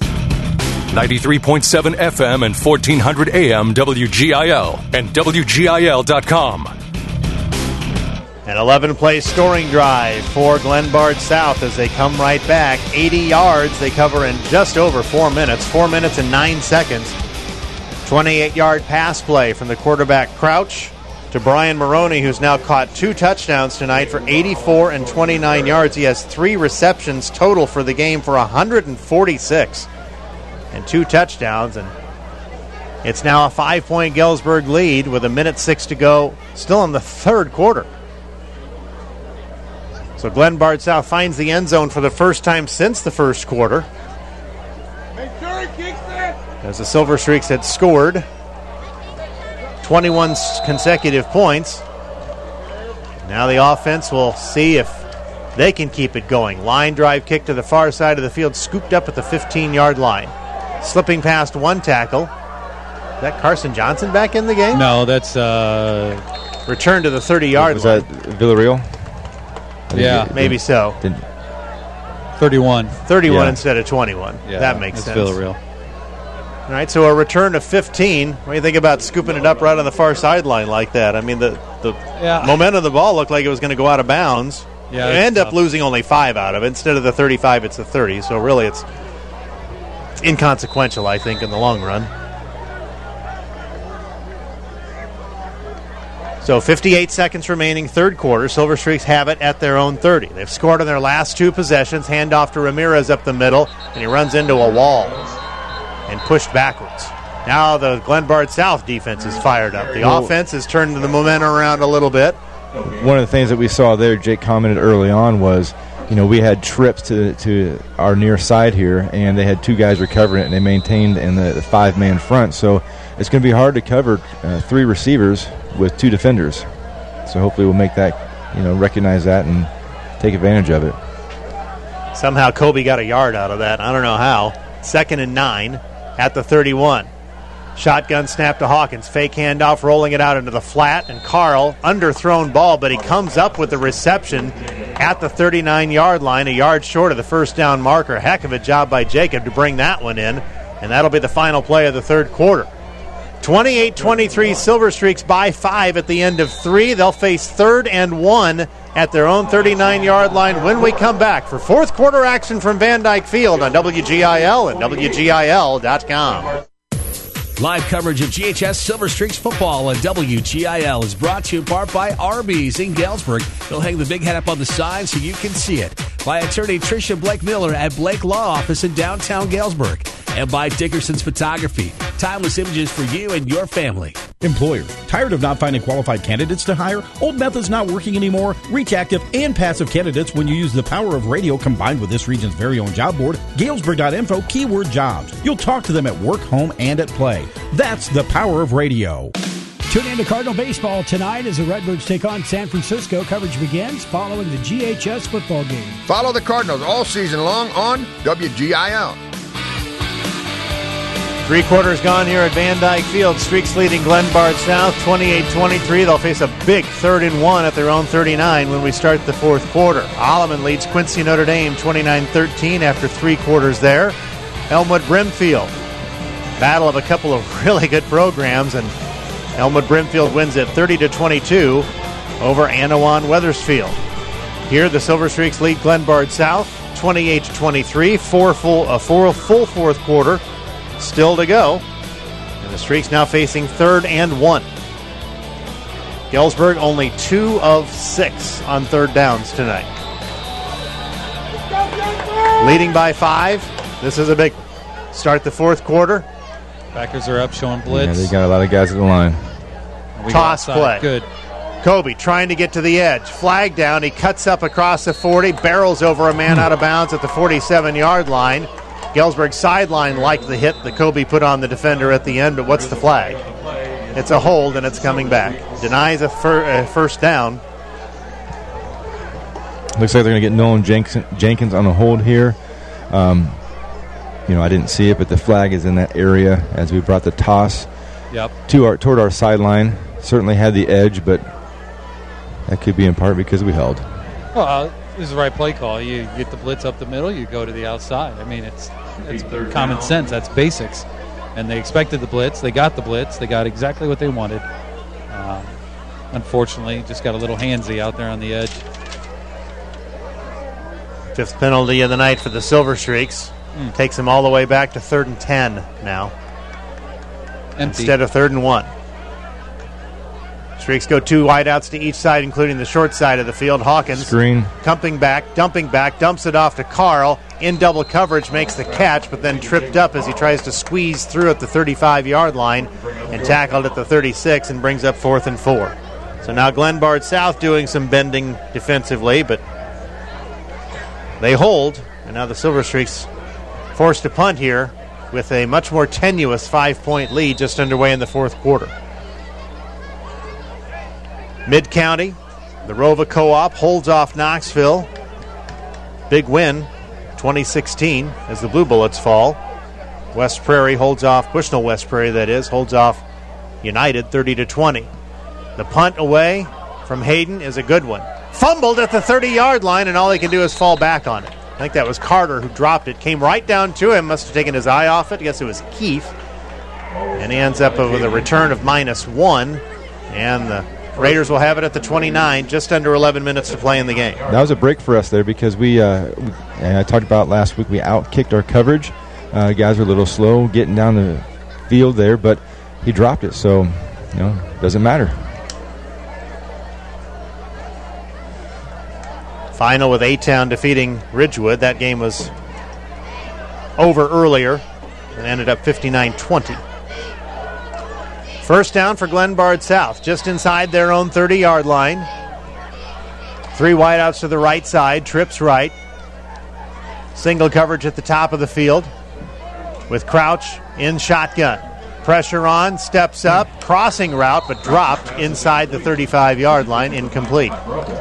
93.7 FM and 1400 AM WGIL and WGIL.com. An 11-play scoring drive for Glenbard South as they come right back. 80 yards they cover in just over 4 minutes. 4 minutes and 9 seconds. 28-yard pass play from the quarterback Crouch to Brian Maroney, who's now caught 2 touchdowns tonight for 84 and 29 yards. He has 3 receptions total for the game for 146 and 2 touchdowns. And it's now a 5-point Galesburg lead with 1:06 to go, still in the third quarter. So Glenbard South finds the end zone for the first time since the first quarter. As the Silver Streaks had scored 21 consecutive points. Now the offense will see if they can keep it going. Line drive kick to the far side of the field, scooped up at the 15-yard line. Slipping past one tackle. Is that Carson Johnson back in the game? No, that's... Return to the 30-yard line. Was that Villarreal? Yeah. Maybe so. 31. 31 instead of 21. Yeah, that makes sense. Villarreal. All right, so a return of 15. What do you think about scooping it up right on the far sideline like that? I mean, the momentum of the ball looked like it was going to go out of bounds. Yeah, you end up losing only 5 out of it. Instead of the 35, it's the 30. So really it's inconsequential, I think, in the long run. So 58 seconds remaining, third quarter. Silver Streaks have it at their own 30. They've scored on their last 2 possessions. Handoff to Ramirez up the middle, and he runs into a wall and pushed backwards. Now the Glenbard South defense is fired up. The offense has turned the momentum around a little bit. One of the things that we saw there, Jake commented early on, was we had trips to our near side here, and they had 2 guys recovering it, and they maintained in the 5-man front. So it's going to be hard to cover 3 receivers with 2 defenders. So hopefully we'll make that, recognize that and take advantage of it. Somehow Kobe got a yard out of that. I don't know how. 2nd and 9 at the 31. Shotgun snap to Hawkins. Fake handoff, rolling it out into the flat. And Carl, underthrown ball, but he comes up with the reception at the 39-yard line, a yard short of the first down marker. Heck of a job by Jacob to bring that one in. And that'll be the final play of the third quarter. 28-23, Silver Streaks by 5 at the end of 3. They'll face 3rd and 1 at their own 39-yard line when we come back for fourth quarter action from Van Dyke Field on WGIL and WGIL.com. Live coverage of GHS Silver Streaks football on WGIL is brought to you in part by Arby's in Galesburg. They'll hang the big head up on the sign so you can see it. By attorney Tricia Blake Miller at Blake Law Office in downtown Galesburg. And by Dickerson's Photography. Timeless images for you and your family. Employer, tired of not finding qualified candidates to hire? Old methods not working anymore? Reach active and passive candidates when you use the power of radio combined with this region's very own job board, Galesburg.info, keyword jobs. You'll talk to them at work, home, and at play. That's the power of radio. Tune in to Cardinal Baseball tonight as the Redbirds take on San Francisco. Coverage begins following the GHS football game. Follow the Cardinals all season long on WGIL. 3 quarters gone here at Van Dyke Field. Streaks leading Glenbard South 28-23. They'll face a big 3rd and 1 at their own 39 when we start the fourth quarter. Alleman leads Quincy Notre Dame 29-13 after 3 quarters there. Elmwood Brimfield. Battle of a couple of really good programs, and Elmwood Brimfield wins it 30-22 over Anawan Weathersfield. Here the Silver Streaks lead Glenbard South 28-23. A full fourth quarter still to go. And the Streaks now facing 3rd and 1. Galesburg only 2 of 6 on 3rd downs tonight. Leading by 5. This is a big one. Start the fourth quarter. Backers are up, showing blitz. Yeah, they got a lot of guys at the line. Toss play. Good. Kobe trying to get to the edge. Flag down. He cuts up across the 40, barrels over a man out of bounds at the 47-yard line. Galesburg sideline liked the hit that Kobe put on the defender at the end, but what's the flag? It's a hold, and it's coming back. Denies a first down. Looks like they're going to get Nolan Jenkins on a hold here. I didn't see it, but the flag is in that area as we brought the toss toward our sideline. Certainly had the edge, but that could be in part because we held. Well, this is the right play call. You get the blitz up the middle, you go to the outside. I mean, it's common sense. That's basics. And they expected the blitz. They got the blitz. They got exactly what they wanted. Unfortunately, just got a little handsy out there on the edge. 5th penalty of the night for the Silver Streaks. Takes them all the way back to 3rd and 10 now. Empty. Instead of 3rd and 1. Streaks go 2 wideouts to each side, including the short side of the field. Hawkins screen, dumping back, dumps it off to Carl. In double coverage, makes the catch, but then tripped up as he tries to squeeze through at the 35-yard line and tackled at the 36 and brings up 4th and 4. So now Glenbard South doing some bending defensively, but they hold, and now the Silver Streaks forced to punt here with a much more tenuous 5-point lead just underway in the 4th quarter. Mid-County, the Rova Co-op holds off Knoxville. Big win, 2016, as the Blue Bullets fall. West Prairie holds off, Bushnell West Prairie that is, holds off United 30-20. The punt away from Hayden is a good one. Fumbled at the 30-yard line, and all he can do is fall back on it. I think that was Carter who dropped it. Came right down to him, must have taken his eye off it. I guess it was Keefe. And he ends up with a return of -1, and the Raiders will have it at the 29, just under 11 minutes to play in the game. That was a break for us there because I talked about last week, we outkicked our coverage. Guys were a little slow getting down the field there, but he dropped it, so doesn't matter. Final with A-Town defeating Ridgewood. That game was over earlier and ended up 59-20. First down for Glenbard South, just inside their own 30-yard line. 3 wideouts to the right side, trips right. Single coverage at the top of the field with Crouch in shotgun. Pressure on, steps up, crossing route, but dropped inside the 35-yard line, incomplete.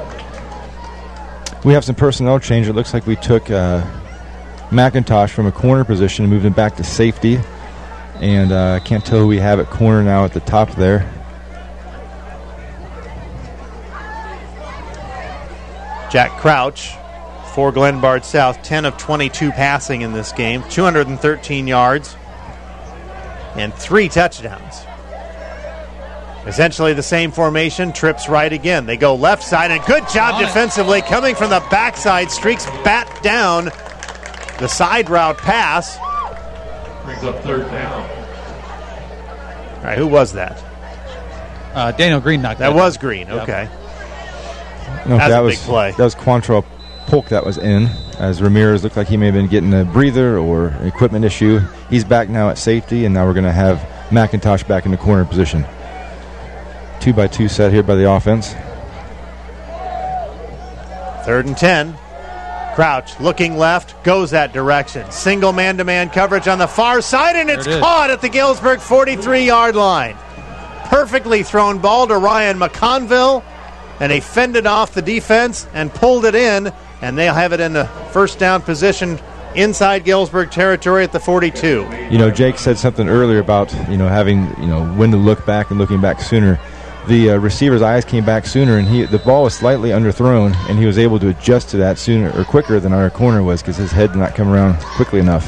We have some personnel change. It looks like we took McIntosh from a corner position and moved him back to safety. And I can't tell who we have at corner now at the top there. Jack Crouch for Glenbard South, 10 of 22 passing in this game, 213 yards and 3 touchdowns. Essentially the same formation, trips right again. They go left side, and good job defensively coming from the backside. Streaks bat down the side route pass. Brings up 3rd down. All right, who was that? Daniel Green knocked that. That was Green, okay. No, That's a big play. That was Quantrell Polk that was in, as Ramirez looked like he may have been getting a breather or an equipment issue. He's back now at safety, and now we're going to have McIntosh back in the corner position. 2-by-2 set here by the offense. 3rd and 10. Crouch looking left, goes that direction. Single man-to-man coverage on the far side, and it's caught at the Galesburg 43-yard line. Perfectly thrown ball to Ryan McConville, and they fended off the defense and pulled it in, and they'll have it in the first down position inside Galesburg territory at the 42. Jake said something earlier about, having, when to look back and looking back sooner. The receiver's eyes came back sooner, and the ball was slightly underthrown, and he was able to adjust to that sooner or quicker than our corner was because his head did not come around quickly enough.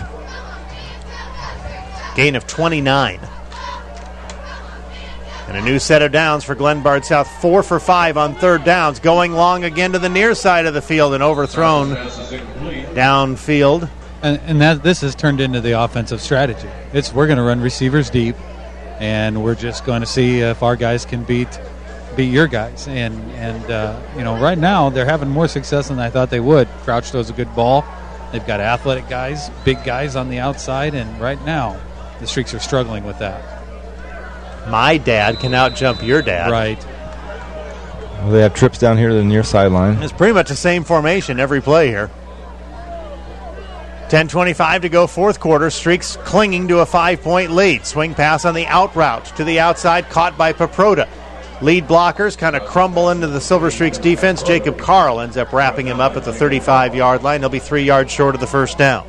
Gain of 29. And a new set of downs for Glenbard South, 4 for 5 on 3rd downs, going long again to the near side of the field and overthrown downfield. And this has turned into the offensive strategy. We're going to run receivers deep, and we're just going to see if our guys can beat your guys. And right now they're having more success than I thought they would. Crouch throws a good ball. They've got athletic guys, big guys on the outside, and right now the Streaks are struggling with that. My dad can out-jump your dad. Right. Well, they have trips down here to the near sideline. It's pretty much the same formation every play here. 10:25 to go, fourth quarter. Streaks clinging to a 5-point lead. Swing pass on the out route to the outside, caught by Paproda. Lead blockers kind of crumble into the Silver Streaks defense. Jacob Carl ends up wrapping him up at the 35-yard line. He'll be 3 yards short of the first down.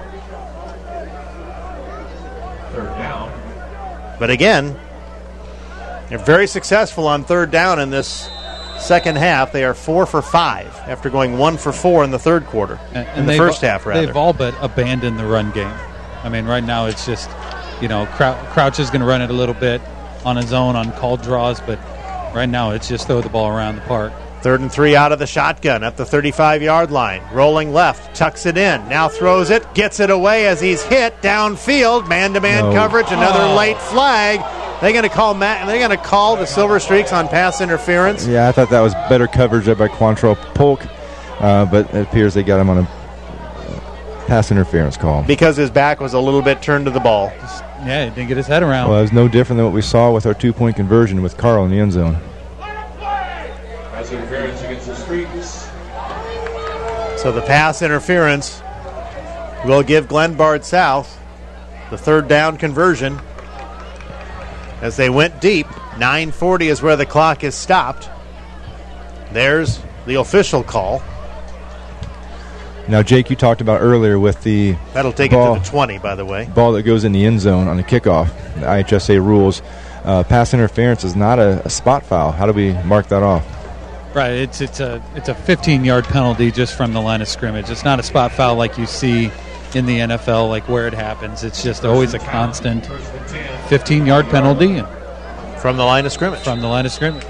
Third down. But again, they're very successful on third down in this second half. They are 4 for 5 after going 1 for 4 in the third quarter. In the first half, rather. They've all but abandoned the run game. I mean, right now it's just, Crouch is going to run it a little bit on his own on called draws, but right now it's just throw the ball around the park. 3rd and 3 out of the shotgun at the 35-yard line. Rolling left, tucks it in, now throws it, gets it away as he's hit downfield. Man-to-man coverage, another late flag. They're going to call the Silver Streaks on pass interference. Yeah, I thought that was better coverage by Quantrell Polk, but it appears they got him on a pass interference call. Because his back was a little bit turned to the ball. He didn't get his head around. Well, it was no different than what we saw with our 2-point conversion with Carl in the end zone. Pass interference against the Streaks. So the pass interference will give Glenbard South the third down conversion. As they went deep, 9:40 is where the clock is stopped. There's the official call. Now, Jake, you talked about earlier with the that'll take it to the 20, by the way. Ball that goes in the end zone on the kickoff. The IHSA rules. Pass interference is not a spot foul. How do we mark that off? Right, it's a 15-yard penalty just from the line of scrimmage. It's not a spot foul like you see in the NFL, like where it happens. It's just always a constant 15-yard penalty. From the line of scrimmage. From the line of scrimmage.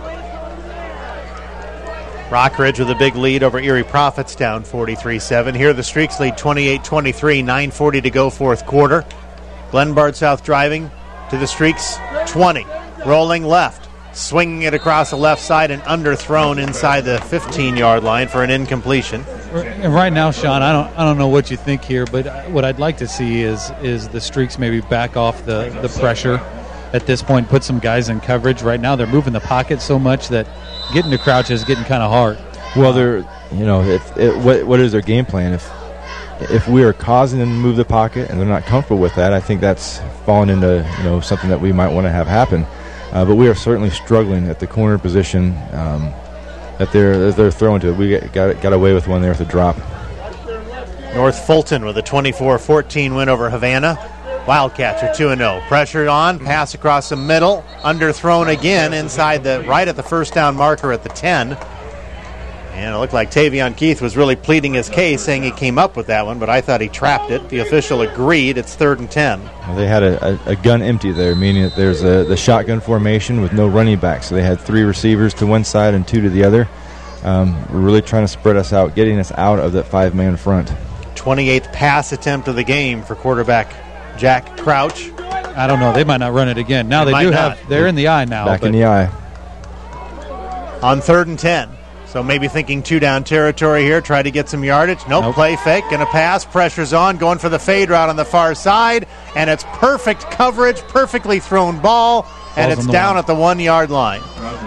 Rockridge with a big lead over Erie Prophetstown, 43-7. Here the Streaks lead 28-23, 9:40 to go, fourth quarter. Glenbard South driving to the Streaks 20. Rolling left, swinging it across the left side and underthrown inside the 15-yard line for an incompletion. And right now, Sean, I don't know what you think here, but what I'd like to see is the Streaks maybe back off the pressure at this point, put some guys in coverage. Right now they're moving the pocket so much that getting to Crouch is getting kind of hard. Well, what is their game plan? If we are causing them to move the pocket and they're not comfortable with that, I think that's fallen into something that we might want to have happen. But we are certainly struggling at the corner position that they're throwing to. We got away with one there with a drop. North Fulton with a 24-14 win over Havana. Wildcats are 2-0. Pressure on, pass across the middle, underthrown again inside right at the first down marker at the 10. And it looked like Tavion Keith was really pleading his case, saying he came up with that one, but I thought he trapped it. The official agreed. It's 3rd and 10. Well, they had a gun empty there, meaning that there's the shotgun formation with no running back. So they had 3 receivers to one side and 2 to the other. We're really trying to spread us out, getting us out of that 5-man front. 28th pass attempt of the game for quarterback Jack Crouch. I don't know. They might not run it again. Now they're in the eye now. Back in the eye. On 3rd and 10. So maybe thinking 2-down territory here, try to get some yardage. Nope. Play fake, gonna pass, pressure's on, going for the fade route on the far side, and it's perfect coverage, perfectly thrown ball, and it's down at the 1-yard line.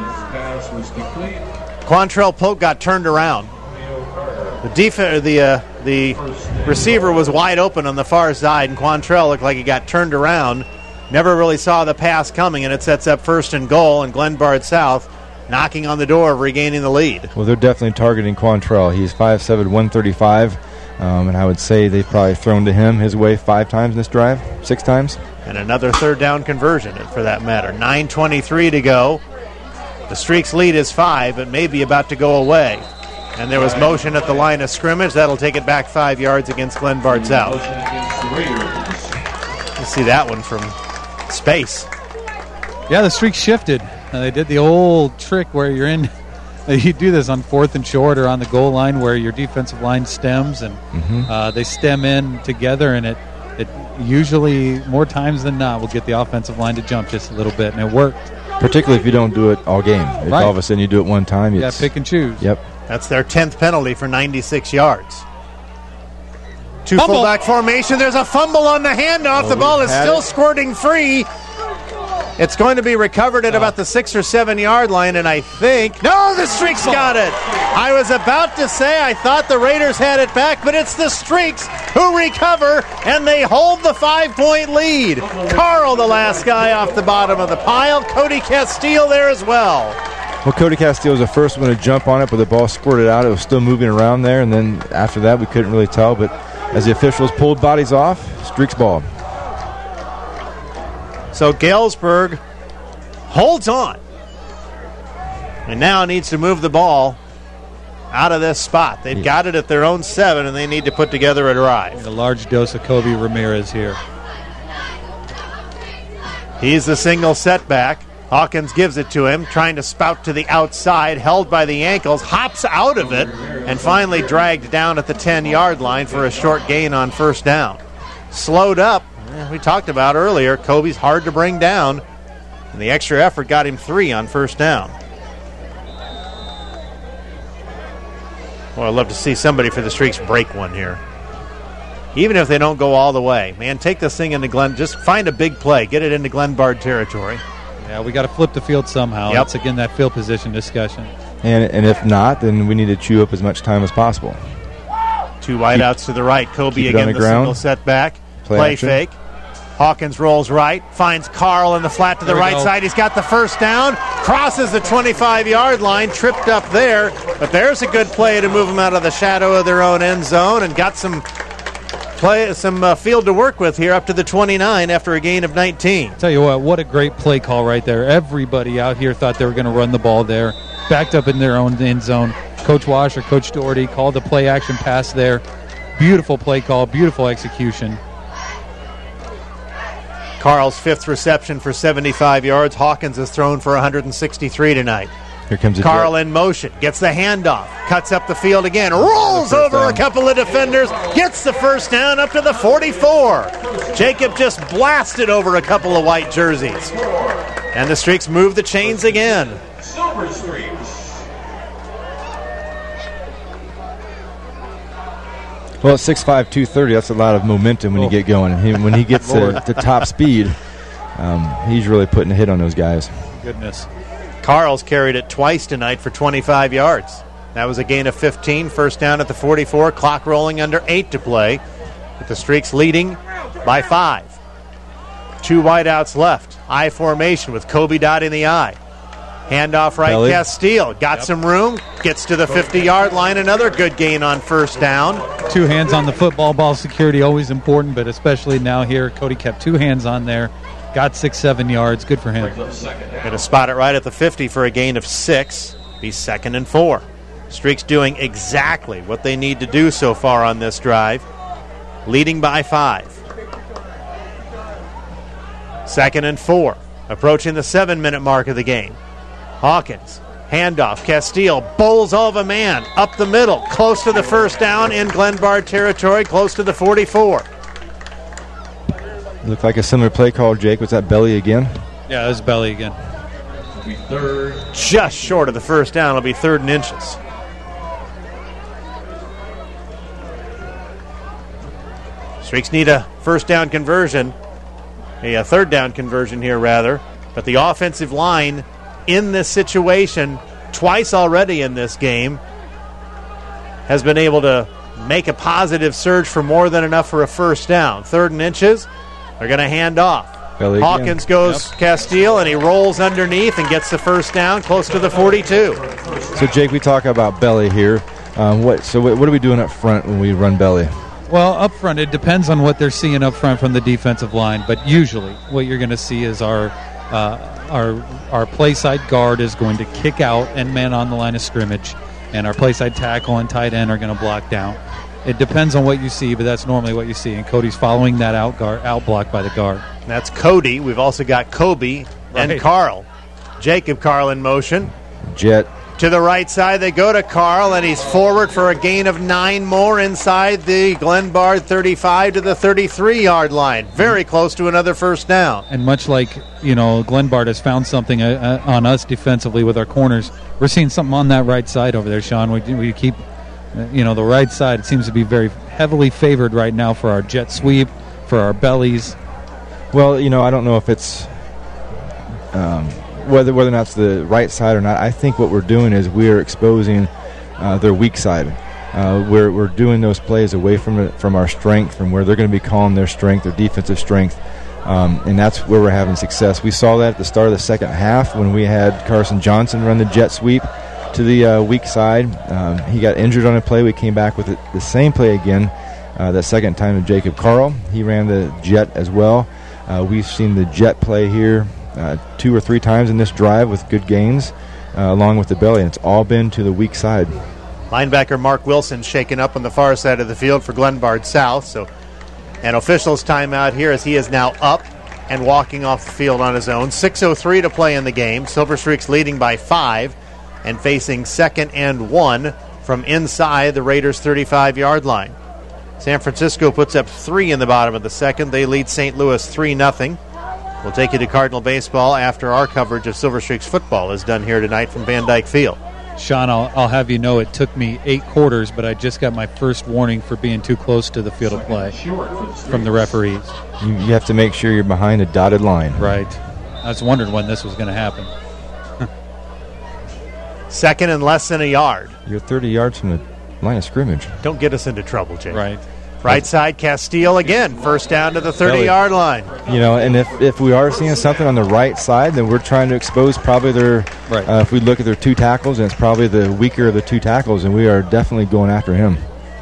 Quantrell Polk got turned around. The receiver was wide open on the far side, and Quantrell looked like he got turned around. Never really saw the pass coming, and it sets up 1st and goal, and Glenbard South knocking on the door of regaining the lead. Well, they're definitely targeting Quantrell. He's 5'7", 135, and I would say they've probably thrown to him his way 5 times in this drive, 6 times. And another 3rd down conversion, for that matter. 9:23 to go. The Streaks lead is 5, but maybe about to go away. And there was motion at the line of scrimmage. That'll take it back 5 yards against Glenbard South. You see that one from space. Yeah, the Streaks shifted. They did the old trick where you do this on 4th and short or on the goal line where your defensive line stems and they stem in together, and it usually more times than not will get the offensive line to jump just a little bit, and it worked. Particularly if you don't do it all game. If all of a sudden you do it one time. Yeah, pick and choose. Yep. That's their 10th penalty for 96 yards. 2 fumble. Fullback formation. There's a fumble on the handoff. The ball is still squirting free. It's going to be recovered at about the 6 or 7 yard line, and I think... No, the Streaks got it! I was about to say I thought the Raiders had it back, but it's the Streaks who recover, and they hold the 5-point lead. Carl, the last guy off the bottom of the pile. Cody Castile there as well. Well, Cody Castile was the first one to jump on it, but the ball squirted out. It was still moving around there, and then after that we couldn't really tell, but as the officials pulled bodies off, Streaks ball. So Galesburg holds on and now needs to move the ball out of this spot. They've got it at their own 7, and they need to put together a drive. A large dose of Kobe Ramirez here. He's the single setback. Hawkins gives it to him, trying to spout to the outside, held by the ankles, hops out of it, and finally dragged down at the 10-yard line for a short gain on first down. Slowed up. We talked about earlier, Kobe's hard to bring down, and the extra effort got him 3 on first down. Well, I'd love to see somebody for the Streaks break one here. Even if they don't go all the way. Man, take this thing into Glen. Just find a big play. Get it into Glenbard territory. Yeah, we got to flip the field somehow. That's, again, that field position discussion. And if not, then we need to chew up as much time as possible. 2 wideouts to the right. Kobe again, the single setback. Play fake. Hawkins rolls right, finds Carl in the flat to the right side. He's got the first down, crosses the 25-yard line, tripped up there, but there's a good play to move them out of the shadow of their own end zone and got some field to work with here up to the 29 after a gain of 19. Tell you what a great play call right there. Everybody out here thought they were going to run the ball there, backed up in their own end zone. Coach Washer, Coach Doherty called the play-action pass there. Beautiful play call, beautiful execution. Carl's 5th reception for 75 yards. Hawkins has thrown for 163 tonight. Here comes Carl in motion, gets the handoff, cuts up the field again, rolls over a couple of defenders, gets the first down up to the 44. Jacob just blasted over a couple of white jerseys. And the Streaks move the chains again. Silver Streaks. Well, at 6'5", 230, that's a lot of momentum when you get going. When he gets to top speed, he's really putting a hit on those guys. Goodness. Carl's carried it twice tonight for 25 yards. That was a gain of 15, first down at the 44, clock rolling under 8 to play, with the Streaks leading by 5. 2 wideouts left. I formation with Kobe dotting the I. Handoff right, Belly. Castile. Got some room. Gets to the 50-yard line. Another good gain on first down. 2 hands on the football. Ball security always important, but especially now here. Cody kept 2 hands on there. Got 6-7 yards. Good for him. Going to spot it right at the 50 for a gain of 6. Be 2nd and 4. Streaks doing exactly what they need to do so far on this drive. Leading by 5. 2nd and 4. Approaching the 7-minute mark of the game. Hawkins, handoff, Castile bowls of a man up the middle, close to the first down in Glenbard territory, close to the 44. Looked like a similar play call, Jake. Was that Belly again? Yeah, it was Belly again. Just short of the first down. It'll be 3rd and inches. Streaks need a first down conversion, a 3rd down conversion here rather, but the offensive line in this situation twice already in this game has been able to make a positive surge for more than enough for a first down. 3rd and inches. They're going to hand off. Belly Hawkins again. goes Castile, and he rolls underneath and gets the first down close to the 42. So, Jake, we talk about Belly here. What are we doing up front when we run Belly? Well, up front, it depends on what they're seeing up front from the defensive line, but usually what you're going to see is our play side guard is going to kick out and man on the line of scrimmage, and our play side tackle and tight end are going to block down. It depends on what you see, but that's normally what you see, and Cody's following that out block by the guard. That's Cody. We've also got Kobe and Carl. Jacob Carl in motion. Jet. To the right side, they go to Carl, and he's forward for a gain of 9 more inside the Glenbard 35 to the 33-yard line. Very close to another first down. And much like, Glenbard has found something on us defensively with our corners, we're seeing something on that right side over there, Sean. We keep, the right side seems to be very heavily favored right now for our jet sweep, for our bellies. Well, I don't know if it's whether or not it's the right side or not, I think what we're doing is we're exposing their weak side. We're doing those plays away from our strength, from where they're going to be calling their strength, their defensive strength, and that's where we're having success. We saw that at the start of the second half when we had Carson Johnson run the jet sweep to the weak side. He got injured on a play. We came back with the same play again. That second time to Jacob Carl. He ran the jet as well. We've seen the jet play here 2 or 3 times in this drive with good gains, along with the belly, and it's all been to the weak side. Linebacker Mark Wilson shaken up on the far side of the field for Glenbard South. So an official's timeout here as he is now up and walking off the field on his own. 6:03 to play in the game. Silver Streaks leading by 5 and facing 2nd and 1 from inside the Raiders' 35-yard line. San Francisco puts up 3 in the bottom of the second. They lead St. Louis 3-0. We'll take you to Cardinal baseball after our coverage of Silver Streaks football is done here tonight from Van Dyke Field. Sean, I'll have you know it took me 8 quarters, but I just got my first warning for being too close to the field of play from the referees. You have to make sure you're behind a dotted line. Right. I was wondering when this was going to happen. 2nd and less than a yard. You're 30 yards from the line of scrimmage. Don't get us into trouble, Jay. Right. Right side, Castile again. First down to the 30-yard line. You know, and if we are seeing something on the right side, then we're trying to expose probably their, if we look at their 2 tackles, and it's probably the weaker of the 2 tackles, and we are definitely going after him.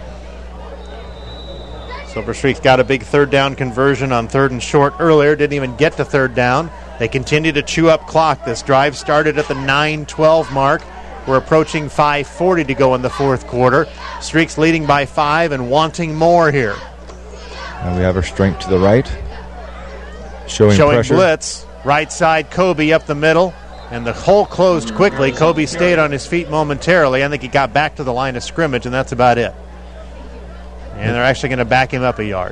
Silver Streaks got a big 3rd down conversion on 3rd and short earlier. Didn't even get to 3rd down. They continue to chew up clock. This drive started at the 9:12 mark. We're approaching 5:40 to go in the 4th quarter. Streaks leading by 5 and wanting more here. And we have our strength to the right. Showing pressure. Blitz. Right side, Kobe up the middle. And the hole closed quickly. Kobe stayed on his feet momentarily. I think he got back to the line of scrimmage, and that's about it. And they're actually going to back him up a yard.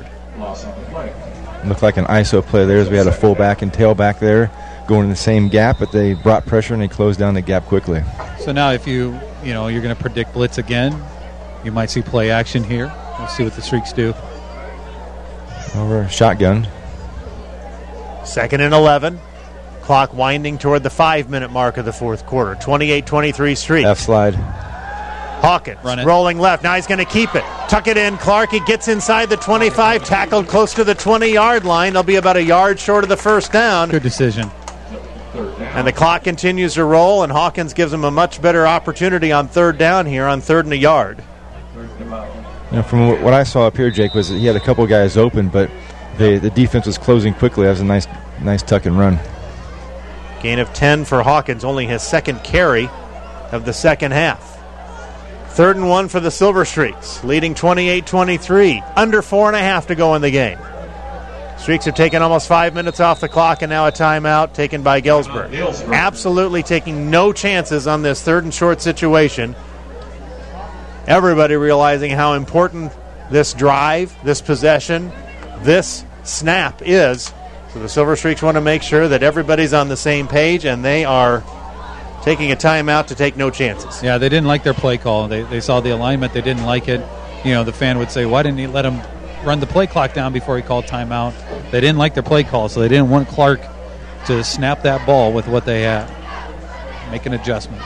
Looked like an ISO play there as we had a fullback and tailback there going in the same gap, but they brought pressure and they closed down the gap quickly. So now if you're going to predict blitz again, you might see play action here. We'll see what the Streaks do. Over shotgun. 2nd and 11. Clock winding toward the 5-minute mark of the 4th quarter. 28-23 Streaks. F slide. Hawkins rolling left. Now he's going to keep it. Tuck it in. Clark, he gets inside the 25. Tackled close to the 20-yard line. They'll be about a yard short of the first down. Good decision. And the clock continues to roll, and Hawkins gives him a much better opportunity on 3rd down here on 3rd and a yard. You know, from what I saw up here, Jake, was that he had a couple guys open, but the defense was closing quickly. That was a nice tuck and run. Gain of 10 for Hawkins, only his 2nd carry of the second half. 3rd and 1 for the Silver Streaks, leading 28-23. Under 4.5 to go in the game. Streaks have taken almost 5 minutes off the clock, and now a timeout taken by Galesburg. Absolutely taking no chances on this 3rd and short situation. Everybody realizing how important this drive, this possession, this snap is. So the Silver Streaks want to make sure that everybody's on the same page, and they are taking a timeout to take no chances. Yeah, they didn't like their play call. They saw the alignment. They didn't like it. You know, the fan would say, why didn't he let him run the play clock down before he called timeout? They didn't like their play call, so they didn't want Clark to snap that ball with what they had. Make an adjustment.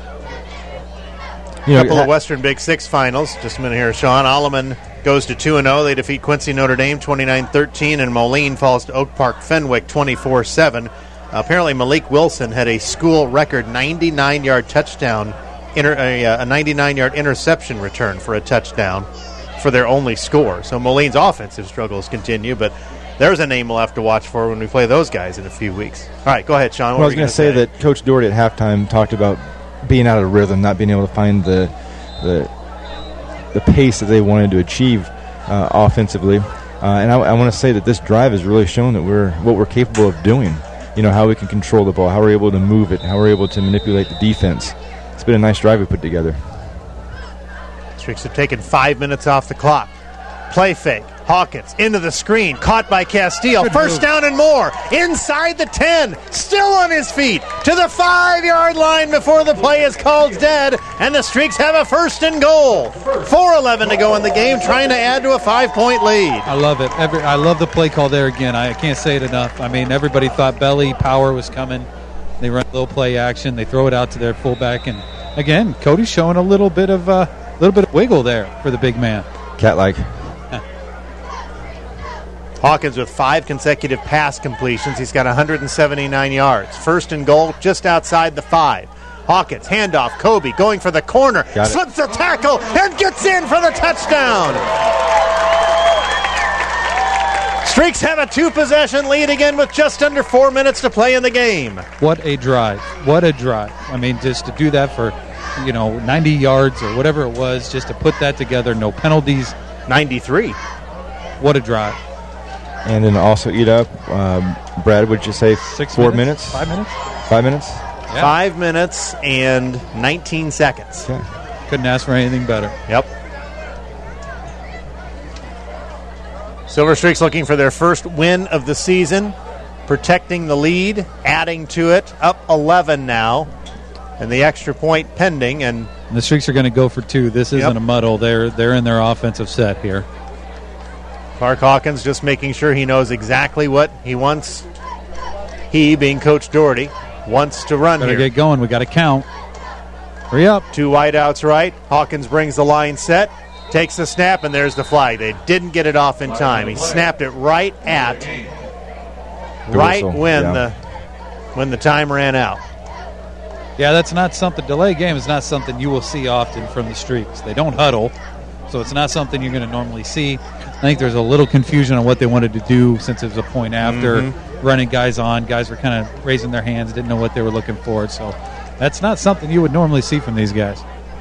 A couple of Western Big Six finals. Just a minute here, Sean. Alleman goes to 2-0. They defeat Quincy Notre Dame 29-13, and Moline falls to Oak Park Fenwick 24-7. Apparently Malik Wilson had a school record 99-yard touchdown, a 99-yard interception return for a touchdown for their only score. So Moline's offensive struggles continue, but there's a name we'll have to watch for when we play those guys in a few weeks. All right, go ahead, Sean. Well, I was going to say that Coach Doherty at halftime talked about being out of rhythm, not being able to find the pace that they wanted to achieve offensively. And I want to say that this drive has really shown that what we're capable of doing. You know, how we can control the ball, how we're able to move it, how we're able to manipulate the defense. It's been a nice drive we put together. Streaks have taken 5 minutes off the clock. Play fake. Hawkins into the screen. Caught by Castile. First down and more. Inside the 10. Still on his feet. To the 5-yard line before the play is called dead. And the Streaks have a 1st and goal. 4:11 to go in the game, trying to add to a 5-point lead. I love it. I love the play call there again. I can't say it enough. I mean, everybody thought belly power was coming. They run a little play action. They throw it out to their fullback, and again, Cody's showing a little bit of wiggle there for the big man. Cat-like. Hawkins with 5 consecutive pass completions. He's got 179 yards. First and goal, just outside the 5. Hawkins, handoff, Kobe going for the corner, slips the tackle, and gets in for the touchdown. Streaks have a 2-possession lead again with just under 4 minutes to play in the game. What a drive. What a drive. I mean, just to do that for, 90 yards or whatever it was, just to put that together, no penalties. 93. What a drive. And then also eat up, Brad, would you say 4 minutes? 5 minutes? 5 minutes? Yeah. 5 minutes and 19 seconds. Okay. Couldn't ask for anything better. Yep. Silver Streaks looking for their first win of the season, protecting the lead, adding to it, up 11 now, and the extra point pending. And the Streaks are going to go for 2. This isn't a muddle. They're in their offensive set here. Clark Hawkins just making sure he knows exactly what he wants. He, being Coach Doherty, wants to run here. Got to get going. We got to count. Hurry up. 2 wideouts right. Hawkins brings the line set, takes the snap, and there's the flag. They didn't get it off in time. He snapped it right when the time ran out. Yeah, that's not something. Delay game is not something you will see often from the Streaks. They don't huddle, so it's not something you're going to normally see. I think there's a little confusion on what they wanted to do since it was a point after, running guys on. Guys were kind of raising their hands, didn't know what they were looking for. So that's not something you would normally see from these guys.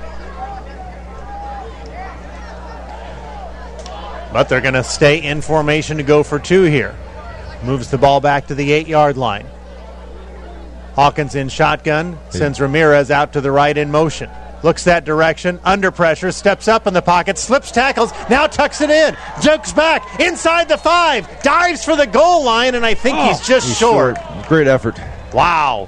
But they're going to stay in formation to go for 2 here. Moves the ball back to the 8-yard line. Hawkins in shotgun, sends Ramirez out to the right in motion. Looks that direction, under pressure, steps up in the pocket, slips tackles, now tucks it in, jukes back, inside the 5, dives for the goal line, and I think he's just short. Great effort. Wow.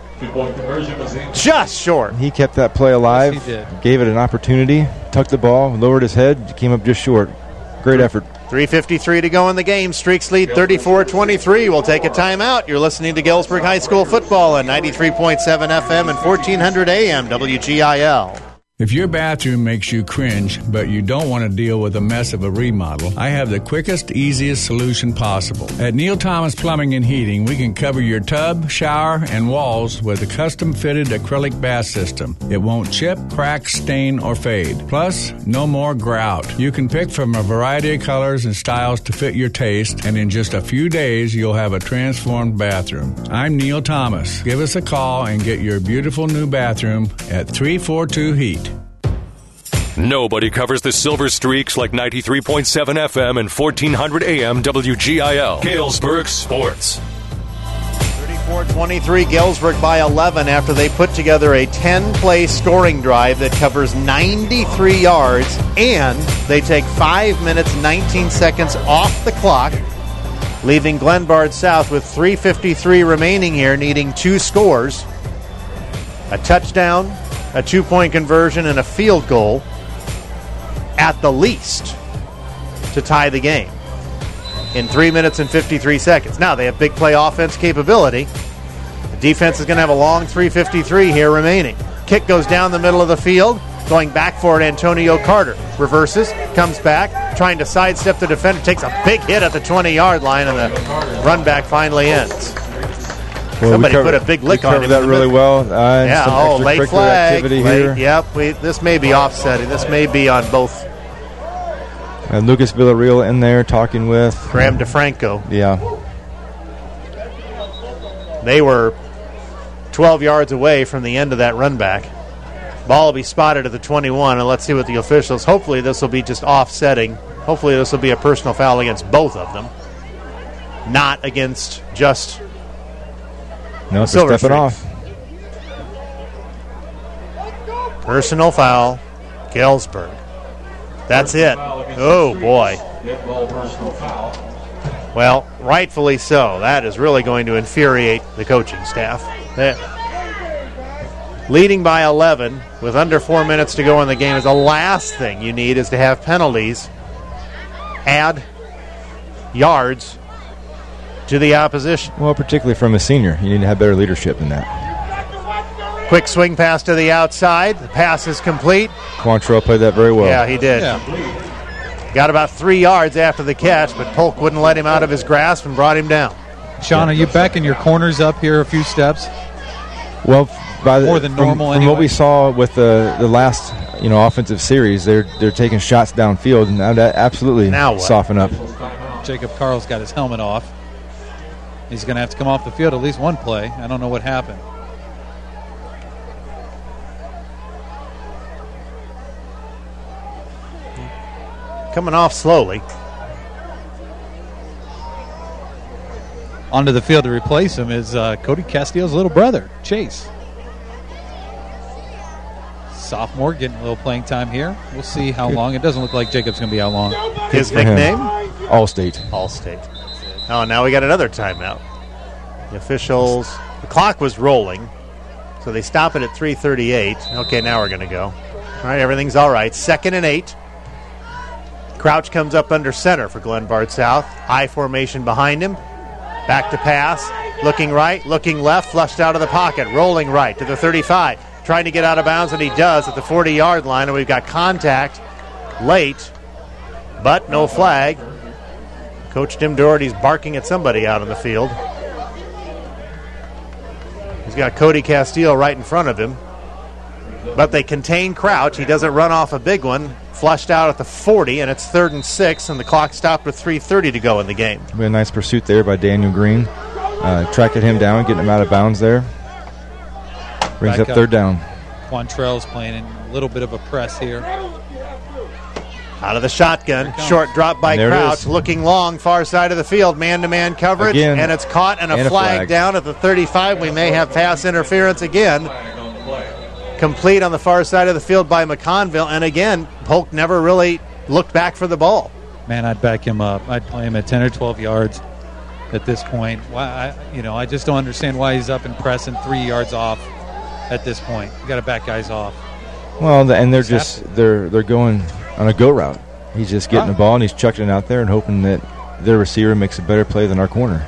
Just short. He kept that play alive, Yes, he did. Gave it an opportunity, tucked the ball, lowered his head, came up just short. Great effort. 3:53 to go in the game. Streaks lead 34-23. We'll take a timeout. You're listening to Galesburg High School football on 93.7 FM and 1400 AM WGIL. If your bathroom makes you cringe, but you don't want to deal with the mess of a remodel, I have the quickest, easiest solution possible. At Neil Thomas Plumbing and Heating, we can cover your tub, shower, and walls with a custom-fitted acrylic bath system. It won't chip, crack, stain, or fade. Plus, no more grout. You can pick from a variety of colors and styles to fit your taste, and in just a few days, you'll have a transformed bathroom. I'm Neil Thomas. Give us a call and get your beautiful new bathroom at 342-HEAT. Nobody covers the Silver Streaks like 93.7 FM and 1400 AM WGIL. Galesburg Sports. 34-23, Galesburg by 11 after they put together a 10-play scoring drive that covers 93 yards, and they take 5 minutes, 19 seconds off the clock, leaving Glenbard South with 3:53 remaining here, needing 2 scores, a touchdown, a 2-point conversion, and a field goal at the least to tie the game in 3 minutes and 53 seconds. Now they have big play offense capability. The defense is going to have a long 3:53 here remaining. Kick goes down the middle of the field. Going back for it, Antonio Carter reverses, comes back, trying to sidestep the defender, takes a big hit at the 20-yard line, and the run back finally ends. Well, Somebody put a big lick on him. that really well. Late flag. Activity here. Yep, this may be offsetting. This may be on both. And Lucas Villarreal in there talking with Graham DeFranco. Yeah. They were 12 yards away from the end of that run back. Ball will be spotted at the 21, and let's see what the officials. Hopefully this will be just offsetting. Hopefully this will be a personal foul against both of them, not against just No, Silver stepping off. Personal foul, Galesburg. That's it. Oh, boy. Well, rightfully so. That is really going to infuriate the coaching staff. Leading by 11 with under 4 minutes to go in the game is the last thing you need is to have penalties add yards to the opposition. Well, particularly from a senior. You need to have better leadership than that. Quick swing pass to the outside. The pass is complete. Quantrell played that very well. Yeah, he did. Got about 3 yards after the catch, but Polk wouldn't let him out of his grasp and brought him down. Sean, are you backing your corners up here a few steps? Well, more than normal from what we saw with the last offensive series, they're taking shots downfield, and that absolutely soften up. Jacob Carl's got his helmet off. He's going to have to come off the field at least one play. I don't know what happened. Coming off slowly. Onto the field to replace him is Cody Castillo's little brother, Chase. Sophomore getting a little playing time here. We'll see how long. It doesn't look like Jacob's going to be how long. His nickname? All-State. All-State. Oh, now we got another timeout. The officials, the clock was rolling, so they stop it at 3:38. Okay, now we're going to go. All right, everything's all right. 2nd and 8. Crouch comes up under center for Glenbard South. I formation behind him. Back to pass. Looking right, looking left, flushed out of the pocket. Rolling right to the 35. Trying to get out of bounds, and he does at the 40-yard line. And we've got contact late, but no flag. Coach Tim Doherty's barking at somebody out on the field. He's got Cody Castillo right in front of him. But they contain Crouch. He doesn't run off a big one. Flushed out at the 40, and it's 3rd and 6, and the clock stopped with 3:30 to go in the game. A nice pursuit there by Daniel Green. Tracking him down, getting him out of bounds there. Brings up 3rd down. Quantrell's playing in a little bit of a press here. Out of the shotgun. Short drop by Crouch. Looking long, far side of the field. Man-to-man coverage. Again, and it's caught and a flag down at the 35. We may have pass interference again. Complete on the far side of the field by McConville. And again, Polk never really looked back for the ball. Man, I'd back him up. I'd play him at 10 or 12 yards at this point. Why? I just don't understand why he's up and pressing 3 yards off at this point. You got to back guys off. Well, and they're going on a go route. He's just getting the ball and he's chucking it out there and hoping that their receiver makes a better play than our corner.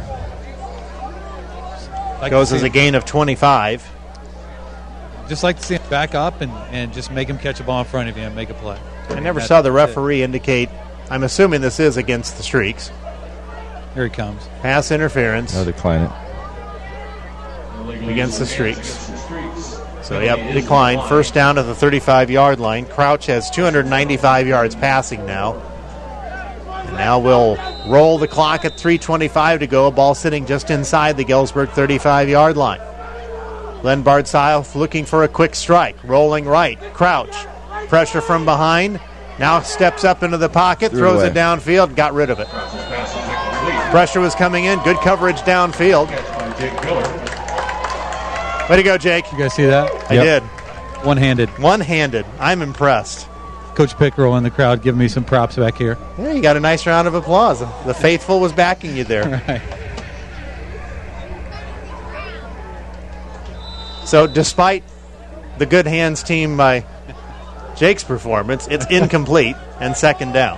Goes as a gain of 25. Just like to see him back up and just make him catch a ball in front of you and make a play. I never saw the referee indicate. I'm assuming this is against the Streaks. Here he comes. Pass interference. I'll decline it. Against the Streaks. So, decline. 1st down to the 35-yard line. Crouch has 295 yards passing now. And now we'll roll the clock at 3:25 to go. A ball sitting just inside the Galesburg 35-yard line. Glenbard South looking for a quick strike. Rolling right. Crouch. Pressure from behind. Now steps up into the pocket. Throws it downfield. Got rid of it. Pressure was coming in. Good coverage downfield. Way to go, Jake. You guys see that? I did. One-handed. One-handed. I'm impressed. Coach Pickerel in the crowd giving me some props back here. Yeah, you got a nice round of applause. The faithful was backing you there. Right. So despite the good hands team by Jake's performance, it's incomplete and 2nd down.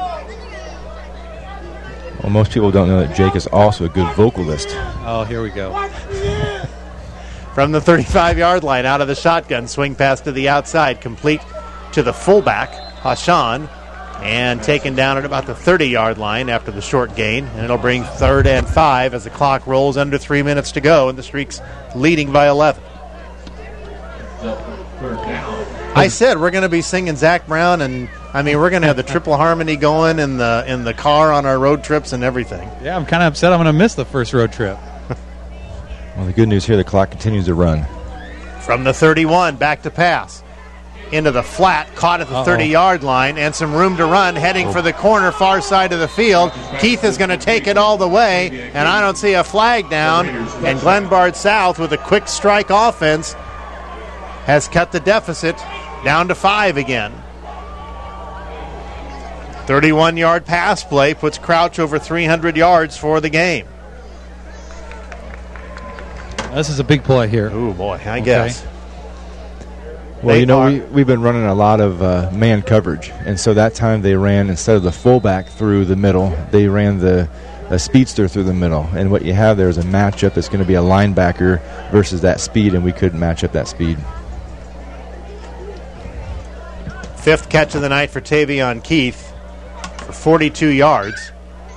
Well, most people don't know that Jake is also a good vocalist. Oh, here we go. From the 35-yard line, out of the shotgun, swing pass to the outside, complete to the fullback, Hashan, and taken down at about the 30-yard line after the short gain. And it'll bring 3rd and 5 as the clock rolls under 3 minutes to go, and the Streaks leading by 11. I said we're going to be singing Zach Brown, and we're going to have the triple harmony going in the car on our road trips and everything. Yeah, I'm kind of upset I'm going to miss the first road trip. Well, the good news here, the clock continues to run. From the 31, back to pass. Into the flat, caught at the 30-yard line, and some room to run, heading for the corner, far side of the field. Keith is going to take it all the way, and I don't see a flag down. And Glenbard South, with a quick strike offense, has cut the deficit down to 5 again. 31-yard pass play puts Crouch over 300 yards for the game. This is a big play here. Oh, boy, I guess. Well, we've been running a lot of man coverage, and so that time they ran, instead of the fullback through the middle, they ran the speedster through the middle. And what you have there is a matchup that's going to be a linebacker versus that speed, and we couldn't match up that speed. 5th catch of the night for Tavion Keith for 42 yards.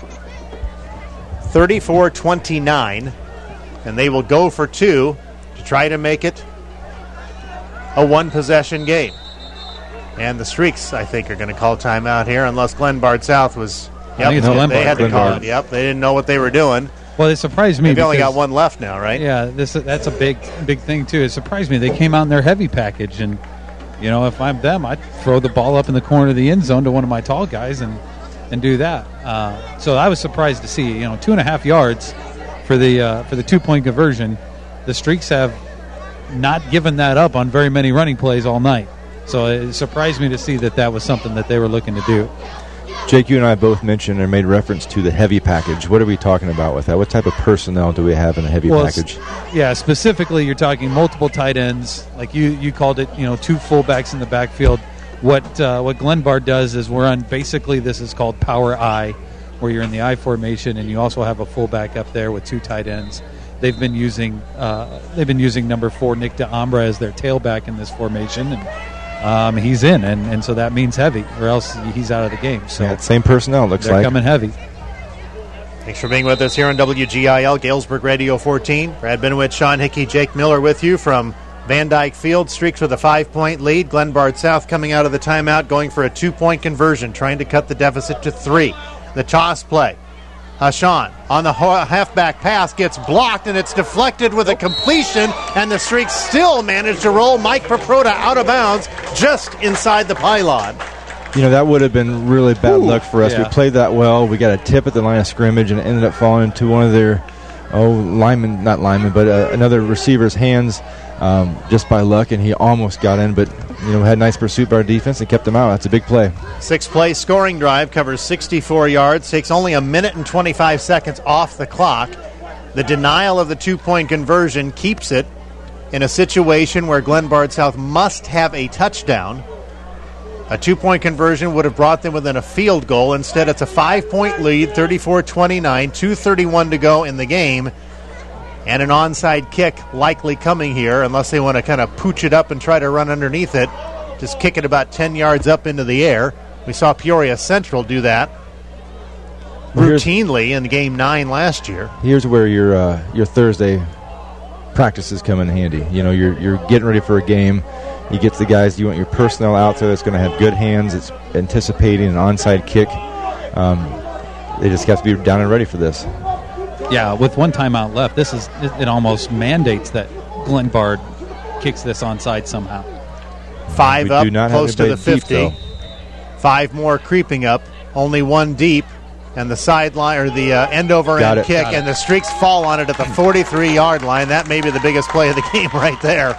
34-29, and they will go for 2 to try to make it a one-possession game. And the Streaks, I think, are going to call timeout here unless Glenbard South was... I think it's Glenbard. They had to call Glenbard. it. Yep, they didn't know what they were doing. Well, it surprised me. They've only got one left now, right? Yeah, that's a big thing, too. It surprised me. They came out in their heavy package, and, if I'm them, I'd throw the ball up in the corner of the end zone to one of my tall guys and do that. So I was surprised to see, 2.5 yards for the 2-point conversion. The Streaks have not given that up on very many running plays all night. So it surprised me to see that was something that they were looking to do. Jake, you and I both mentioned or made reference to the heavy package. What are we talking about with that? What type of personnel do we have in the heavy package? Yeah, specifically you're talking multiple tight ends. Like you called it, 2 fullbacks in the backfield. What Glenbard does is basically this is called power I, where you're in the I formation and you also have a fullback up there with 2 tight ends. They've been using number 4 Nick DeAmbra as their tailback in this formation, and he's in, and so that means heavy, or else he's out of the game. So yeah, same personnel looks they're like. Coming heavy. Thanks for being with us here on WGIL, Galesburg Radio 14. Brad Benowitz, Sean Hickey, Jake Miller with you from Van Dyke Field. Streaks with a 5-point lead. Glenbard South coming out of the timeout, going for a 2-point conversion, trying to cut the deficit to 3. The toss play. Hashan on the halfback pass gets blocked, and it's deflected with a completion, and the Streaks still manage to roll Mike Paprota out of bounds just inside the pylon. That would have been really bad luck for us. Yeah. We played that well. We got a tip at the line of scrimmage, and it ended up falling into one of their another receiver's hands just by luck, and he almost got in, but had nice pursuit by our defense and kept him out. That's a big play. 6-play scoring drive, covers 64 yards, takes only 1 minute and 25 seconds off the clock. The denial of the 2-point conversion keeps it in a situation where Glenbard South must have a touchdown. A 2-point conversion would have brought them within a field goal. Instead, it's a 5-point lead, 34-29, 2:31 to go in the game. And an onside kick likely coming here, unless they want to kind of pooch it up and try to run underneath it. Just kick it about 10 yards up into the air. We saw Peoria Central do that routinely in Game 9 last year. Here's where your Thursday practices come in handy. You're getting ready for a game. You get the guys, you want your personnel out there that's going to have good hands. It's anticipating an onside kick. They just have to be down and ready for this. Yeah, with 1 timeout left, it almost mandates that Glenbard kicks this onside somehow. 5 up, close to the 50. Deep, 5 more creeping up, only 1 deep, and the sideline or the end-over-end kick, and the Streaks fall on it at the 43-yard line. That may be the biggest play of the game right there.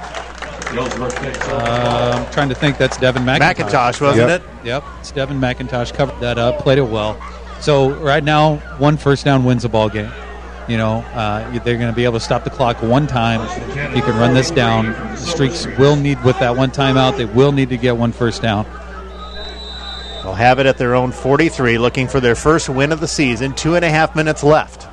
I'm trying to think. That's Devin McIntosh. McIntosh, wasn't it? Yep, it's Devin McIntosh. Covered that up, played it well. So right now, 1 first down wins the ball game. They're going to be able to stop the clock 1 time. You can run this down. The Streaks will need, with that 1 timeout, they will need to get 1 first down. They'll have it at their own 43, looking for their first win of the season. 2.5 minutes left.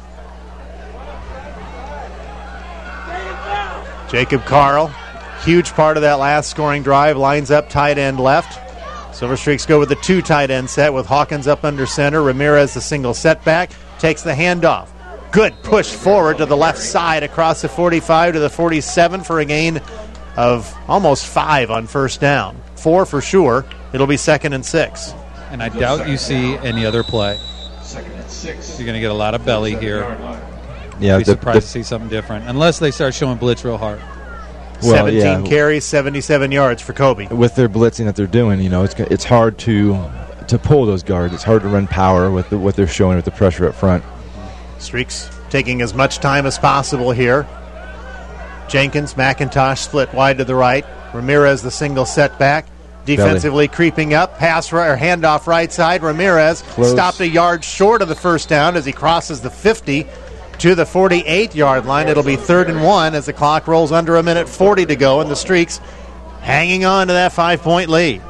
Jacob Carl, huge part of that last scoring drive, lines up tight end left. Silver Streaks go with the 2 tight end set with Hawkins up under center. Ramirez the single setback, takes the handoff. Good push forward to the left side across the 45 to the 47 for a gain of almost 5 on first down. 4 for sure. It'll be 2nd and 6. And I doubt you see any other play. 2nd and 6. You're going to get a lot of belly here. Yeah, I'd be surprised to see something different, unless they start showing blitz real hard. Well, 17 carries, 77 yards for Kobe. With their blitzing that they're doing, it's hard to pull those guards. It's hard to run power with what they're showing with the pressure up front. Streaks taking as much time as possible here. Jenkins, McIntosh split wide to the right. Ramirez the single setback. Defensively creeping up. Pass or handoff right side. Ramirez stopped a yard short of the first down as he crosses the 50 to the 48-yard line. It'll be 3rd and 1 as the clock rolls under 1 minute 40 to go, and the Streaks hanging on to that 5-point lead.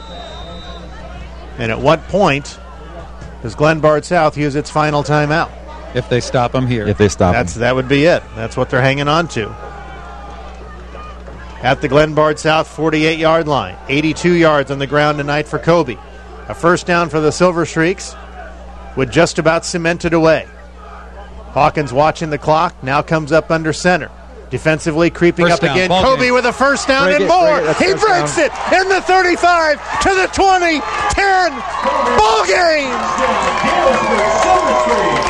And at what point does Glenbard South use its final timeout? If they stop them here. If they stop them. That would be it. That's what they're hanging on to. At the Glenbard South 48-yard line. 82 yards on the ground tonight for Kobe. A first down for the Silver Streaks would just about cement it away. Hawkins watching the clock, now comes up under center. Defensively creeping First up down, again. ball Kobe game. with a first down Break and it, more. break it. He That's breaks down. it in the 35 to the 20, 10. Ball game.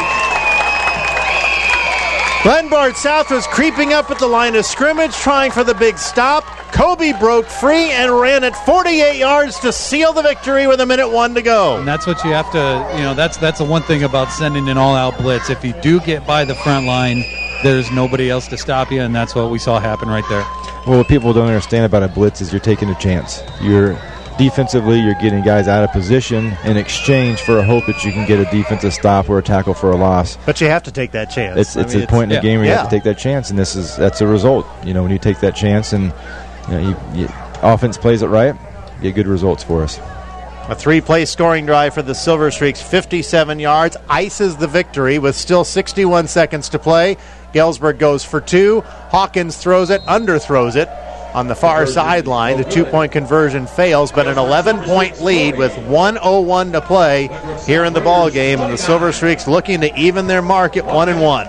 Glenbard South was creeping up at the line of scrimmage, trying for the big stop. Kobe broke free and ran it 48 yards to seal the victory with 1:01 to go. And that's what you have to, that's the one thing about sending an all-out blitz. If you do get by the front line, there's nobody else to stop you, and that's what we saw happen right there. Well, what people don't understand about a blitz is you're taking a chance. Defensively, you're getting guys out of position in exchange for a hope that you can get a defensive stop or a tackle for a loss. But you have to take that chance. It's a point in the game where you have to take that chance, and that's a result. When you take that chance and offense plays it right, you get good results for us. A 3-play scoring drive for the Silver Streaks, 57 yards, ices the victory with still 61 seconds to play. Galesburg goes for 2. Hawkins throws it, underthrows it on the far sideline. The 2-point conversion fails, but an 11-point lead with 1:01 to play here in the ball game, and the Silver Streaks looking to even their mark at 1-1.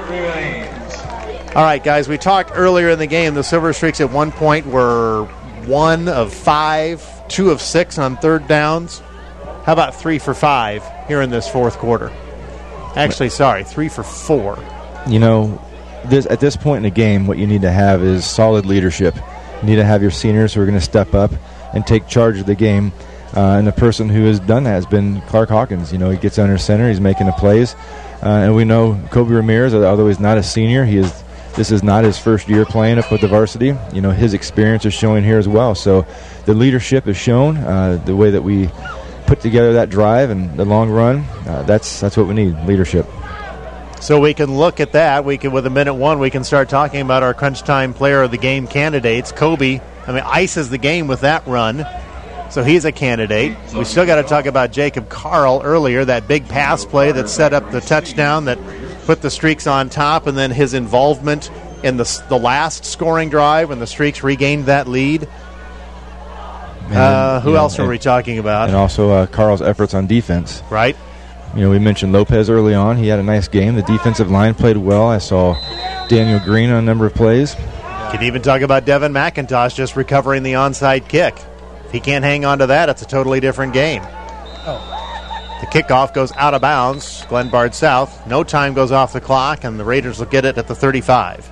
All right, guys, we talked earlier in the game. The Silver Streaks at one point were 1 of 5, 2 of 6 on third downs. How about 3 for 5 here in this fourth quarter? Actually, 3 for 4. At this point in the game, what you need to have is solid leadership. You need to have your seniors who are going to step up and take charge of the game. And the person who has done that has been Clark Hawkins. He gets under center, he's making the plays. And we know Kobe Ramirez, although he's not a senior, this is not his first year playing up with the varsity. His experience is showing here as well. So the leadership is shown, the way that we put together that drive and the long run, that's what we need, leadership. So we can look at that. With 1:01, we can start talking about our crunch time player of the game candidates. Kobe, ices the game with that run. So he's a candidate. We still got to talk about Jacob Carl earlier, that big pass play that set up the touchdown that put the Streaks on top, and then his involvement in the last scoring drive when the Streaks regained that lead. Who else are we talking about? And also Carl's efforts on defense. Right. We mentioned Lopez early on. He had a nice game. The defensive line played well. I saw Daniel Green on a number of plays. Can even talk about Devin McIntosh just recovering the onside kick. If he can't hang on to that, it's a totally different game. The kickoff goes out of bounds, Glenbard South. No time goes off the clock, and the Raiders will get it at the 35.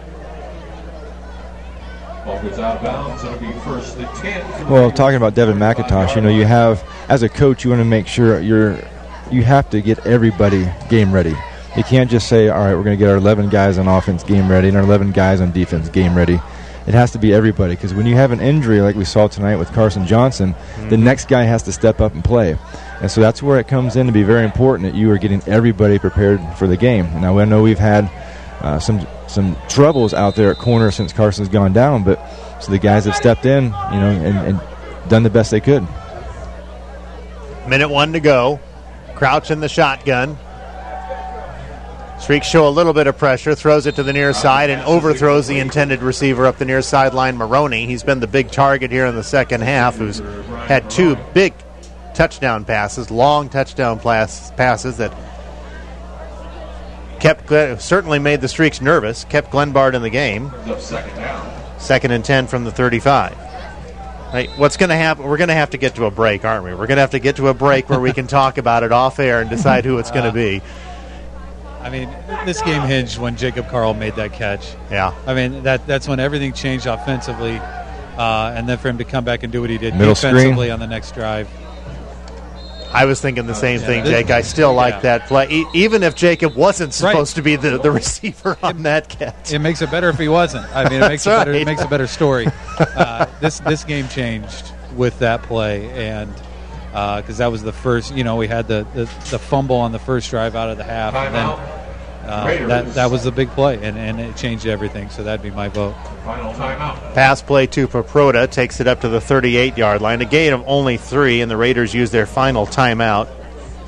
Ball goes out of bounds. It'll be first and 10. Well, talking about Devin McIntosh, you have, as a coach, you want to make sure you have to get everybody game ready. You can't just say, all right, we're going to get our 11 guys on offense game ready and our 11 guys on defense game ready. It has to be everybody, because when you have an injury like we saw tonight with Carson Johnson, the next guy has to step up and play. And so that's where it comes in to be very important that you are getting everybody prepared for the game. Now, I know we've had some troubles out there at corner since Carson's gone down, but so the guys have stepped in, and done the best they could. 1:01 to go. Crouch in the shotgun. Streaks show a little bit of pressure, throws it to the near side, and overthrows the intended receiver up the near sideline, Maroney. He's been the big target here in the second half, who's had 2 big touchdown passes, long touchdown passes that certainly made the Streaks nervous, kept Glenbard in the game. Second and 10 from the 35. Right, what's going to happen? We're going to have to get to a break, aren't we? We're going to have to get to a break where we can talk about it off air and decide who it's going to be. This game hinged when Jacob Carl made that catch. Yeah. That's when everything changed offensively, and then for him to come back and do what he did Middle defensively screen on the next drive. I was thinking the same thing, Jake. I still like that play. Even if Jacob wasn't supposed to be the receiver on that catch. It makes it better if he wasn't. It makes it makes a better story. This game changed with that play, and because that was the first, we had the fumble on the first drive out of the half, and then that was the big play, and it changed everything. So that'd be my vote. Final timeout. Pass play to Paproda takes it up to the 38-yard line. A gain of only 3, and the Raiders use their final timeout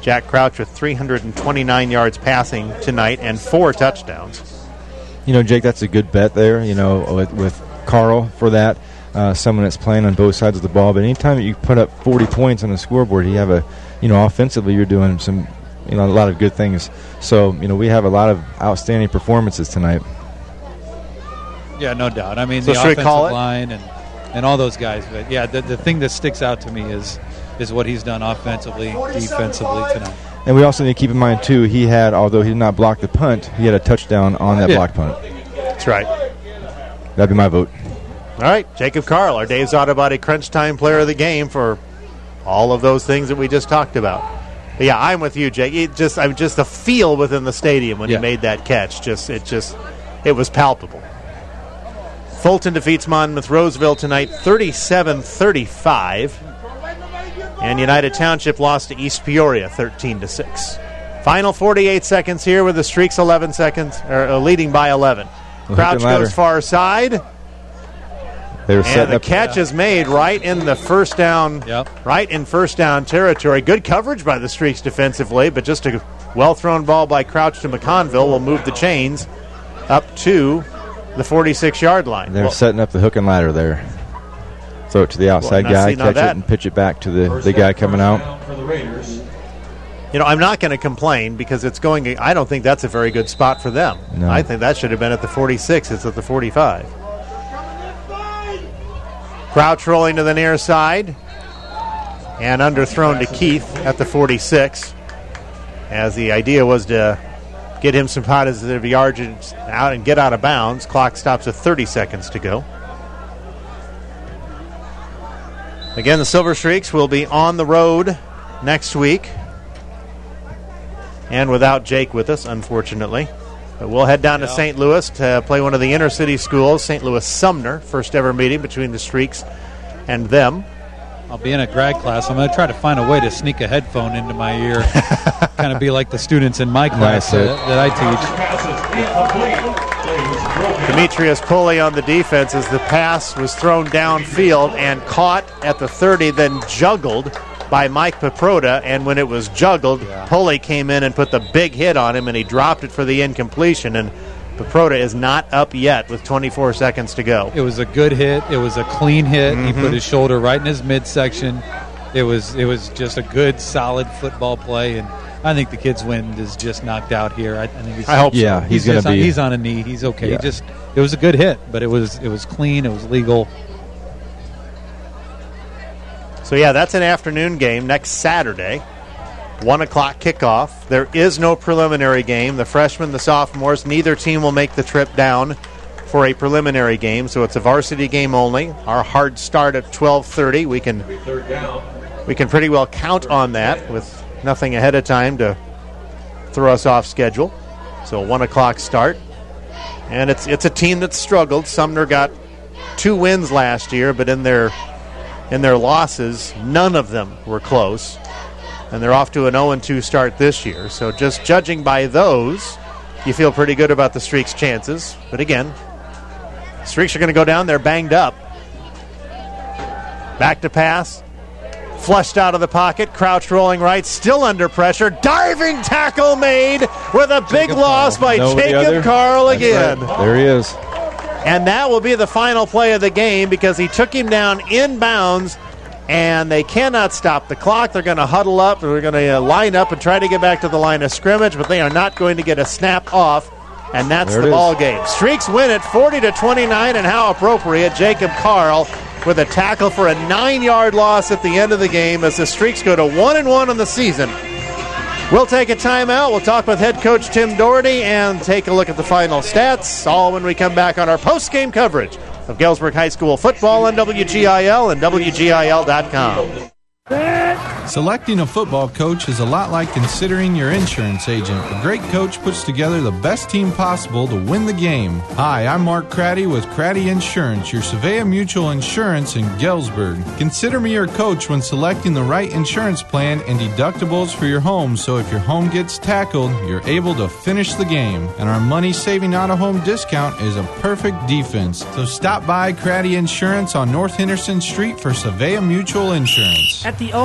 Jack Crouch with 329 yards passing tonight and 4 touchdowns. Jake, that's a good bet there, with Carl for that. Someone that's playing on both sides of the ball. But anytime that you put up 40 points on the scoreboard, you have offensively you're doing some, a lot of good things. So, we have a lot of outstanding performances tonight. Yeah, no doubt. I mean, so the should we offensive call it? line and all those guys. But, yeah, the thing that sticks out to me is what he's done offensively, defensively tonight. And we also need to keep in mind, too, although he did not block the punt, he had a touchdown on that block punt. That's right. That'd be my vote. All right, Jacob Carl, our Dave's Auto Body Crunch Time player of the game for all of those things that we just talked about. But yeah, I'm with you, Jake. Just the feel within the stadium when he made that catch. It was palpable. Fulton defeats Monmouth Roseville tonight, 37-35. And United Township lost to East Peoria, 13-6. Final 48 seconds here with the Streaks 11 seconds, leading by 11. Crouch goes far side. And the catch is made right in the first down, right in first down territory. Good coverage by the Streaks defensively, but just a well-thrown ball by Crouch to McConville will move the chains up to the 46-yard line. They're setting up the hook and ladder there. Throw it to the outside guy, catch it, and pitch it back to the guy coming out. I'm not going to complain because it's going. I don't think that's a very good spot for them. No. I think that should have been at the 46. It's at the 45. Crouch rolling to the near side and underthrown to Keith at the 46, as the idea was to get him some positive yardage out and get out of bounds. Clock stops at 30 seconds to go. Again, the Silver Streaks will be on the road next week, and without Jake with us, unfortunately. But we'll head down to St. Louis to play one of the inner city schools, St. Louis Sumner, first ever meeting between the Streaks and them. I'll be in a grad class. I'm going to try to find a way to sneak a headphone into my ear, kind of be like the students in my class that I teach. Demetrius Pulley on the defense as the pass was thrown downfield and caught at the 30, then juggled by Mike Paprota, and when it was juggled, Pulley came in and put the big hit on him, and he dropped it for the incompletion, and Paprota is not up yet with 24 seconds to go. It was a good hit. It was a clean hit. He put his shoulder right in his midsection. It was just a good, solid football play, and I think the kid's wind is just knocked out here. I hope so. Yeah, he's going to be. He's on a knee. He's okay. Yeah. It was a good hit, but it was clean. It was legal. So, yeah, that's an afternoon game next Saturday, 1 o'clock kickoff. There is no preliminary game. The freshmen, the sophomores, neither team will make the trip down for a preliminary game, so it's a varsity game only. Our hard start at 12:30. We can pretty well count on that with nothing ahead of time to throw us off schedule. So 1 o'clock start. And it's a team that struggled. Sumner got 2 wins last year, but in their losses, none of them were close. And they're off to an 0-2 start this year. So just judging by those, you feel pretty good about the Streaks' chances. But again, Streaks are going to go down there banged up. Back to pass. Flushed out of the pocket. Crouch rolling right. Still under pressure. Diving tackle made with a big loss by Jacob Carl again. Right. There he is. And that will be the final play of the game because he took him down inbounds, and they cannot stop the clock. They're going to huddle up. They're going to line up and try to get back to the line of scrimmage, but they are not going to get a snap off, and that's the ball game. Streaks win it 40-29, and how appropriate. Jacob Carl with a tackle for a 9-yard loss at the end of the game as the Streaks go to 1-1 on the season. We'll take a timeout. We'll talk with head coach Tim Doherty and take a look at the final stats, all when we come back on our post-game coverage of Galesburg High School football on WGIL and WGIL.com. Selecting a football coach is a lot like considering your insurance agent. A great coach puts together the best team possible to win the game. Hi, I'm Mark Craddy with Craddy Insurance, your Savea Mutual Insurance in Galesburg. Consider me your coach when selecting the right insurance plan and deductibles for your home, so if your home gets tackled, you're able to finish the game. And our money-saving out-of-home discount is a perfect defense. So stop by Craddy Insurance on North Henderson Street for Savea Mutual Insurance. At the all-new Galesburg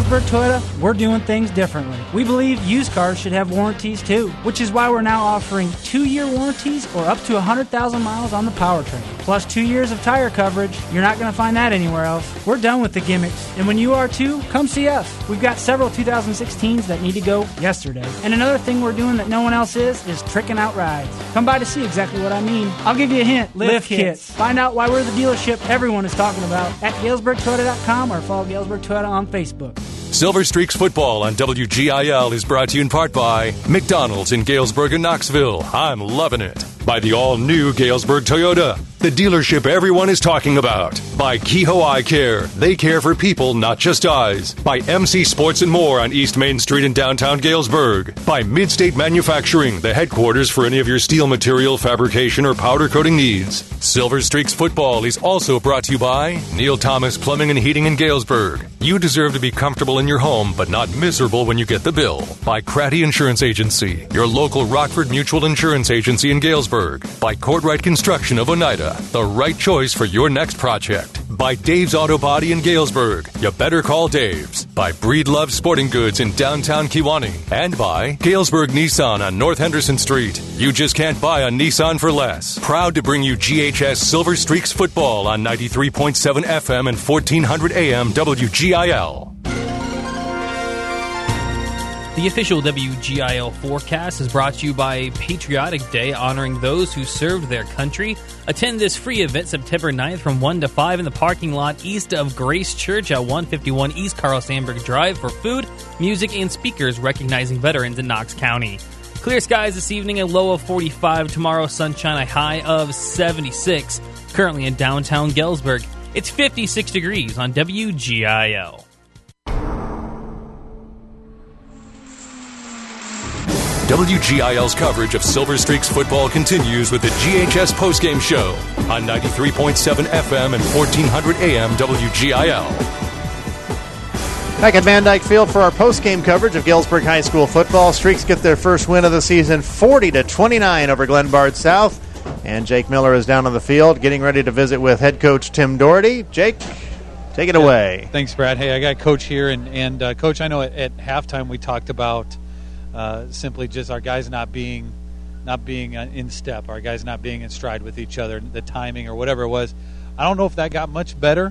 Galesburg Toyota, we're doing things differently. We believe used cars should have warranties too, which is why we're now offering 2-year warranties or up to 100,000 miles on the powertrain. Plus 2 years of tire coverage. You're not going to find that anywhere else. We're done with the gimmicks. And when you are too, come see us. We've got several 2016s that need to go yesterday. And another thing we're doing that no one else is tricking out rides. Come by to see exactly what I mean. I'll give you a hint. Lift kits. Find out why we're the dealership everyone is talking about at GalesburgToyota.com or follow Galesburg Toyota on Facebook. Silver Streaks Football on WGIL is brought to you in part by McDonald's in Galesburg and Knoxville. I'm loving it. By the all-new Galesburg Toyota, the dealership everyone is talking about. By Kehoe Eye Care, they care for people, not just eyes. By MC Sports and More on East Main Street in downtown Galesburg. By Midstate Manufacturing, the headquarters for any of your steel material fabrication or powder coating needs. Silver Streaks Football is also brought to you by Neil Thomas Plumbing and Heating in Galesburg. You deserve to be comfortable in your home, but not miserable when you get the bill. By Cratty Insurance Agency, your local Rockford Mutual Insurance Agency in Galesburg. By Courtright Construction of Oneida, the right choice for your next project. By Dave's Auto Body in Galesburg, you better call Dave's. By Breedlove Sporting Goods in downtown Kewanee. And by Galesburg Nissan on North Henderson Street. You just can't buy a Nissan for less. Proud to bring you GHS Silver Streaks Football on 93.7 FM and 1400 AM WGIL. The official WGIL forecast is brought to you by Patriotic Day, honoring those who served their country. Attend this free event September 9th from 1 to 5 in the parking lot east of Grace Church at 151 East Carl Sandburg Drive for food, music, and speakers recognizing veterans in Knox County. Clear skies this evening, a low of 45. Tomorrow, sunshine, a high of 76. Currently in downtown Galesburg, it's 56 degrees on WGIL. WGIL's coverage of Silver Streaks football continues with the GHS postgame show on 93.7 FM and 1400 AM WGIL. Back at Van Dyke Field for our postgame coverage of Galesburg High School football. Streaks get their first win of the season, 40-29 over Glenbard South. And Jake Miller is down on the field getting ready to visit with head coach Tim Doherty. Jake, take it away. Thanks, Brad. Hey, I got Coach here. And Coach, I know at halftime we talked about simply just our guys not being in step, our guys not being in stride with each other, the timing or whatever it was. I don't know if that got much better,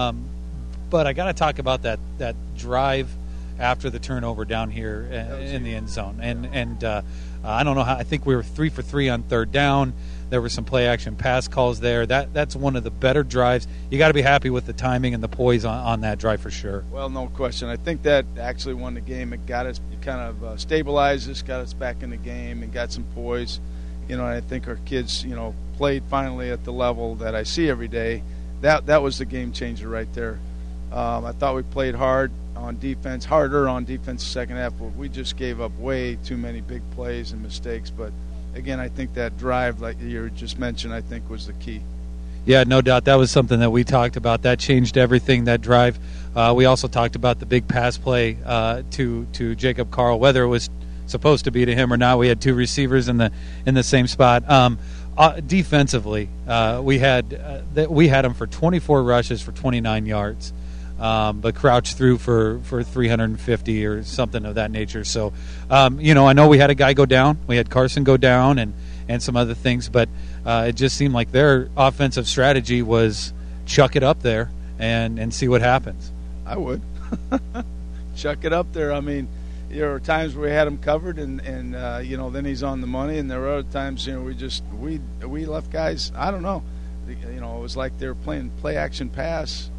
but I got to talk about that drive after the turnover down here in the end zone. And I don't know how. I think we were 3 for 3 on third down. There were some play action pass calls there. That's one of the better drives. You got to be happy with the timing and the poise on that drive for sure. Well, no question. I think that actually won the game. It got us, kind of stabilized us, got us back in the game, and got some poise. And I think our kids, played finally at the level that I see every day. That was the game changer right there. I thought we played harder on defense second half, but we just gave up way too many big plays and mistakes. But again, I think that drive, like you just mentioned, I think was the key. Yeah, no doubt. That was something that we talked about. That changed everything, that drive. We also talked about the big pass play to Jacob Carl, whether it was supposed to be to him or not. We had two receivers in the same spot. Defensively, we had him for 24 rushes for 29 yards. But Crouch threw for 350 or something of that nature. So, I know we had a guy go down. We had Carson go down and some other things, but it just seemed like their offensive strategy was chuck it up there and see what happens. I would. Chuck it up there. I mean, there were times where we had him covered and then he's on the money, and there were other times, we left guys, I don't know. It was like they were playing play-action pass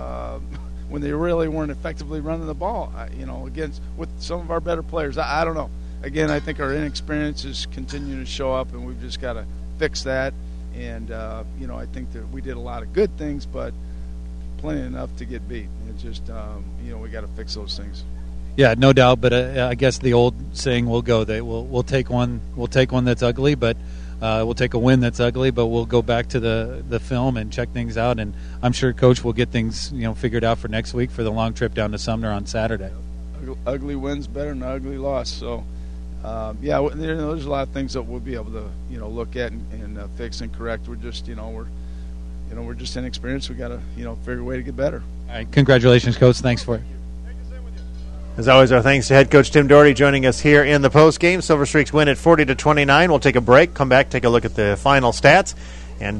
when they really weren't effectively running the ball, against with some of our better players. I don't know. Again, I think our inexperience is continuing to show up, and we've just got to fix that. And, I think that we did a lot of good things, but plenty enough to get beat. It just, we got to fix those things. Yeah, no doubt. But I guess the old saying will go that we'll take one that's ugly, but we'll take a win that's ugly, but we'll go back to the film and check things out. And I'm sure Coach will get things figured out for next week for the long trip down to Sumner on Saturday. Ugly wins better than ugly loss. So, there's a lot of things that we'll be able to look at and fix and correct. We're just we're just inexperienced. We got to figure a way to get better. All right, congratulations, Coach. Thanks for it. As always, our thanks to head coach Tim Doherty joining us here in the postgame. Silver Streaks win at 40-29. We'll take a break, come back, take a look at the final stats, and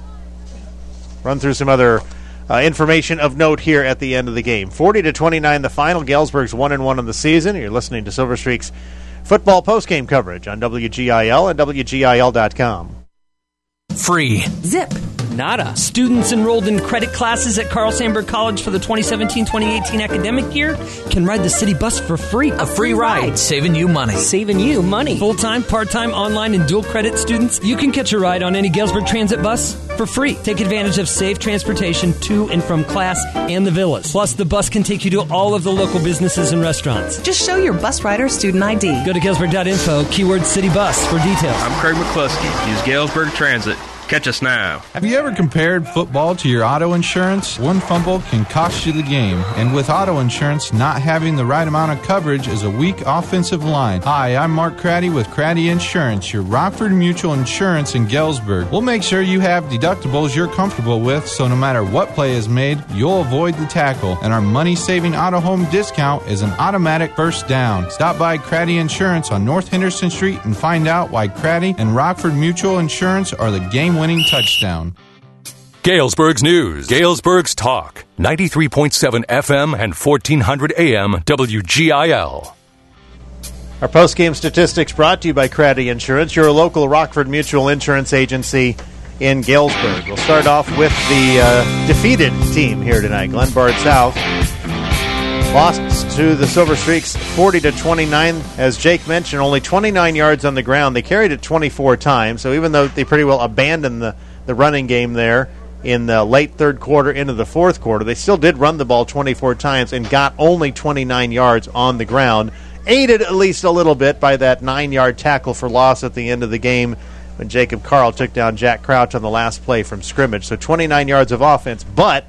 run through some other information of note here at the end of the game. 40-29 the final. Galesburg's 1-1 on the season. You're listening to Silver Streaks football postgame coverage on WGIL and WGIL.com. Free. Zip. Nada. Students enrolled in credit classes at Carl Sandburg College for the 2017-2018 academic year can ride the city bus for free. A free ride. Saving you money. Saving you money. Full-time, part-time, online, and dual credit students, you can catch a ride on any Galesburg Transit bus for free. Take advantage of safe transportation to and from class and the villas. Plus, the bus can take you to all of the local businesses and restaurants. Just show your bus rider student ID. Go to Galesburg.info, keyword city bus for details. I'm Craig McCluskey. Use Galesburg Transit. Catch us now. Have you ever compared football to your auto insurance? One fumble can cost you the game. And with auto insurance, not having the right amount of coverage is a weak offensive line. Hi, I'm Mark Craddy with Craddy Insurance, your Rockford Mutual Insurance in Galesburg. We'll make sure you have deductibles you're comfortable with, so no matter what play is made, you'll avoid the tackle. And our money-saving auto home discount is an automatic first down. Stop by Craddy Insurance on North Henderson Street and find out why Craddy and Rockford Mutual Insurance are the game-winning touchdown. Galesburg's News. Galesburg's Talk. 93.7 FM and 1400 AM WGIL. Our post-game statistics brought to you by Craddy Insurance, your local Rockford Mutual Insurance agency in Galesburg. We'll start off with the defeated team here tonight. Glenbard South lost to the Silver Streaks 40-29. As Jake mentioned, only 29 yards on the ground. They carried it 24 times, so even though they pretty well abandoned the running game there in the late third quarter into the fourth quarter, they still did run the ball 24 times and got only 29 yards on the ground, aided at least a little bit by that 9-yard tackle for loss at the end of the game when Jacob Carl took down Jack Crouch on the last play from scrimmage. So 29 yards of offense, but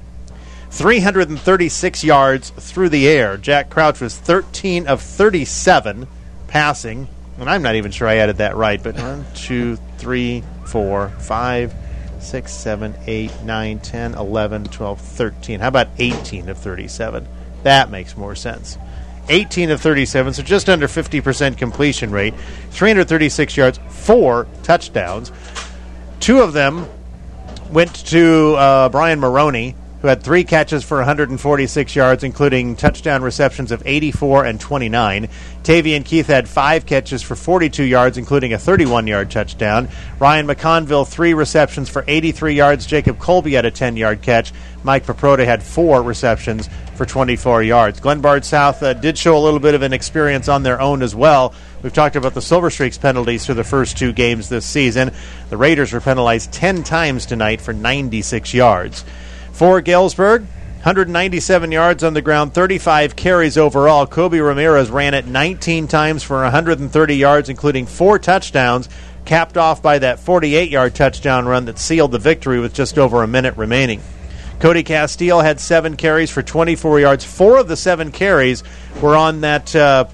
336 yards through the air. Jack Crouch was 13 of 37 passing, and I'm not even sure I added that right, but 1, 2, 3, 4, 5, 6, 7, 8, 9, 10, 11, 12, 13. How about 18 of 37? That makes more sense. 18 of 37, so just under 50% completion rate, 336 yards, 4 touchdowns. 2 of them went to Brian Maroney, who had 3 catches for 146 yards, including touchdown receptions of 84 and 29. Tavian Keith had 5 catches for 42 yards, including a 31-yard touchdown. Ryan McConville, 3 receptions for 83 yards. Jacob Colby had a 10-yard catch. Mike Paprota had 4 receptions for 24 yards. Glenbard South did show a little bit of an experience on their own as well. We've talked about the Silver Streaks penalties for the first 2 games this season. The Raiders were penalized 10 times tonight for 96 yards. For Galesburg, 197 yards on the ground, 35 carries overall. Kobe Ramirez ran it 19 times for 130 yards, including 4 touchdowns, capped off by that 48-yard touchdown run that sealed the victory with just over a minute remaining. Cody Castile had 7 carries for 24 yards. 4 of the 7 carries were on that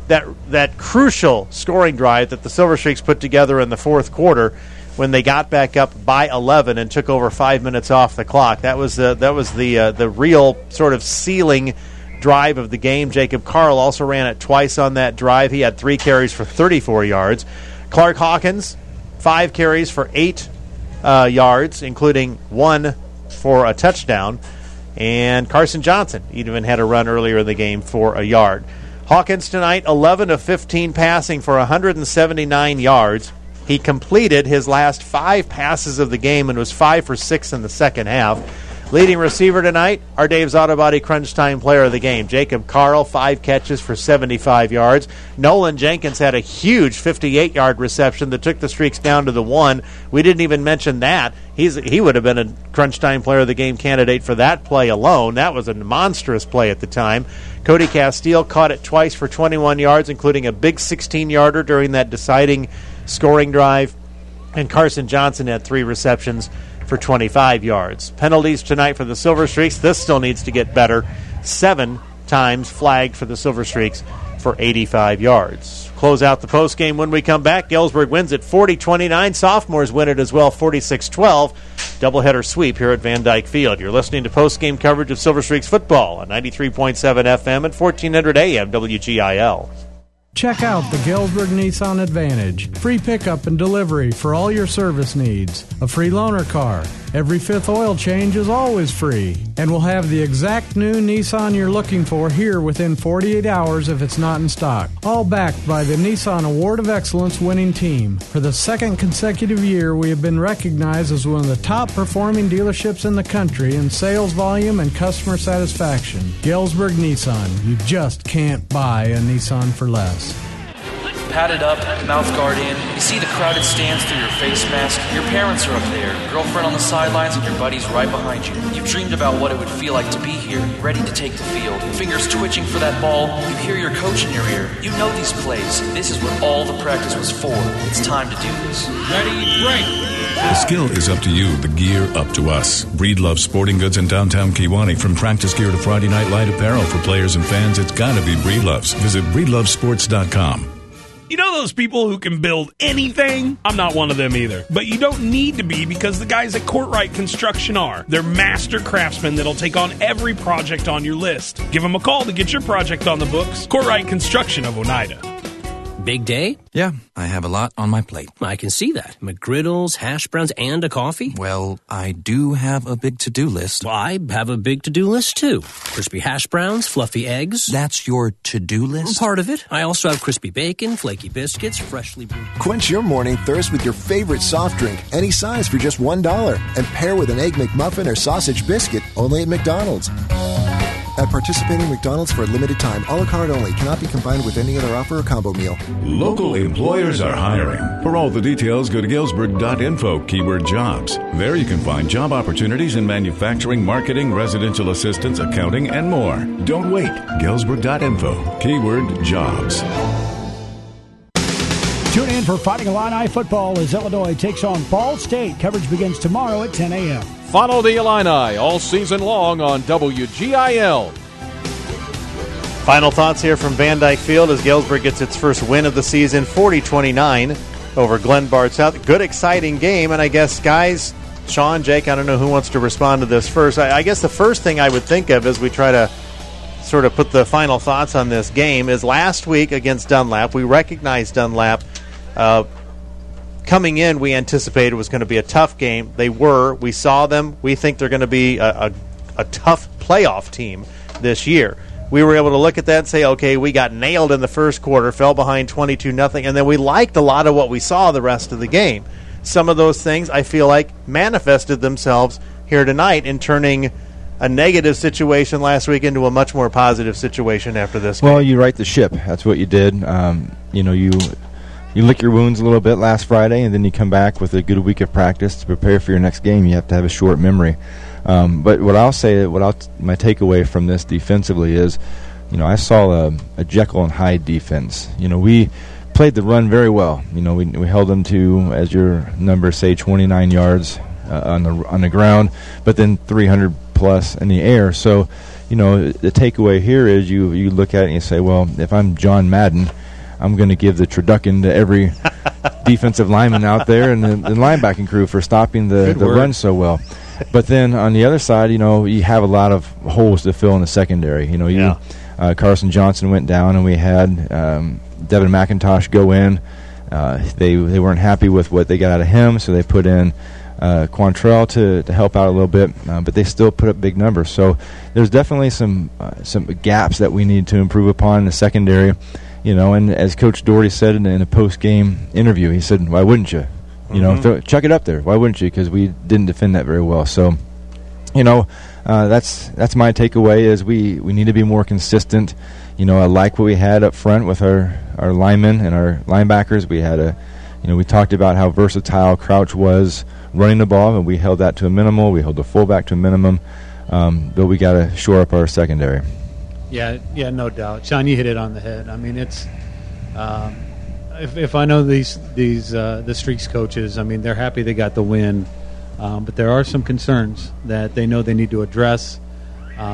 crucial scoring drive that the Silver Streaks put together in the fourth quarter, when they got back up by 11 and took over 5 minutes off the clock. That was the real sort of sealing drive of the game. Jacob Carl also ran it twice on that drive. He had 3 carries for 34 yards. Clark Hawkins, 5 carries for 8 yards, including 1 for a touchdown. And Carson Johnson even had a run earlier in the game for a yard. Hawkins tonight, 11 of 15 passing for 179 yards. He completed his last 5 passes of the game and was 5 for 6 in the second half. Leading receiver tonight, our Dave's Auto Body Crunch Time player of the game, Jacob Carl, 5 catches for 75 yards. Nolan Jenkins had a huge 58-yard reception that took the Streaks down to the 1. We didn't even mention that. He would have been a Crunch Time player of the game candidate for that play alone. That was a monstrous play at the time. Cody Castile caught it twice for 21 yards, including a big 16-yarder during that deciding scoring drive, and Carson Johnson had 3 receptions for 25 yards. Penalties tonight for the Silver Streaks. This still needs to get better. 7 times flagged for the Silver Streaks for 85 yards. close out the postgame when we come back. Galesburg wins it 40-29. Sophomores win it as well, 46-12. Doubleheader sweep here at Van Dyke Field. You're listening to postgame coverage of Silver Streaks football on 93.7 FM and 1400 AM WGIL. Check out the Galesburg Nissan Advantage. Free pickup and delivery for all your service needs. A free loaner car. Every fifth oil change is always free. And we'll have the exact new Nissan you're looking for here within 48 hours if it's not in stock. All backed by the Nissan Award of Excellence winning team. For the second consecutive year, we have been recognized as one of the top performing dealerships in the country in sales volume and customer satisfaction. Galesburg Nissan. You just can't buy a Nissan for less. Padded up, mouth guard in. You see the crowded stands through your face mask. Your parents are up there, girlfriend on the sidelines, and your buddies right behind you. You've dreamed about what it would feel like to be here, ready to take the field. Fingers twitching for that ball. You hear your coach in your ear. You know these plays. This is what all the practice was for. It's time to do this. Ready, break. The skill is up to you, the gear up to us. Breedlove Sporting Goods in downtown Kewanee. From practice gear to Friday night light apparel for players and fans, it's gotta be Breedlove's. Visit breedlovesports.com. You know those people who can build anything? I'm not one of them either. But you don't need to be, because the guys at Courtright Construction are. They're master craftsmen that'll take on every project on your list. Give them a call to get your project on the books. Courtright Construction of Oneida. Big day? Yeah, I have a lot on my plate. I can see that. McGriddles, hash browns, and a coffee? Well, I do have a big to-do list. Well, I have a big to-do list, too. Crispy hash browns, fluffy eggs. That's your to-do list? Part of it. I also have crispy bacon, flaky biscuits, freshly brewed. Quench your morning thirst with your favorite soft drink, any size for just $1. And pair with an Egg McMuffin or sausage biscuit, only at McDonald's. At participating McDonald's for a limited time, a la carte only, cannot be combined with any other offer or combo meal. Local employers are hiring. For all the details, go to galesburg.info, keyword jobs. There you can find job opportunities in manufacturing, marketing, residential assistance, accounting, and more. Don't wait. galesburg.info, keyword jobs. Tune in for Fighting Illini football as Illinois takes on Ball State. Coverage begins tomorrow at 10 a.m. Follow the Illini all season long on WGIL. Final thoughts here from Van Dyke Field as Galesburg gets its first win of the season, 40-29 over Glenbard South. Good, exciting game, and I guess, guys, Sean, Jake, I don't know who wants to respond to this first. I guess the first thing I would think of as we try to sort of put the final thoughts on this game is last week against Dunlap. We recognized Dunlap. Coming in, we anticipated it was going to be a tough game. They were. We saw them. We think they're going to be a tough playoff team this year. We were able to look at that and say, okay, we got nailed in the first quarter, fell behind 22-0, and then we liked a lot of what we saw the rest of the game. Some of those things, I feel like, manifested themselves here tonight in turning a negative situation last week into a much more positive situation after this game. Well, you right the ship. That's what you did. You lick your wounds a little bit last Friday, and then you come back with a good week of practice to prepare for your next game. You have to have a short memory. But what I'll say, my takeaway from this defensively is, I saw a Jekyll and Hyde defense. We played the run very well. We held them to, as your numbers say, 29 yards on the ground, but then 300 plus in the air. So, the takeaway here is you look at it and you say, well, if I'm John Madden, I'm going to give the turducken to every defensive lineman out there and the linebacking crew for stopping the run so well. But then on the other side, you have a lot of holes to fill in the secondary. Carson Johnson went down, and we had Devin McIntosh go in. They weren't happy with what they got out of him, so they put in Quantrell to help out a little bit, but they still put up big numbers. So there's definitely some gaps that we need to improve upon in the secondary. And as Coach Doherty said in a post-game interview, he said, why wouldn't you? Chuck it up there. Why wouldn't you? Because we didn't defend that very well. So, that's my takeaway is we need to be more consistent. I like what we had up front with our linemen and our linebackers. We had we talked about how versatile Crouch was running the ball, and we held that to a minimal. We held the fullback to a minimum, but we got to shore up our secondary. Yeah, no doubt. Sean, you hit it on the head. I mean, it's if I know the Streaks coaches, I mean, they're happy they got the win, but there are some concerns that they know they need to address.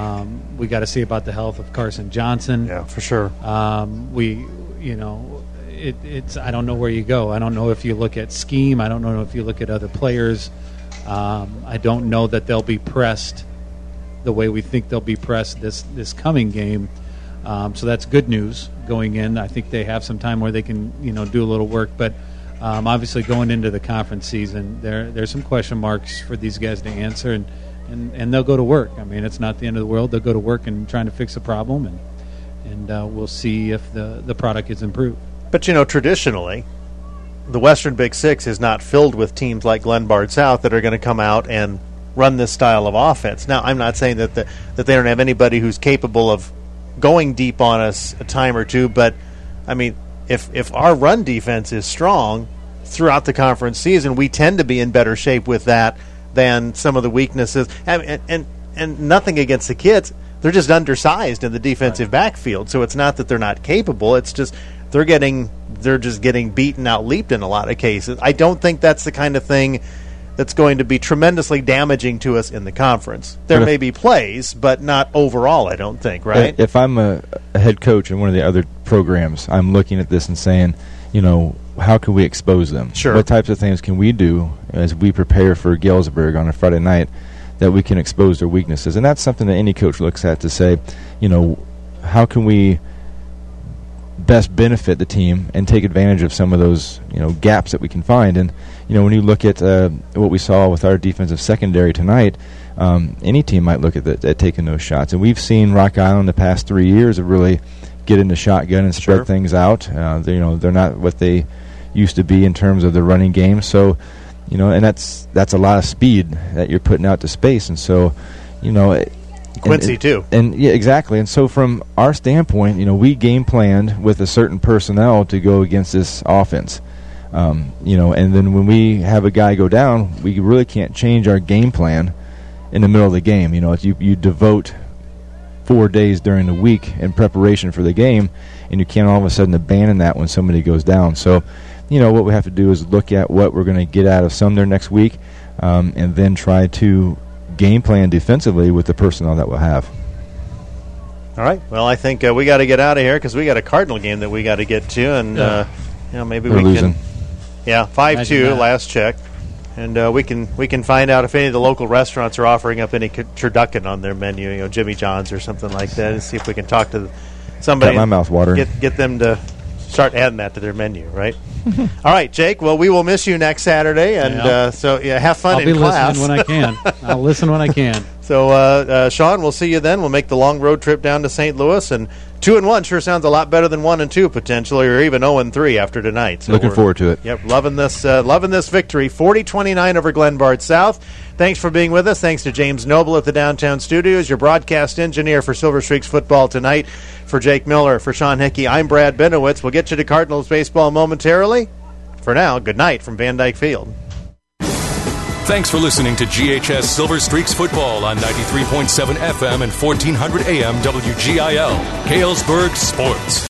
We got to see about the health of Carson Johnson. Yeah, for sure. it's I don't know where you go. I don't know if you look at scheme. I don't know if you look at other players. I don't know that they'll be pressed the way we think they'll be pressed this coming game. So that's good news going in. I think they have some time where they can do a little work. But obviously going into the conference season, there's some question marks for these guys to answer, and they'll go to work. I mean, it's not the end of the world. They'll go to work and trying to fix a problem, and we'll see if the product is improved. But, traditionally, the Western Big Six is not filled with teams like Glenbard South that are going to come out and run this style of offense. Now, I'm not saying that they don't have anybody who's capable of going deep on us a time or two, but, I mean, if our run defense is strong throughout the conference season, we tend to be in better shape with that than some of the weaknesses. And nothing against the kids. They're just undersized in the defensive backfield, so it's not that they're not capable. It's just they're just getting beaten out, leaped in a lot of cases. I don't think that's the kind of thing that's going to be tremendously damaging to us in the conference. There may be plays, but not overall, I don't think, right? If I'm a head coach in one of the other programs, I'm looking at this and saying, how can we expose them? Sure. What types of things can we do as we prepare for Galesburg on a Friday night that we can expose their weaknesses? And that's something that any coach looks at to say, how can we best benefit the team and take advantage of some of those gaps that we can find. And when you look at what we saw with our defensive secondary tonight, any team might look at taking those shots. And we've seen Rock Island the past 3 years of really get in the shotgun and spread things out. They're not what they used to be in terms of the running game. So and that's a lot of speed that you're putting out to space. And so Quincy too. And yeah, exactly. And so from our standpoint, we game planned with a certain personnel to go against this offense. And then when we have a guy go down, we really can't change our game plan in the middle of the game. You devote 4 days during the week in preparation for the game, and you can't all of a sudden abandon that when somebody goes down. So, what we have to do is look at what we're going to get out of Sumner next week, and then try to game plan defensively with the personnel that we'll have. All right. Well, I think we got to get out of here because we got a Cardinal game that we got to get to, and maybe We're we losing. can. Yeah, 5-2 last check, and we can find out if any of the local restaurants are offering up any turducken on their menu, Jimmy John's or something like that, and see if we can talk to somebody. Got my mouth watering. Get them to start adding that to their menu, right? All right, Jake. Well, we will miss you next Saturday, and have fun in class. I'll be listening when I can. I'll listen when I can. So, Sean, we'll see you then. We'll make the long road trip down to St. Louis, and 2-1 sure sounds a lot better than 1-2 potentially, or even 0-3 after tonight. So looking forward to it. Yep, loving this victory, 40-29 over Glenbard South. Thanks for being with us. Thanks to James Noble at the downtown studios, your broadcast engineer for Silver Streaks football tonight. For Jake Miller, for Sean Hickey, I'm Brad Benowitz. We'll get you to Cardinals baseball momentarily. For now, good night from Van Dyke Field. Thanks for listening to GHS Silver Streaks football on 93.7 FM and 1400 AM WGIL, Galesburg Sports.